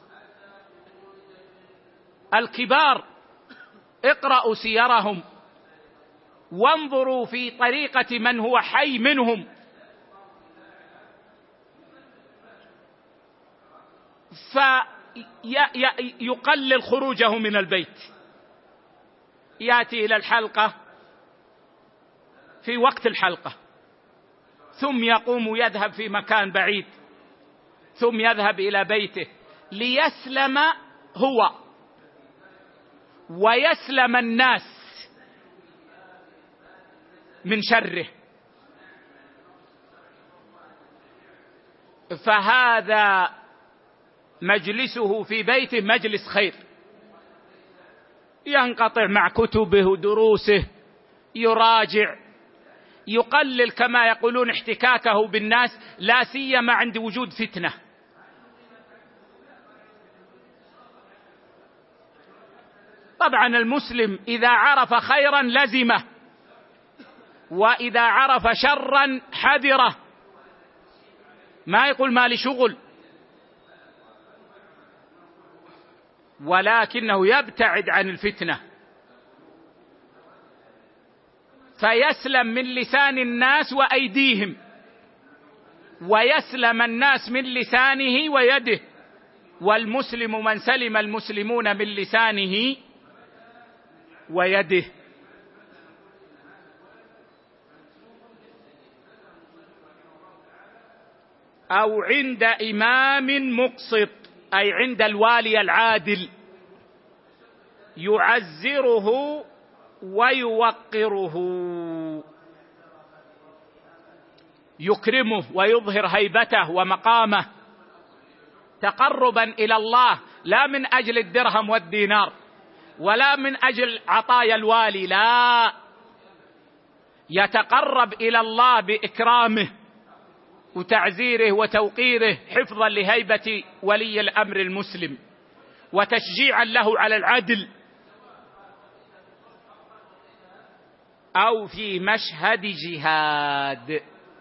الكبار، اقرأوا سيرهم وانظروا في طريقة من هو حي منهم، فيقلل خروجه من البيت، يأتي إلى الحلقة في وقت الحلقة ثم يقوم يذهب في مكان بعيد ثم يذهب إلى بيته ليسلم هو ويسلم الناس من شره، فهذا مجلسه في بيته مجلس خير، ينقطع مع كتبه ودروسه، يراجع، يقلل كما يقولون احتكاكه بالناس، لا سيما عند وجود فتنة. طبعا المسلم إذا عرف خيرا لزمه، وإذا عرف شرا حذره، ما يقول ما لي شغل، ولكنه يبتعد عن الفتنة فيسلم من لسان الناس وأيديهم، ويسلم الناس من لسانه ويده. والمسلم من سلم المسلمون من لسانه ويده. أو عند إمام مقسط، أي عند الوالي العادل، يعزره ويوقره، يكرمه ويظهر هيبته ومقامه تقربا إلى الله، لا من أجل الدرهم والدينار ولا من أجل عطايا الوالي، لا، يتقرب إلى الله بإكرامه وتعزيره وتوقيره حفظا لهيبة ولي الأمر المسلم وتشجيعا له على العدل. أو في مشهد جهاد.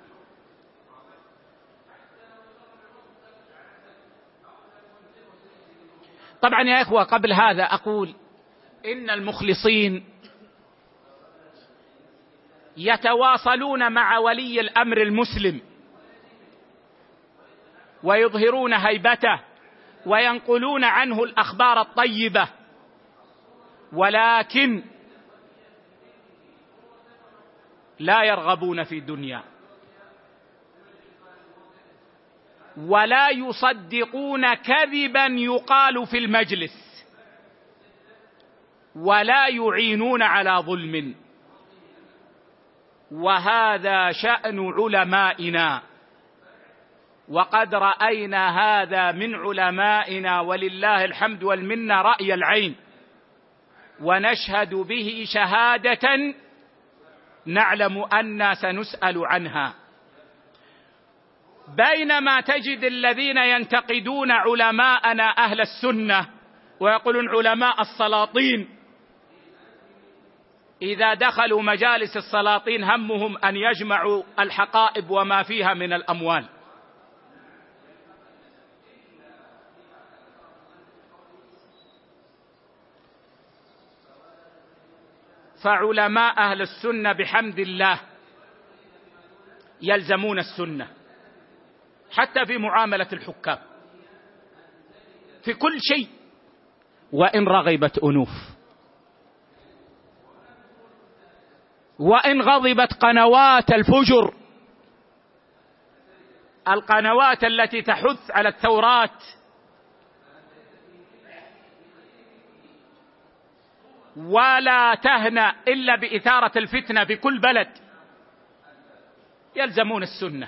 طبعا يا إخوة، قبل هذا أقول إن المخلصين يتواصلون مع ولي الأمر المسلم ويظهرون هيبته وينقلون عنه الأخبار الطيبة، ولكن لا يرغبون في الدنيا، ولا يصدقون كذبا يقال في المجلس، ولا يعينون على ظلم. وهذا شأن علمائنا، وقد رأينا هذا من علمائنا ولله الحمد والمنة رأي العين، ونشهد به شهادة نعلم أن سنسأل عنها. بينما تجد الذين ينتقدون علماءنا أهل السنة ويقولون علماء السلاطين، إذا دخلوا مجالس السلاطين همهم أن يجمعوا الحقائب وما فيها من الأموال. فعلماء أهل السنة بحمد الله يلزمون السنة حتى في معاملة الحكام في كل شيء، وإن رغبت أنوف، وإن غضبت قنوات الفجر، القنوات التي تحث على الثورات ولا تهنأ إلا بإثارة الفتنة في كل بلد، يلزمون السنة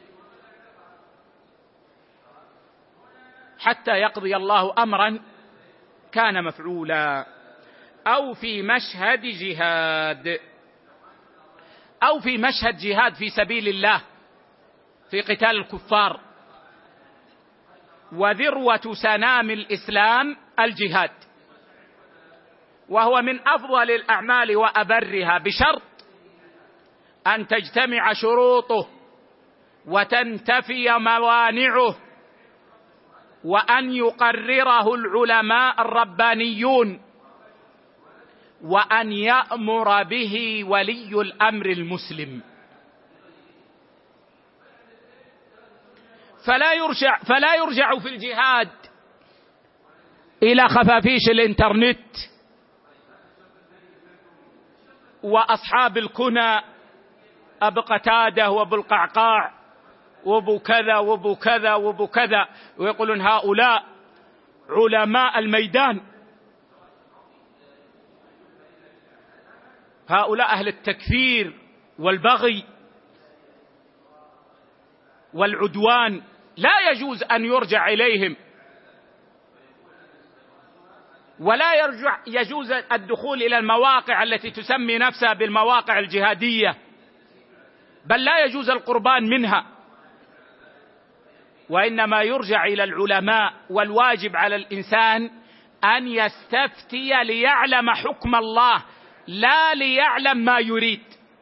حتى يقضي الله أمرا كان مفعولا. أو في مشهد جهاد، أو في مشهد جهاد في سبيل الله في قتال الكفار. وذروة سنام الإسلام الجهاد، وهو من أفضل الأعمال وأبرها، بشرط أن تجتمع شروطه وتنتفي موانعه، وأن يقرره العلماء الربانيون، وأن يأمر به ولي الأمر المسلم. فلا يرجع فلا يرجع في الجهاد إلى خفافيش الإنترنت وأصحاب الكنى أبو قتادة وأبو القعقاع وابو كذا وابو كذا وابو كذا، ويقولون هؤلاء علماء الميدان، هؤلاء أهل التكفير والبغي والعدوان، لا يجوز أن يرجع إليهم، ولا يرجع يجوز الدخول إلى المواقع التي تسمي نفسها بالمواقع الجهادية، بل لا يجوز القربان منها، وإنما يرجع إلى العلماء. والواجب على الإنسان أن يستفتي ليعلم حكم الله، لا ليعلم ما يريد.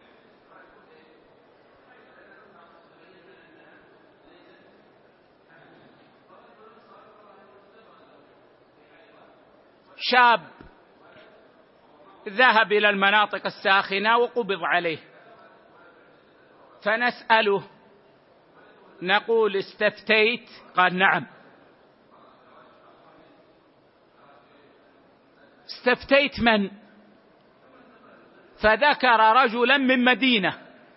شاب ذهب إلى المناطق الساخنة وقبض عليه، فنسأله نقول استفتيت؟ قال نعم. استفتيت من؟ فذكر رجلا من مدينة،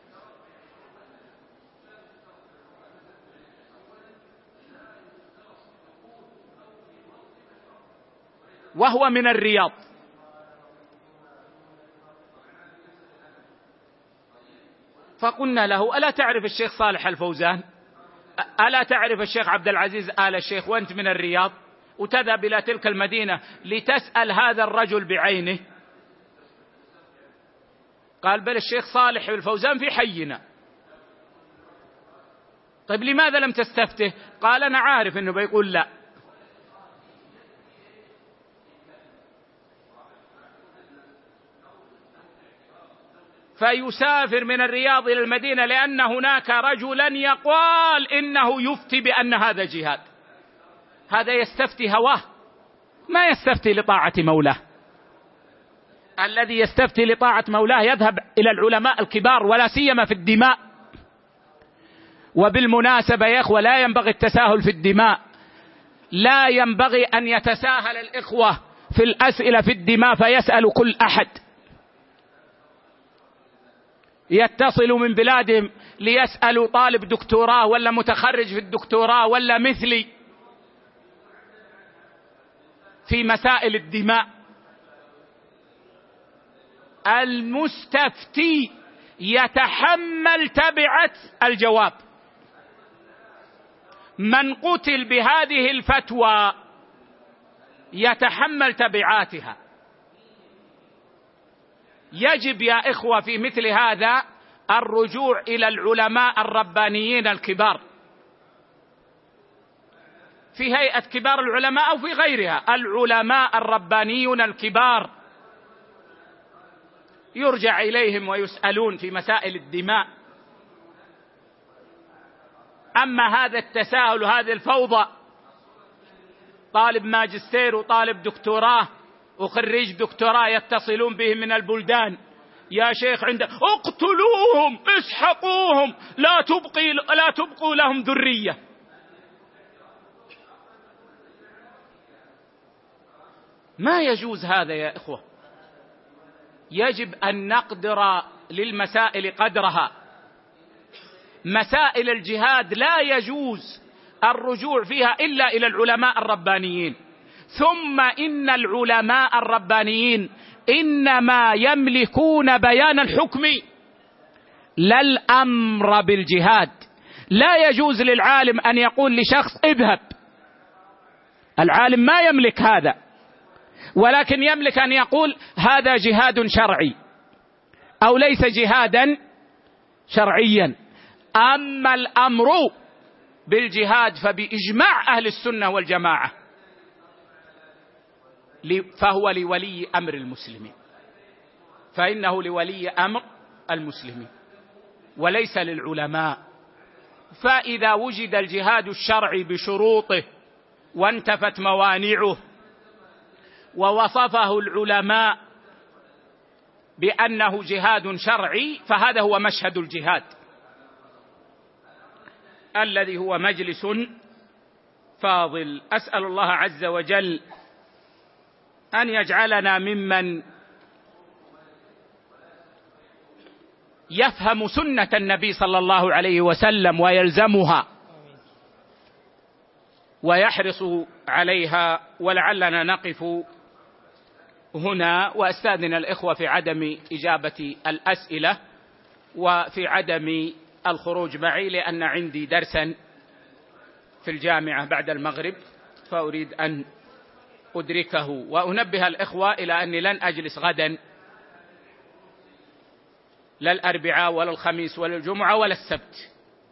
وهو من الرياض. فقلنا له ألا تعرف الشيخ صالح الفوزان؟ ألا تعرف الشيخ عبد العزيز آل الشيخ وأنت من الرياض وتذهب إلى تلك المدينة لتسأل هذا الرجل بعينه؟ قال بل الشيخ صالح الفوزان في حينا. طيب لماذا لم تستفته؟ قال أنا عارف أنه بيقول لا. فيسافر من الرياض إلى المدينة لأن هناك رجلا يقال إنه يفتي بأن هذا جهاد. هذا يستفتي هواه، ما يستفتي لطاعة مولاه. الذي يستفتي لطاعة مولاه يذهب إلى العلماء الكبار، ولا سيما في الدماء. وبالمناسبة يا إخوة لا ينبغي التساهل في الدماء، لا ينبغي أن يتساهل الإخوة في الأسئلة في الدماء فيسأل كل أحد. يتصل من بلادهم ليسألوا طالب دكتوراه ولا متخرج في الدكتوراه ولا مثلي في مسائل الدماء. المستفتي يتحمل تبعة الجواب. من قتل بهذه الفتوى يتحمل تبعاتها. يجب يا إخوة في مثل هذا الرجوع إلى العلماء الربانيين الكبار في هيئة كبار العلماء أو في غيرها. العلماء الربانيون الكبار يرجع إليهم ويسألون في مسائل الدماء. أما هذا التساهل وهذه الفوضى، طالب ماجستير وطالب دكتوراه وخريج دكتوراه يتصلون به من البلدان، يا شيخ عندك اقتلوهم اسحقوهم لا تبقي لا تبقوا لهم ذرية. ما يجوز هذا يا إخوة. يجب أن نقدر للمسائل قدرها. مسائل الجهاد لا يجوز الرجوع فيها إلا إلى العلماء الربانيين. ثم إن العلماء الربانيين إنما يملكون بيان الحكم لا الأمر بالجهاد. لا يجوز للعالم أن يقول لشخص اذهب. العالم ما يملك هذا، ولكن يملك أن يقول هذا جهاد شرعي أو ليس جهادا شرعيا. أما الأمر بالجهاد فبإجماع أهل السنة والجماعة فهو لولي أمر المسلمين، فإنه لولي أمر المسلمين وليس للعلماء. فإذا وجد الجهاد الشرعي بشروطه وانتفت موانعه ووصفه العلماء بأنه جهاد شرعي فهذا هو مشهد الجهاد الذي هو مجلس فاضل. أسأل الله عز وجل أن يجعلنا ممن يفهم سنة النبي صلى الله عليه وسلم ويلزمها ويحرص عليها. ولعلنا نقف هنا، وأستأذن الإخوة في عدم إجابة الأسئلة وفي عدم الخروج معي، لأن عندي درسا في الجامعة بعد المغرب فأريد أن أدركه. وأنبه الإخوة إلى أني لن أجلس غدا، لا الأربعاء ولا الخميس ولا الجمعة ولا السبت،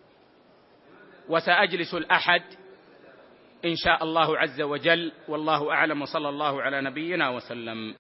وسأجلس الأحد إن شاء الله عز وجل. والله أعلم، وصلى الله على نبينا وسلم.